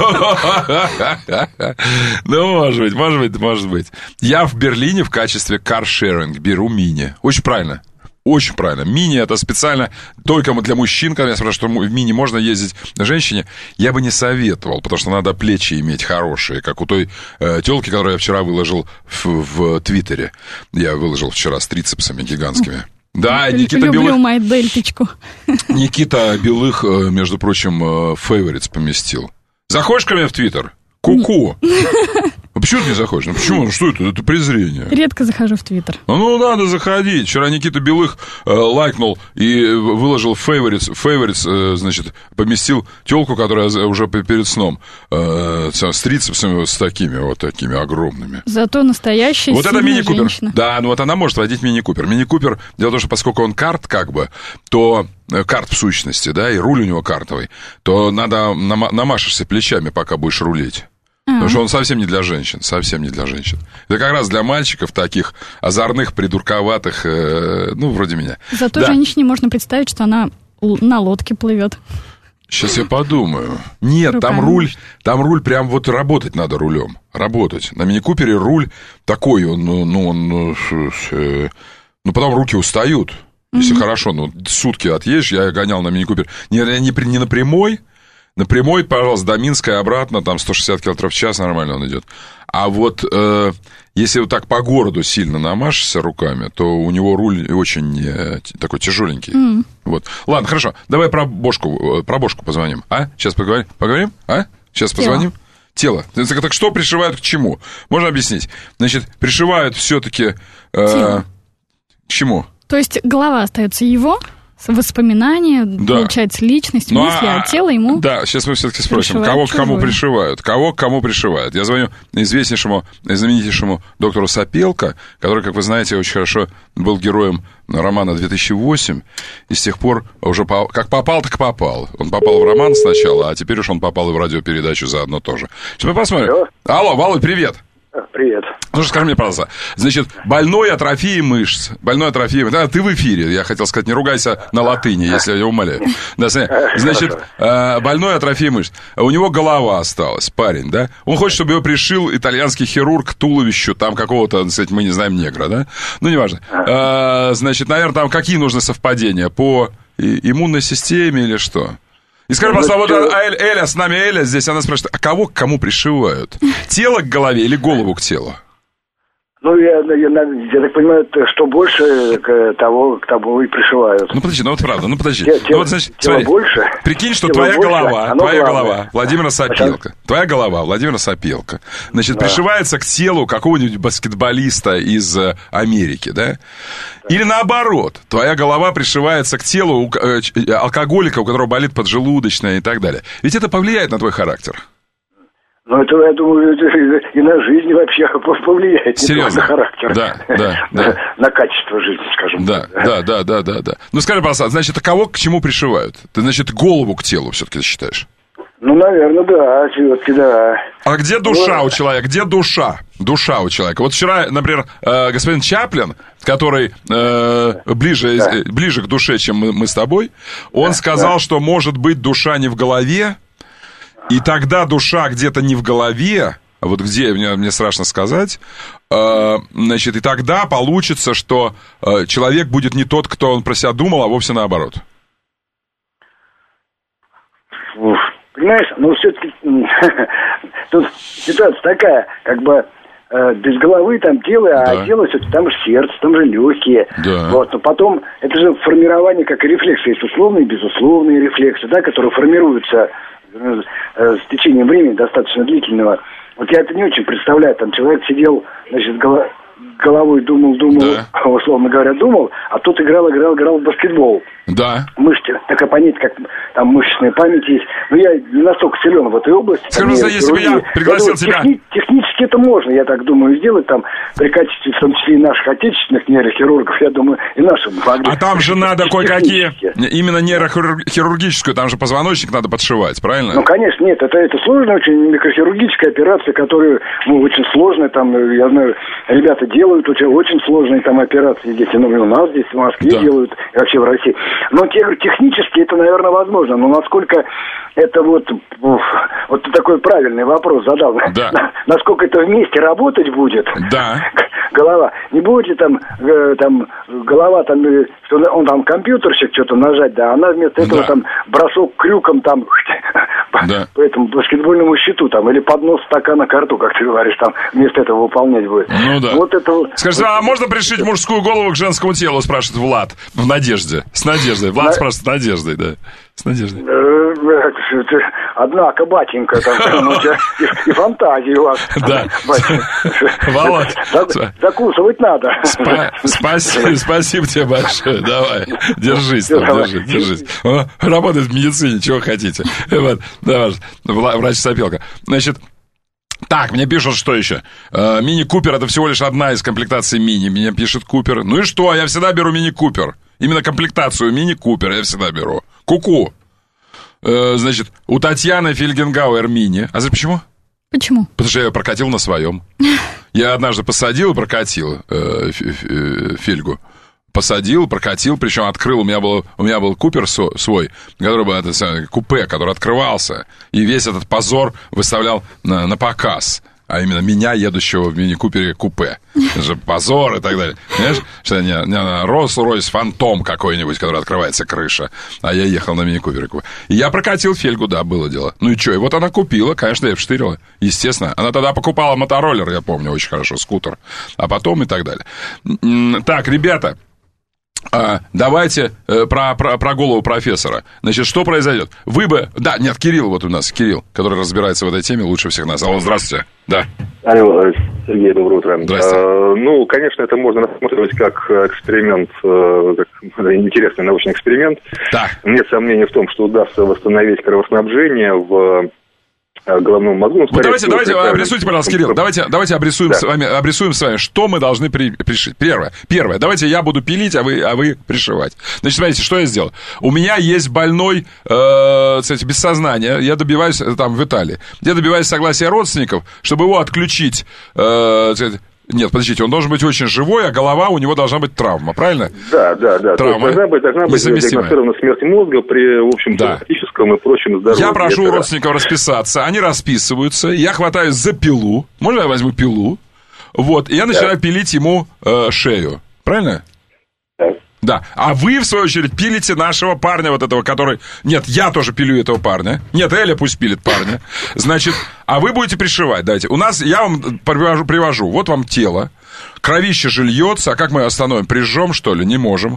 Ну, может быть, может быть, может быть. Я в Берлине в качестве каршеринг беру мини. Очень правильно. Очень правильно. Мини — это специально только для мужчин. Когда я спрашиваю, что в мини можно ездить женщине, я бы не советовал, потому что надо плечи иметь хорошие, как у той э, телки, которую я вчера выложил в, в Твиттере. Я выложил вчера с трицепсами гигантскими. Да, Никита Люблю Белых... мою дельточку. Никита Белых, между прочим, фейворитс поместил. Заходишь ко мне в Твиттер? Ку-ку. А почему ты не заходишь? Ну почему? Что это? Это презрение. Редко захожу в Твиттер. Ну, надо заходить. Вчера Никита Белых э, лайкнул и выложил фейворитс, фейворитс, э, значит, поместил телку, которая уже перед сном э, с трицепсами с такими вот такими огромными. Зато настоящая вот сильная это мини-купер. Женщина. Да, ну вот она может водить мини-купер. Мини-купер, дело в том, что поскольку он карт как бы, то карт в сущности, да, и руль у него картовый, то надо намашешься плечами, пока будешь рулить. А-а-а. Потому что он совсем не для женщин, совсем не для женщин. Это как раз для мальчиков таких озорных, придурковатых, э, ну, вроде меня. Зато да. женщине можно представить, что она на лодке плывет. Сейчас я подумаю. Нет, Руками. там руль, там руль прям вот работать надо рулем. Работать. На мини-купере руль такой, он, ну, он, ну, э, ну потом руки устают. Если mm-hmm. хорошо, ну, сутки отъедешь, я гонял на мини-купер. Не, не, не на прямой, На прямой, пожалуйста, до Минска и обратно, там сто шестьдесят километров в час нормально он идет. А вот э, если вот так по городу сильно намажешься руками, то у него руль очень э, такой тяжеленький. Mm. Вот. Ладно, хорошо, давай про бошку, про бошку позвоним, а? Сейчас поговорим, поговорим, а? Сейчас Тело. позвоним. Тело. Так, так что пришивают к чему? Можно объяснить? Значит, пришивают все-таки э, к чему? То есть голова остается его, воспоминания, да. получается, личность, ну, мысли, а, а тело ему... Да, сейчас мы все-таки спросим, кого к кому пришивают? Кого к кому пришивают? Я звоню известнейшему, знаменитейшему доктору Сапелко, который, как вы знаете, очень хорошо был героем романа две тысячи восемь, и с тех пор уже по, как попал, так попал. Он попал в роман сначала, а теперь уж он попал и в радиопередачу заодно тоже. Сейчас мы посмотрим. Алло, Алло Володь, привет. Привет. Ну, скажи мне, пожалуйста, значит, больной атрофией мышц, больной атрофией... Да, ты в эфире, я хотел сказать, не ругайся на латыни, если я умоляю. Да, значит, больной атрофией мышц. У него голова осталась, парень, да? Он хочет, чтобы его пришил итальянский хирург к туловищу, там какого-то, кстати, мы не знаем, негра, да? Ну, неважно. Значит, наверное, там какие нужны совпадения? По иммунной системе или что? И скажи, пожалуйста, вот Эля, Эля, с нами Эля здесь, она спрашивает, а кого к кому пришивают? Тело к голове или голову к телу? Ну, я, я, я так понимаю, что больше к того, к тому и пришивают. Ну, подожди, ну вот правда, ну подожди. Тело, ну, вот, значит, смотри, больше, прикинь, что твоя больше, голова, твоя голова, Владимира Сапелко, твоя голова, Владимира Сапелко, значит, да. пришивается к телу какого-нибудь баскетболиста из Америки, да? Или наоборот, твоя голова пришивается к телу алкоголика, у которого болит поджелудочная и так далее. Ведь это повлияет на твой характер. Ну, это, я думаю, и на жизнь вообще повлияет. Серьезно? Не только на характер. Да, да, да. На качество жизни, скажем да, так. Да, да, да, да, да. Ну, скажи, пожалуйста, значит, а кого к чему пришивают? Ты, значит, голову к телу все-таки считаешь? Ну, наверное, да, все-таки да. А где душа ну, у человека? Где душа? Душа у человека. Вот вчера, например, господин Чаплин, который э, ближе, да. ближе к душе, чем мы, мы с тобой, он да, сказал, да. что может быть душа не в голове, и тогда душа где-то не в голове, а вот где, мне, мне страшно сказать, э, значит, и тогда получится, что э, человек будет не тот, кто он про себя думал, а вовсе наоборот. Уф, понимаешь, ну все-таки тут ситуация такая, как бы э, без головы там тело, да. а тело все-таки там же сердце, там же легкие. Да. Вот, но потом это же формирование как и рефлексы, есть условные и безусловные рефлексы, да, которые формируются с течением времени достаточно длительного. Вот я это не очень представляю. Там человек сидел, значит, голо- головой думал, думал, да. условно говоря, думал, а тут играл, играл, играл в баскетбол. Да. Мышцы, такая понять, как там мышечная память есть. Но я не настолько силен в этой области. Скажи, там, если бы я пригласил я думаю, тебя... Техни- технически это можно, я так думаю, сделать там при качестве, в том числе и наших отечественных нейрохирургов, я думаю, и нашим. А там же надо кое-какие, именно нейрохирургическую, там же позвоночник надо подшивать, правильно? Ну, конечно, нет, это, это сложная очень микрохирургическая операция, которая, ну, очень сложная, там, я знаю, ребята делают очень, очень сложные там операции здесь, ну, у нас здесь в Москве да. делают, и вообще в России. Но технически это, наверное, возможно. Но насколько это вот... Вот ты такой правильный вопрос задал. Да. Насколько это вместе работать будет? Да. Голова. Не будете там, э, там голова, там, что он там компьютерщик что-то нажать, да, она вместо этого да. там бросок крюком там да. по этому баскетбольному щиту там, или поднос стакана ко рту, как ты говоришь, там вместо этого выполнять будет. Ну да. Вот это... Скажи, а можно пришить мужскую голову к женскому телу, спрашивает Влад, в надежде. С надеждой. Влад На... спрашивает, с надеждой, да. С надеждой. Однако, батенька, там, ну, и, и фантазии у вас. Да. Володь. Закусывать надо. Спасибо, спасибо тебе большое. Давай, держись, там, держись, держись. Он работает в медицине, чего хотите. Вот, давай, врач Сапелко. Значит, так, мне пишут, что еще? Э, Мини-Купер — это всего лишь одна из комплектаций Мини. Мне пишет Купер. Ну и что? Я всегда беру Мини-Купер. Именно комплектацию Мини-Купер я всегда беру. Ку-ку. Э, значит, у Татьяны Фельгенгауэр Мини. А знаешь почему? Почему? Потому что я ее прокатил на своем. Я однажды посадил и прокатил э, Фельгу. Посадил, прокатил, причем открыл, у меня был, у меня был Купер свой, который был, это, купе, который открывался, и весь этот позор выставлял на, на показ. а именно меня, едущего в мини-купере купе. Это же позор и так далее. Понимаешь, что не, не Rolls-Royce Phantom какой-нибудь, который открывается крыша, а я ехал на мини-купере купе. И я прокатил Фельгу, да, было дело. Ну и что, и вот она купила, конечно, я вштырила, естественно. Она тогда покупала мотороллер, я помню, очень хорошо, скутер, а потом и так далее. Так, ребята, А, давайте э, про, про, про голову профессора. Значит, что произойдет? Вы бы... Да, нет, Кирилл вот у нас, Кирилл, который разбирается в этой теме лучше всех нас. Алло, здравствуйте. Да. Алло, Сергей, доброе утро. Здравствуйте. А, ну, конечно, это можно рассматривать как эксперимент, как интересный научный эксперимент. Да. Нет сомнений в том, что удастся восстановить кровоснабжение в... головному мозгу. Ну, вот давайте, давайте, обрисуйте, пожалуйста, Кирилл, давайте, давайте обрисуем, да. с вами, обрисуем с вами, что мы должны при, пришить. Первое, первое, давайте я буду пилить, а вы, а вы пришивать. Значит, смотрите, что я сделал. У меня есть больной, э, кстати, без сознания, я добиваюсь, там, в Италии, я добиваюсь согласия родственников, чтобы его отключить, э, нет, подождите, он должен быть очень живой, а голова у него должна быть травма, правильно? Да, да, да. Травма. Должна быть, должна быть диагностирована смерть мозга при, в общем, да. травматическом и прочем здоровье. Я прошу это... родственников расписаться, они расписываются, я хватаюсь за пилу, можно я возьму пилу, вот, и я начинаю да. пилить ему э, шею, правильно? Да. Да, а вы, в свою очередь, пилите нашего парня вот этого, который... Нет, я тоже пилю этого парня. Нет, Эля пусть пилит парня. Значит, а вы будете пришивать, давайте. У нас, я вам привожу, привожу, вот вам тело, кровище же льется, а как мы остановим? Прижжем, что ли? Не можем.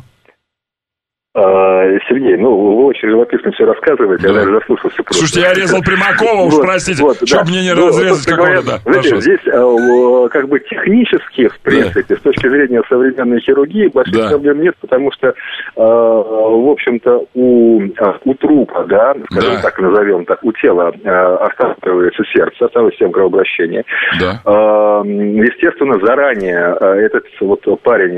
Сергей, ну, вы очень живописно все рассказываете, да. я даже заслушался просто. Слушайте, я резал Примакова, уж вот, простите, вот, чтоб да. мне не ну, разрезать какого-то, да. Знаете, здесь как бы технически, в принципе, да. с точки зрения современной хирургии, больших да. проблем нет, потому что, в общем-то, у, у трупа, да, скажем да. так, назовем так, у тела останавливается сердце, останавливается система кровообращения. Да. Естественно, заранее этот вот парень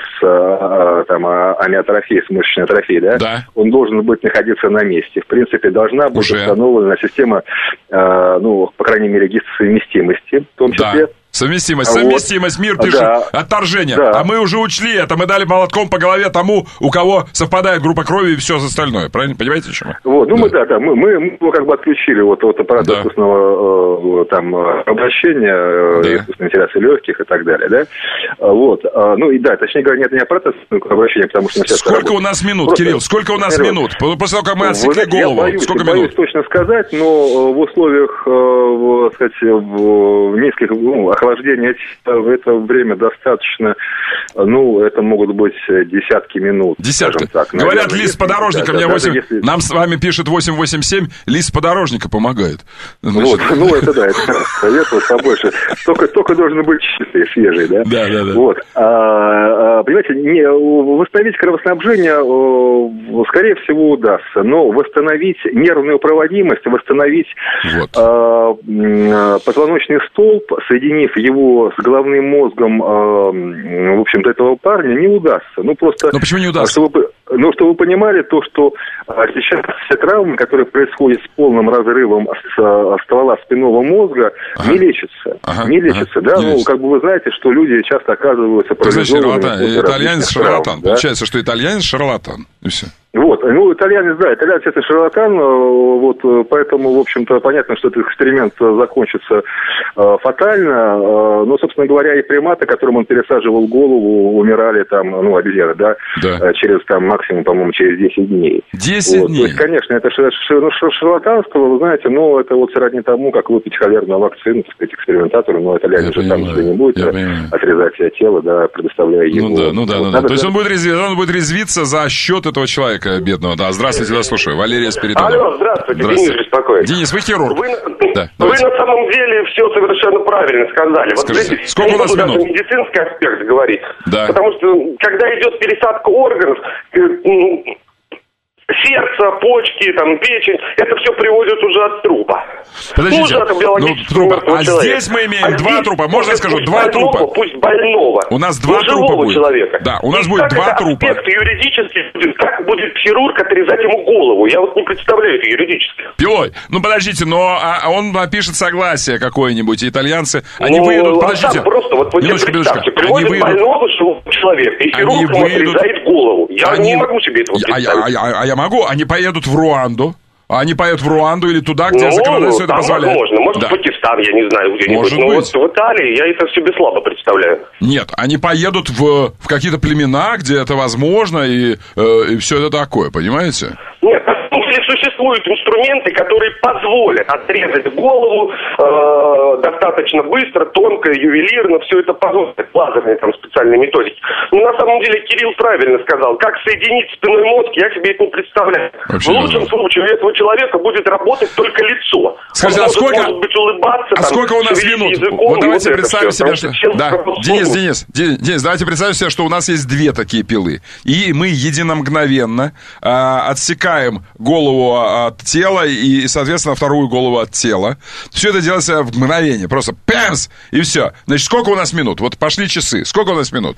с там, амиотрофией, с мышечной атрофией, да, да, он должен быть находиться на месте. В принципе, должна быть Уже. установлена система, э, ну, по крайней мере, совместимости, в том числе. Да. Совместимость, совместимость, мир пишет, да. отторжение. Да. А мы уже учли это, мы дали молотком по голове тому, у кого совпадает группа крови и все остальное. Правильно? Понимаете, о чем я? Вот, ну да. мы, да, да, мы, мы, мы его как бы отключили вот от аппарата да. искусственного э, там, обращения, да. искусственной вентиляции легких и так далее, да? Вот, а, ну и да, точнее говоря, нет, не аппарата искусственного обращения, потому что... Сколько у нас минут, Просто... Кирилл, сколько у нас Кирилл. минут? После того, как мы отсекли голову, я боюсь, сколько я минут? боюсь точно сказать, но в условиях, э, сказать, в низких, ну, охлаждения в это время достаточно, ну, это могут быть десятки минут. Десятки. Так. Говорят, наверное, лист подорожника, да, мне да, восемь... если... нам с вами пишет восемь восемь семь, лист подорожника помогает. Значит... Вот, ну, это да, это советую побольше. Только, только должен быть чистый, свежий, да? Да, да, да. Вот. А, понимаете, не, восстановить кровоснабжение, скорее всего, удастся, но восстановить нервную проводимость, восстановить вот. а, позвоночный столб, соединив его с головным мозгом, э, в общем-то, этого парня, не удастся. Ну, просто... Но почему не удастся? Чтобы, ну, чтобы вы понимали, то, что сейчас все травмы, которые происходят с полным разрывом с, с ствола спинного мозга, ага. не лечатся. Ага. Не лечатся, ага. да? Не ну, лечатся. Как бы вы знаете, что люди часто оказываются парализованными. Итальянец шарлатан. Да? Получается, что итальянец шарлатан. И все. Вот, ну, итальянец, да, итальянец это шарлатан, вот, поэтому, в общем-то, понятно, что этот эксперимент закончится э, фатально, э, но, собственно говоря, и приматы, которым он пересаживал голову, умирали там, ну, обезьяны, да, да. Э, через, там, максимум, по-моему, через десять дней. десять вот. дней? То есть, конечно, это ш- ш- ну, ш- шарлатанство, вы знаете, но это вот сродни тому, как выпить холерную вакцину, так сказать, экспериментатору, но итальянец же там себе не будет отрезать себе тело, да, предоставляя ему. Ну да, ну да, вот, ну да. То есть он будет, резви... он будет резвиться за счет этого человека бедного, да. Здравствуйте, да, слушаю. Валерия Спиридонова. Алло, здравствуйте, здравствуйте. Денис беспокоит. Денис, вы хирург. Вы, да, вы на самом деле все совершенно правильно сказали. Вот Скажите, здесь сколько у нас минут? Даже медицинский аспект говорить. Да. Потому что, когда идет пересадка органов, сердце, почки, там, печень, это все приводит уже от трупа. Подождите, ну, трупа. А человека. Здесь мы имеем а два трупа, можно я скажу, два больного, трупа? Пусть больного. У нас два трупа будет. Человека. Да, у нас и будет два трупа. Аспект юридический, как будет хирург отрезать ему голову? Я вот не представляю это юридически. Пилой. Ну, подождите, но а, он напишет согласие какое-нибудь, и итальянцы, они ну, выйдут, подождите. А просто, вот вы минуточку, минуточку. Приводит выйдут... больного живого человека, и хирург ему выйдут... отрезает голову. Я они... не могу себе этого представить. А, а, а, а я могу, они поедут в Руанду, А они поедут в Руанду или туда, где ну, законодательство это позволяет? Возможно. Может, да. в Пакистан, я не знаю, где-нибудь. Может Но быть. вот в Италии я это себе слабо представляю. Нет, они поедут в, в какие-то племена, где это возможно, и, э, и все это такое, понимаете? Нет, на самом деле существуют инструменты, которые позволят отрезать голову э, достаточно быстро, тонко, ювелирно, все это позволит, лазерные там специальные методики. Но на самом деле Кирилл правильно сказал, как соединить спинной мозг, я себе это не представляю. Вообще в лучшем да. случае у этого человека будет работать только лицо. Скажите, он а может, сколько, может быть, улыбаться, а там, сколько у нас минут? Языком, вот давайте вот представим все, себе, что... Да. Денис, Денис, Денис, давайте представим себе, что у нас есть две такие пилы. И мы единомгновенно а, отсекаем голову от тела и, соответственно, вторую голову от тела. Все это делается в мгновение. Просто пэмс, и все. Значит, сколько у нас минут? Вот пошли часы. Сколько у нас минут?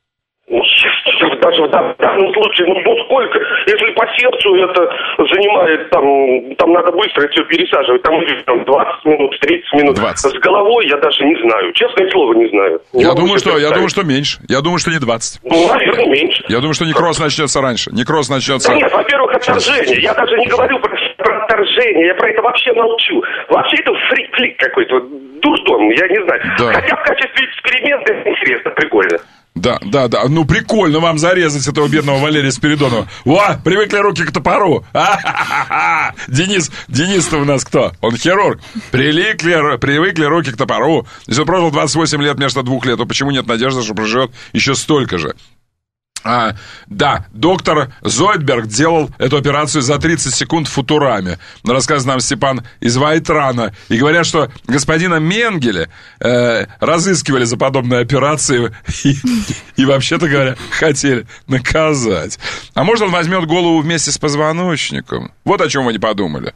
Даже в данном случае, ну, ну сколько, если по сердцу это занимает, там, там надо быстро все пересаживать, там, там двадцать минут, тридцать минут. двадцать. С головой я даже не знаю, честное слово, не знаю. Не я думаю, что, я думаю, что меньше, я думаю, что не двадцать. Ну, наверное, меньше. Я думаю, что некроз начнется раньше, некроз начнется... Да нет, во-первых, отторжение, я даже не говорю про, про отторжение, я про это вообще молчу. Вообще это фрик-флик какой-то, дурдом, я не знаю. Да. Хотя в качестве эксперимента это интересно, прикольно. Да, да, да. Ну, прикольно вам зарезать этого бедного Валерия Спиридонова. Во, привыкли руки к топору. А-ха-ха-ха. Денис, Денис-то у нас кто? Он хирург. Привыкли, привыкли руки к топору. Если он прожил двадцать восемь лет вместо двух лет, то почему нет надежды, что проживет еще столько же? А, да, доктор Зойдберг делал эту операцию за тридцать секунд в Футураме. Рассказывает нам Степан из Вайтрана. И говорят, что господина Менгеля э, разыскивали за подобные операции и, и, вообще-то говоря, хотели наказать. А может, он возьмет голову вместе с позвоночником? Вот о чем вы не подумали.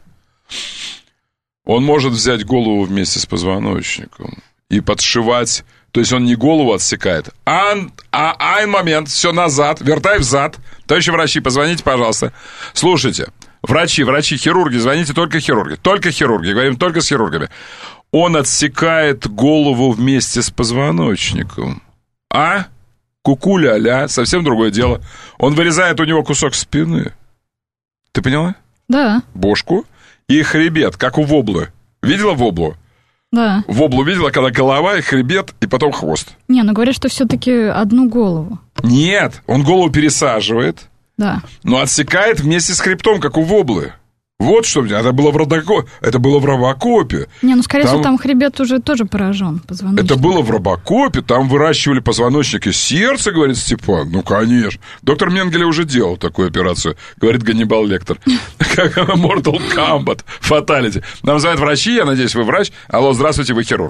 Он может взять голову вместе с позвоночником и подшивать. То есть он не голову отсекает, а, а, а один момент, все назад, вертай взад. Товарищи врачи, позвоните, пожалуйста. Слушайте, врачи, врачи, хирурги, звоните только хирурги. Только хирурги, говорим только с хирургами. Он отсекает голову вместе с позвоночником. А? Ку-ку-ля-ля, совсем другое дело. Он вырезает у него кусок спины. Ты поняла? Да. Бошку и хребет, как у воблы. Видела воблу? Да. Воблу видела, когда голова и хребет, и потом хвост. Не, ну говорят, что все-таки одну голову. Нет, он голову пересаживает, да. но отсекает вместе с хребтом, как у воблы. Вот что, это было в Робокопе. Это было в Робокопе. Не, ну, скорее там... всего, там хребет уже тоже поражен, позвоночник. Это было в Робокопе, там выращивали позвоночник из сердца, говорит Степан. Ну, конечно. Доктор Менгеле уже делал такую операцию, говорит Ганнибал Лектор. Как Mortal Kombat, Fatality. Нам звонят врачи, я надеюсь, вы врач. Алло, здравствуйте, вы хирург.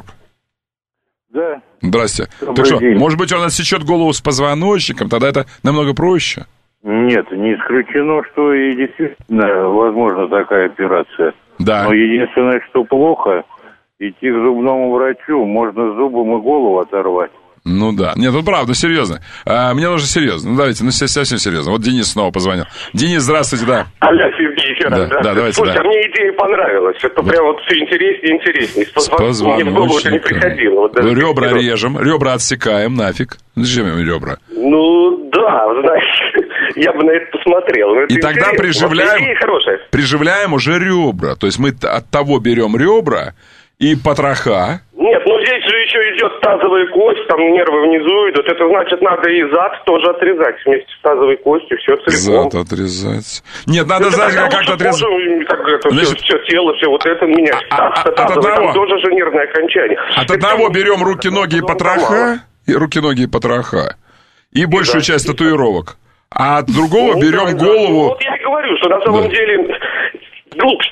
Да. Здрасте. Так что, может быть, он отсечет голову с позвоночником, тогда это намного проще. Нет, не исключено, что и действительно возможна такая операция. Да. Но единственное, что плохо, идти к зубному врачу, можно зубом и голову оторвать. Ну да. Нет, ну правда, серьезно. А, мне нужно серьезно. Ну давайте, ну совсем серьезно. Вот Денис снова позвонил. Денис, здравствуйте, да. Алло, Сергей, еще раз. Да, да, давайте, Слушай, да. а мне идея понравилась. Это вот. Прям вот все интереснее и интереснее. С позвоночником. Мне в голову это не приходило. Вот ребра режем, ребра отсекаем нафиг. Зачем им ребра? Ну да, знаешь, я бы на это посмотрел. Это и тогда приживляем, вот приживляем уже ребра. То есть мы от того берем ребра и потроха. Нет, ну здесь же еще идет тазовая кость, там нервы внизу идут. Это значит, надо и зад тоже отрезать вместе с тазовой костью, все целиком. Зад отрезать. Нет, надо знать, как как-то отрезать. Как это, Значит... все, все тело, все вот это менять. А, а, от одного... тоже же нервное окончание. От одного берем руки, ноги и потроха, и руки, ноги и потроха, и большую да, часть татуировок. А от другого ну, берем да, голову... Ну, вот я и говорю, что на самом да. деле... Глупость.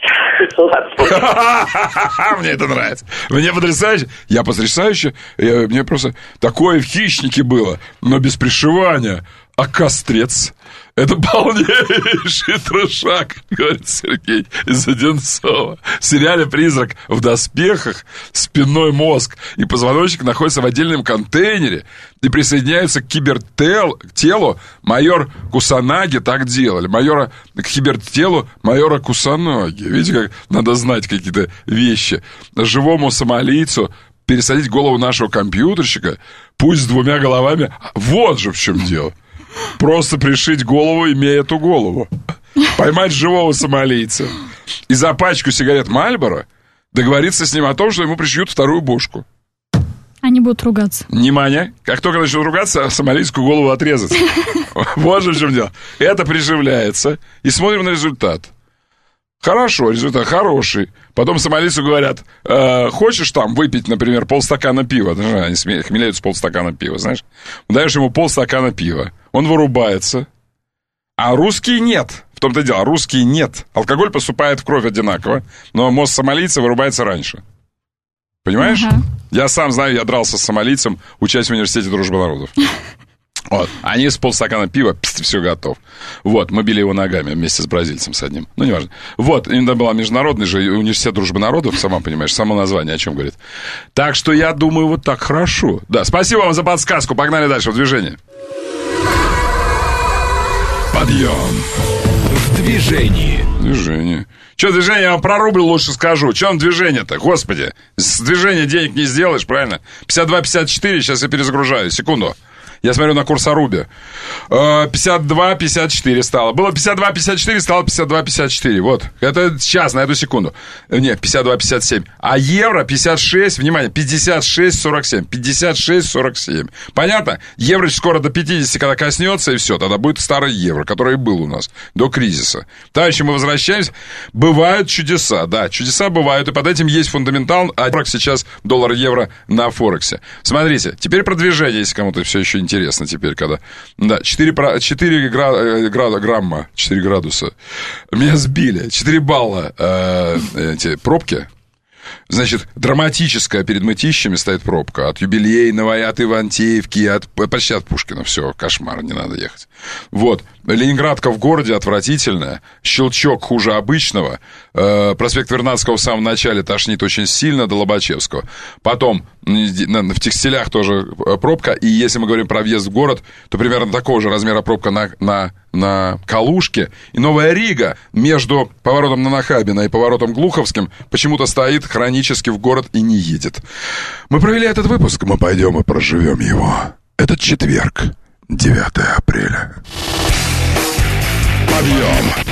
Мне это нравится. Мне потрясающе. Я потрясающе. Я, мне просто такое в «Хищнике» было, но без пришивания. А кострец — это полнейший трешак, говорит Сергей из Одинцова. В сериале «Призрак в доспехах» спинной мозг и позвоночник находятся в отдельном контейнере и присоединяются к кибертелу. Майор Кусанаги так делали. Майора, к кибертелу майора Кусанаги. Видите, как надо знать какие-то вещи. Живому сомалийцу пересадить голову нашего компьютерщика, пусть с двумя головами. Вот же в чем дело. Просто пришить голову, имея эту голову. Поймать живого сомалийца. и за пачку сигарет Мальборо договориться с ним о том, что ему пришьют вторую бошку. Они будут ругаться. Внимание, как только начнут ругаться, сомалийскую голову отрезать. Вот же в чем дело. Это приживляется, и смотрим на результат. Хорошо, результат хороший. Потом сомалийцу говорят, э, хочешь там выпить, например, полстакана пива? Они хмеляются полстакана пива, знаешь? Даешь ему полстакана пива, он вырубается. А русские нет. В том-то и дело, русские нет. Алкоголь поступает в кровь одинаково, но мозг сомалийца вырубается раньше. Понимаешь? Ага. Я сам знаю, я дрался с сомалийцем, учась в университете дружбы народов. Вот. Они с полстакана пива, пс, все готов. Вот, мы били его ногами вместе с бразильцем с одним. Ну, неважно. Вот, это была международный же университет дружбы народов, сама понимаешь, само название о чем говорит. Так что я думаю, вот так хорошо. Да, спасибо вам за подсказку. Погнали дальше в движение. Подъем. В движении. Движение. Что движение? Я вам про рубль лучше скажу. Что там движение-то? Господи. С движения денег не сделаешь, правильно? пятьдесят два пятьдесят четыре, сейчас я перезагружаю. Секунду. Я смотрю на курс Аруби. пятьдесят два пятьдесят четыре стало. Было пятьдесят два пятьдесят четыре, стало пятьдесят два пятьдесят четыре. Вот. Это сейчас, на эту секунду. Нет, пятьдесят два пятьдесят семь. А евро пятьдесят шесть, внимание, пятьдесят шесть сорок семь. пятьдесят шесть сорок семь. Понятно? Евро скоро до пятидесяти, когда коснется, и все. Тогда будет старый евро, который и был у нас до кризиса. Товарищи, мы возвращаемся. Бывают чудеса, да, чудеса бывают. И под этим есть фундаментал. А сейчас доллар-евро на Форексе. Смотрите, теперь про движение, если кому-то все еще интересно. Интересно теперь, когда... Да, четыре, четыре гра, града, грамма, четыре градуса. Меня сбили. четыре балла э, эти пробки. Значит, драматическая перед Мытищами стоит пробка. От Юбилейного, и от Ивантеевки, и от, почти от Пушкина. Все, кошмар, не надо ехать. Вот. Ленинградка в городе отвратительная. Щелчок хуже обычного. Э, проспект Вернадского в самом начале тошнит очень сильно, до Лобачевского. Потом в Текстилях тоже пробка. И если мы говорим про въезд в город, то примерно такого же размера пробка на, на, на Калужке. И Новая Рига между поворотом на Нахабино и поворотом Глуховским почему-то стоит хронически в город и не едет. Мы провели этот выпуск, мы пойдем и проживем его. Этот четверг, девятое апреля. Подъем!